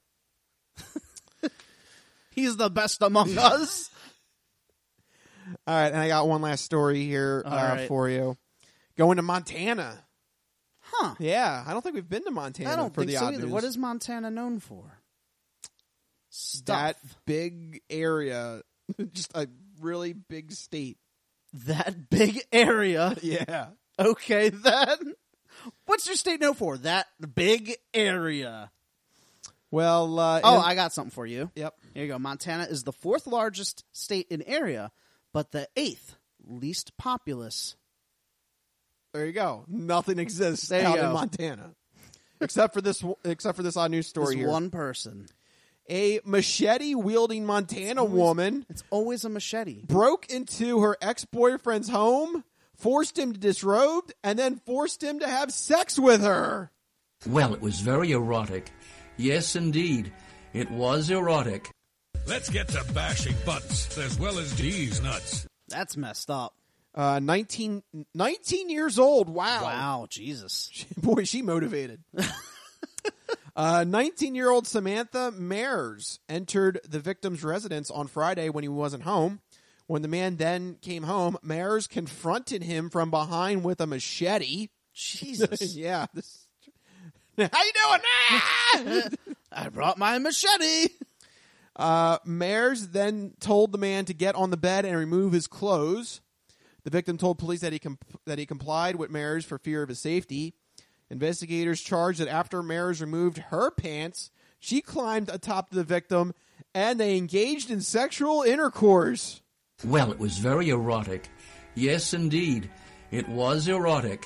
He's the best among us. All right, and I got one last story here All uh, right. for you. Going to Montana. Huh. Yeah, I don't think we've been to Montana I don't for think the so odd either. news. What is Montana known for? that Stuff. big area? Just a really big state. That big area. Yeah. Okay, then. What's your state known for? That big area. Well, uh, Oh, in- I got something for you. Yep. Here you go. Montana is the fourth largest state in area, but the eighth least populous. There you go. Nothing exists There you out in go. Montana, except for this. Except for this odd news story This here. one person. A machete wielding Montana always- woman It's always a machete. broke into her ex boyfriend's home, forced him to disrobe, and then forced him to have sex with her. Well, it was very erotic. Yes, indeed. It was erotic. Let's get to bashing butts as well as these nuts. That's messed up. Uh, nineteen, nineteen years old. Wow. Wow, Jesus. Boy, she motivated. uh, nineteen-year-old Samantha Mayers entered the victim's residence on Friday when he wasn't home. When the man then came home, Mayers confronted him from behind with a machete. Jesus. yeah. This, how you doing? Ah! I brought my machete. Uh, Mayers then told the man to get on the bed and remove his clothes. The victim told police that he comp- that he complied with Mayers for fear of his safety. Investigators charged that after Mayers removed her pants, she climbed atop the victim and they engaged in sexual intercourse. Well, it was very erotic. Yes, indeed. It was erotic.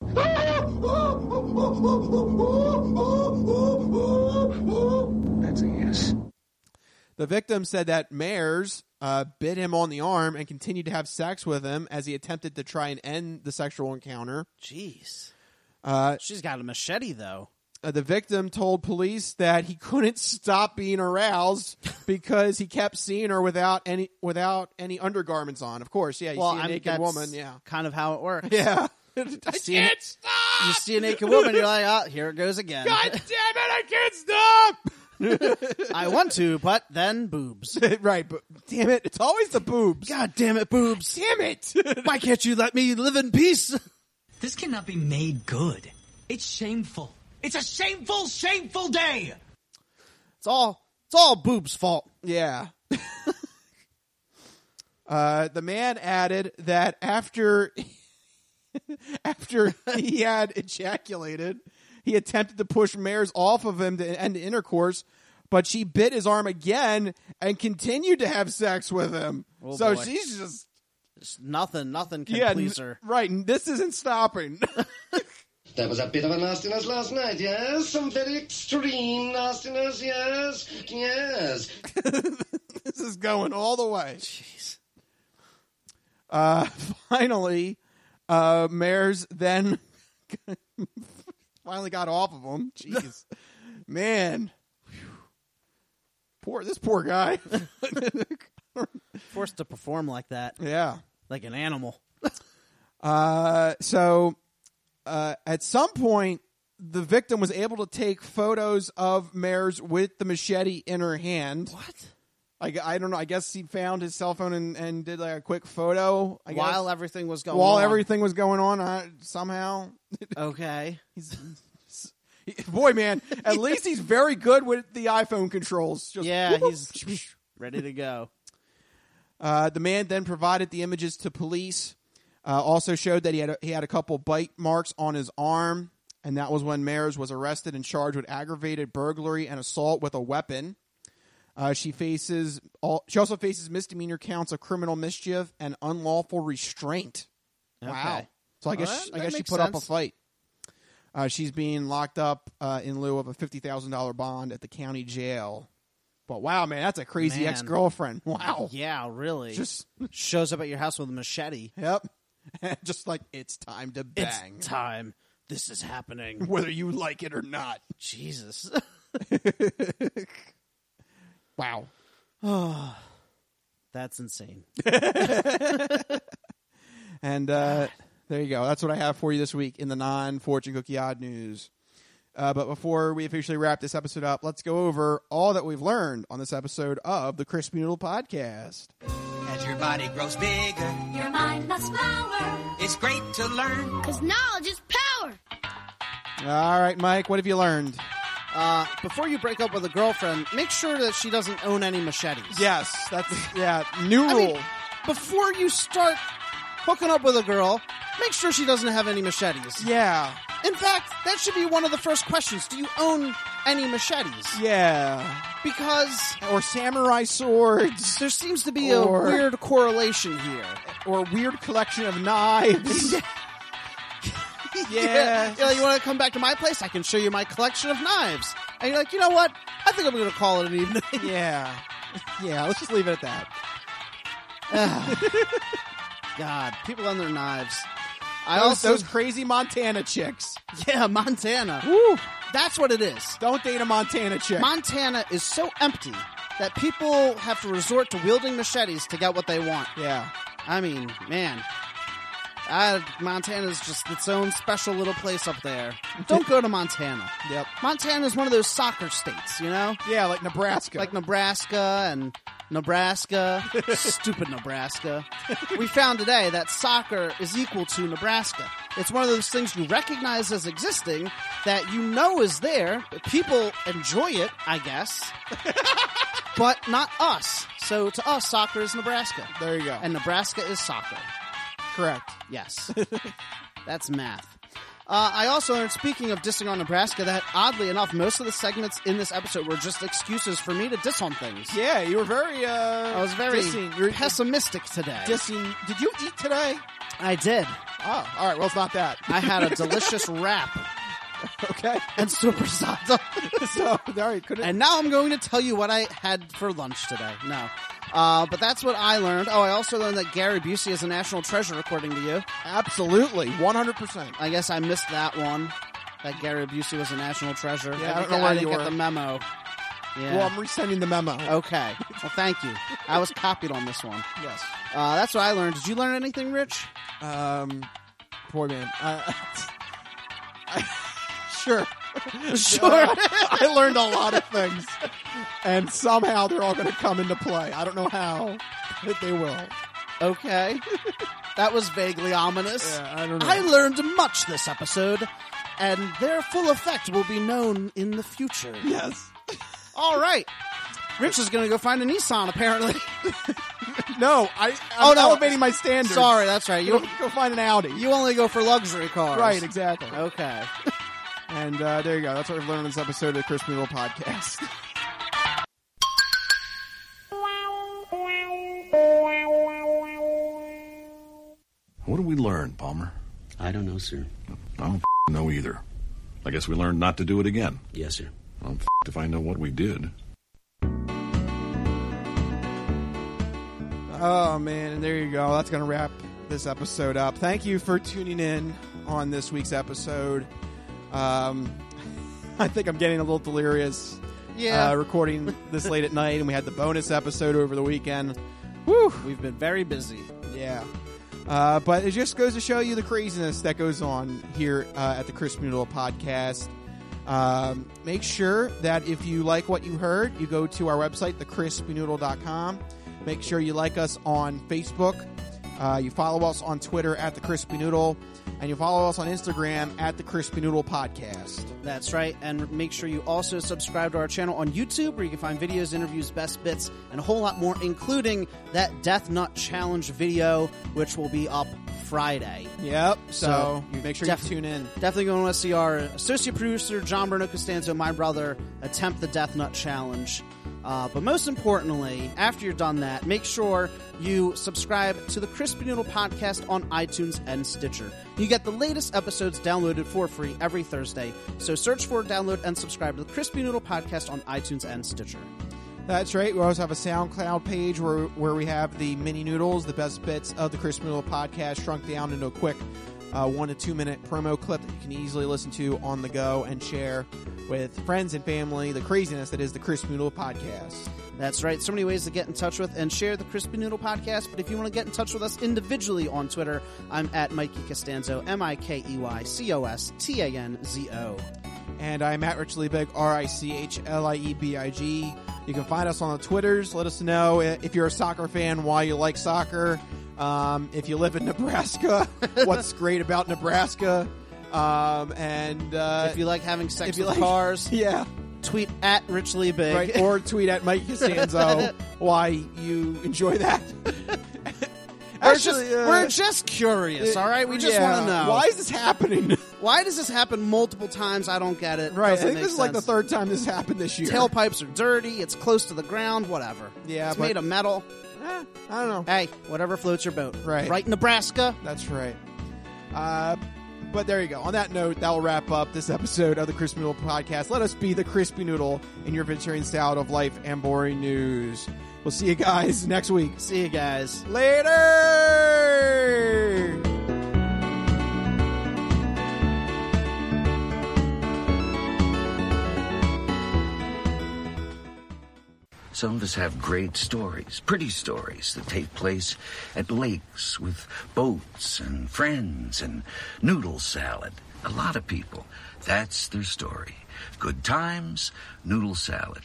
That's a yes. The victim said that Mayers uh, bit him on the arm and continued to have sex with him as he attempted to try and end the sexual encounter. Jeez. Uh, She's got a machete, though. Uh, the victim told police that he couldn't stop being aroused because he kept seeing her without any without any undergarments on. Of course, yeah, you well, see a I mean, naked that's woman, yeah. kind of how it works. Yeah. You I see can't an- stop! You see a naked woman, you're like, oh, here it goes again. God damn it, I can't stop! I want to, but then boobs. Right, but damn it, it's always the boobs. God damn it, boobs. Damn it! Why can't you let me live in peace? This cannot be made good. It's shameful. It's a shameful, shameful day. It's all it's all boobs' fault. Yeah. uh, the man added that after after he had ejaculated, he attempted to push Mayers off of him to end the intercourse, but she bit his arm again and continued to have sex with him. Oh, so boy. she's just Just nothing, nothing can yeah, please n- her. right. and This isn't stopping. That was a bit of a nastiness last night, yes? Some very extreme nastiness, yes? Yes. This is going all the way. Jeez. Uh, finally, uh, Mayers then finally got off of him. Jeez. Man. Whew. Poor, this poor guy. Forced to perform like that. Yeah. Like an animal. Uh, so, uh, at some point, the victim was able to take photos of Mayers with the machete in her hand. What? I, I don't know. I guess he found his cell phone and, and did like a quick photo. I While guess. everything was going While on. everything was going on, uh, somehow. Okay. He's, boy, man, at least he's very good with the iPhone controls. Just Yeah, he's ready to go. Uh, the man then provided the images to police. Uh, also showed that he had a, he had a couple bite marks on his arm, and that was when Mayers was arrested and charged with aggravated burglary and assault with a weapon. Uh, she faces all, she also faces misdemeanor counts of criminal mischief and unlawful restraint. Okay. Wow! So I Well, guess that- I that guess she makes put up a sense. fight. Uh, she's being locked up uh, in lieu of a fifty thousand dollar bond at the county jail. But wow, man, that's a crazy Man. ex girlfriend. Wow. Yeah, really. Just shows up at your house with a machete. Yep. Just like, it's time to bang. It's time. This is happening. Whether you like it or not. Jesus. Wow. Oh, that's insane. And uh, there you go. That's what I have for you this week in the non-Fortune Cookie Odd News. Uh, but before we officially wrap this episode up, let's go over all that we've learned on this episode of the Crispy Noodle Podcast. As your body grows bigger, Your mind must flower. it's great to learn. Because knowledge is power. All right, Mike, what have you learned? Uh, before you break up with a girlfriend, make sure that she doesn't own any machetes. Yes, that's, yeah, new I rule. mean, before you start hooking up with a girl, make sure she doesn't have any machetes. Yeah. In fact, that should be one of the first questions. Do you own any machetes? Yeah. Because... Or samurai swords. There seems to be Or- a weird correlation here. Or a weird collection of knives. Yeah. You know, you want to come back to my place? I can show you my collection of knives. And you're like, you know what? I think I'm going to call it an evening. Yeah. Yeah, let's just leave it at that. God, people and their knives. I Those, also those crazy Montana chicks. Yeah, Montana. Woo. That's what it is. Don't date a Montana chick. Montana is so empty that people have to resort to wielding machetes to get what they want. Yeah. I mean, man. Uh, Montana's just its own special little place up there. Don't go to Montana. Yep. Montana's one of those soccer states, you know? Yeah, like Nebraska. Like Nebraska and Nebraska. Stupid Nebraska. We found today that soccer is equal to Nebraska. It's one of those things you recognize as existing that you know is there. People enjoy it, I guess, but not us. So to us, soccer is Nebraska. There you go. And Nebraska is soccer. Correct. Yes. That's math. Uh, I also learned, speaking of dissing on Nebraska, that oddly enough, most of the segments in this episode were just excuses for me to diss on things. Yeah, you were very, uh... I was very dissing. You're pessimistic today. Dissing. Did you eat today? I did. Oh, all right. Well, it's not that. I had a delicious wrap. Okay. And supersada. So, all right, couldn't... And now I'm going to tell you what I had for lunch today. No. Uh, but that's what I learned. Oh, I also learned that Gary Busey is a national treasure, according to you. Absolutely. one hundred percent. I guess I missed that one. That Gary Busey was a national treasure. Yeah, I, I don't know get, where I didn't you get were. the memo. Yeah. Well, I'm resending the memo. Okay. Well, thank you. I was copied on this one. Yes. Uh, that's what I learned. Did you learn anything, Rich? Um, boy, man. Uh, I, sure. Sure. I learned a lot of things. And somehow they're all going to come into play. I don't know how, but they will. Okay. That was vaguely ominous. Yeah, I don't know. I learned much this episode, and their full effect will be known in the future. Yes. All right. Rich is going to go find a Nissan, apparently. No, I, I'm oh, no. elevating my standards. Sorry, that's right. You go, go find an Audi. You only go for luxury cars. Right, exactly. Okay. And uh, there you go. That's what we've learned in this episode of the Chris Noodle Podcast. What did we learn, Palmer? I don't know, sir. I don't f- know either. I guess we learned not to do it again. Yes, sir. I'm f- if I know what we did. Oh, man, and there you go. That's going to wrap this episode up. Thank you for tuning in on this week's episode. Um, I think I'm getting a little delirious. Yeah. Uh, recording this late at night, and we had the bonus episode over the weekend. Woo! We've been very busy. Yeah. Uh, but it just goes to show you the craziness that goes on here uh, at the Chris Noodle Podcast. Um, make sure that if you like what you heard, you go to our website, the crispy noodle dot com. Make sure you like us on Facebook. Uh, you follow us on Twitter at The Crispy Noodle. And you follow us on Instagram at The Crispy Noodle Podcast. That's right. And make sure you also subscribe to our channel on YouTube, where you can find videos, interviews, best bits, and a whole lot more, including that Death Nut Challenge video, which will be up Friday. Yep. So, So you make sure def- you tune in. Definitely going to want to see our associate producer, John Bruno Costanzo, my brother, attempt the Death Nut Challenge. Uh, but most importantly, after you're done that, make sure you subscribe to the Crispy Noodle Podcast on iTunes and Stitcher. You get the latest episodes downloaded for free every Thursday. So search for, download, and subscribe to the Crispy Noodle Podcast on iTunes and Stitcher. That's right. We also have a SoundCloud page where where we have the mini noodles, the best bits of the Crispy Noodle Podcast, shrunk down into a quick uh, one to two minute promo clip that you can easily listen to on the go and share with friends and family. The craziness that is the Crispy Noodle Podcast. That's right. So many ways to get in touch with and share the Crispy Noodle Podcast. But if you want to get in touch with us individually on Twitter, I'm at Mikey Costanzo, M I K E Y C O S T A N Z O. And I'm at Rich Liebig, R I C H L I E B I G. You can find us on the Twitters. Let us know if you're a soccer fan, why you like soccer. Um, if you live in Nebraska, what's great about Nebraska. Um, and uh, if you like having sex if you with like, cars, yeah, tweet at Rich Liebig. Right, or tweet at Mike Costanzo why you enjoy that. We're, Actually, just, uh, we're just curious, all right? We just yeah. want to know. Why is this happening? Why does this happen multiple times? I don't get it. Right, Doesn't I think make this is like the sense. third time this happened this year. Tailpipes are dirty. It's close to the ground. Whatever. Yeah, it's but- made of metal. Eh, I don't know. Hey, whatever floats your boat. Right. Right, Nebraska. That's right. Uh, but there you go. On that note, that will wrap up this episode of the Crispy Noodle Podcast. Let us be the Crispy Noodle in your vegetarian style of life and boring news. We'll see you guys next week. See you guys. Later! Some of us have great stories, pretty stories that take place at lakes with boats and friends and noodle salad. A lot of people, that's their story. Good times, noodle salad.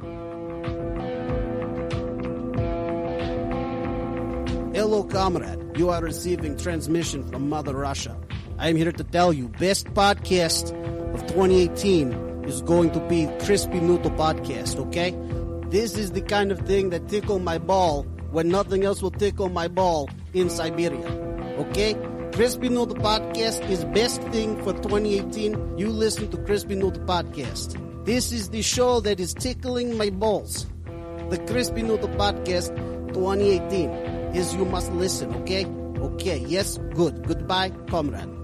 Hello, comrade. you are receiving transmission from Mother Russia. I am here to tell you, best podcast of twenty eighteen is going to be Crispy Noodle Podcast, okay? This is the kind of thing that tickle my ball when nothing else will tickle my ball in Siberia, okay? Crispy Noodle Podcast is best thing for twenty eighteen. You listen to Crispy Noodle Podcast. This is the show that is tickling my balls. The Crispy Noodle Podcast twenty eighteen is you must listen, okay? Okay, yes, good. Goodbye, comrade.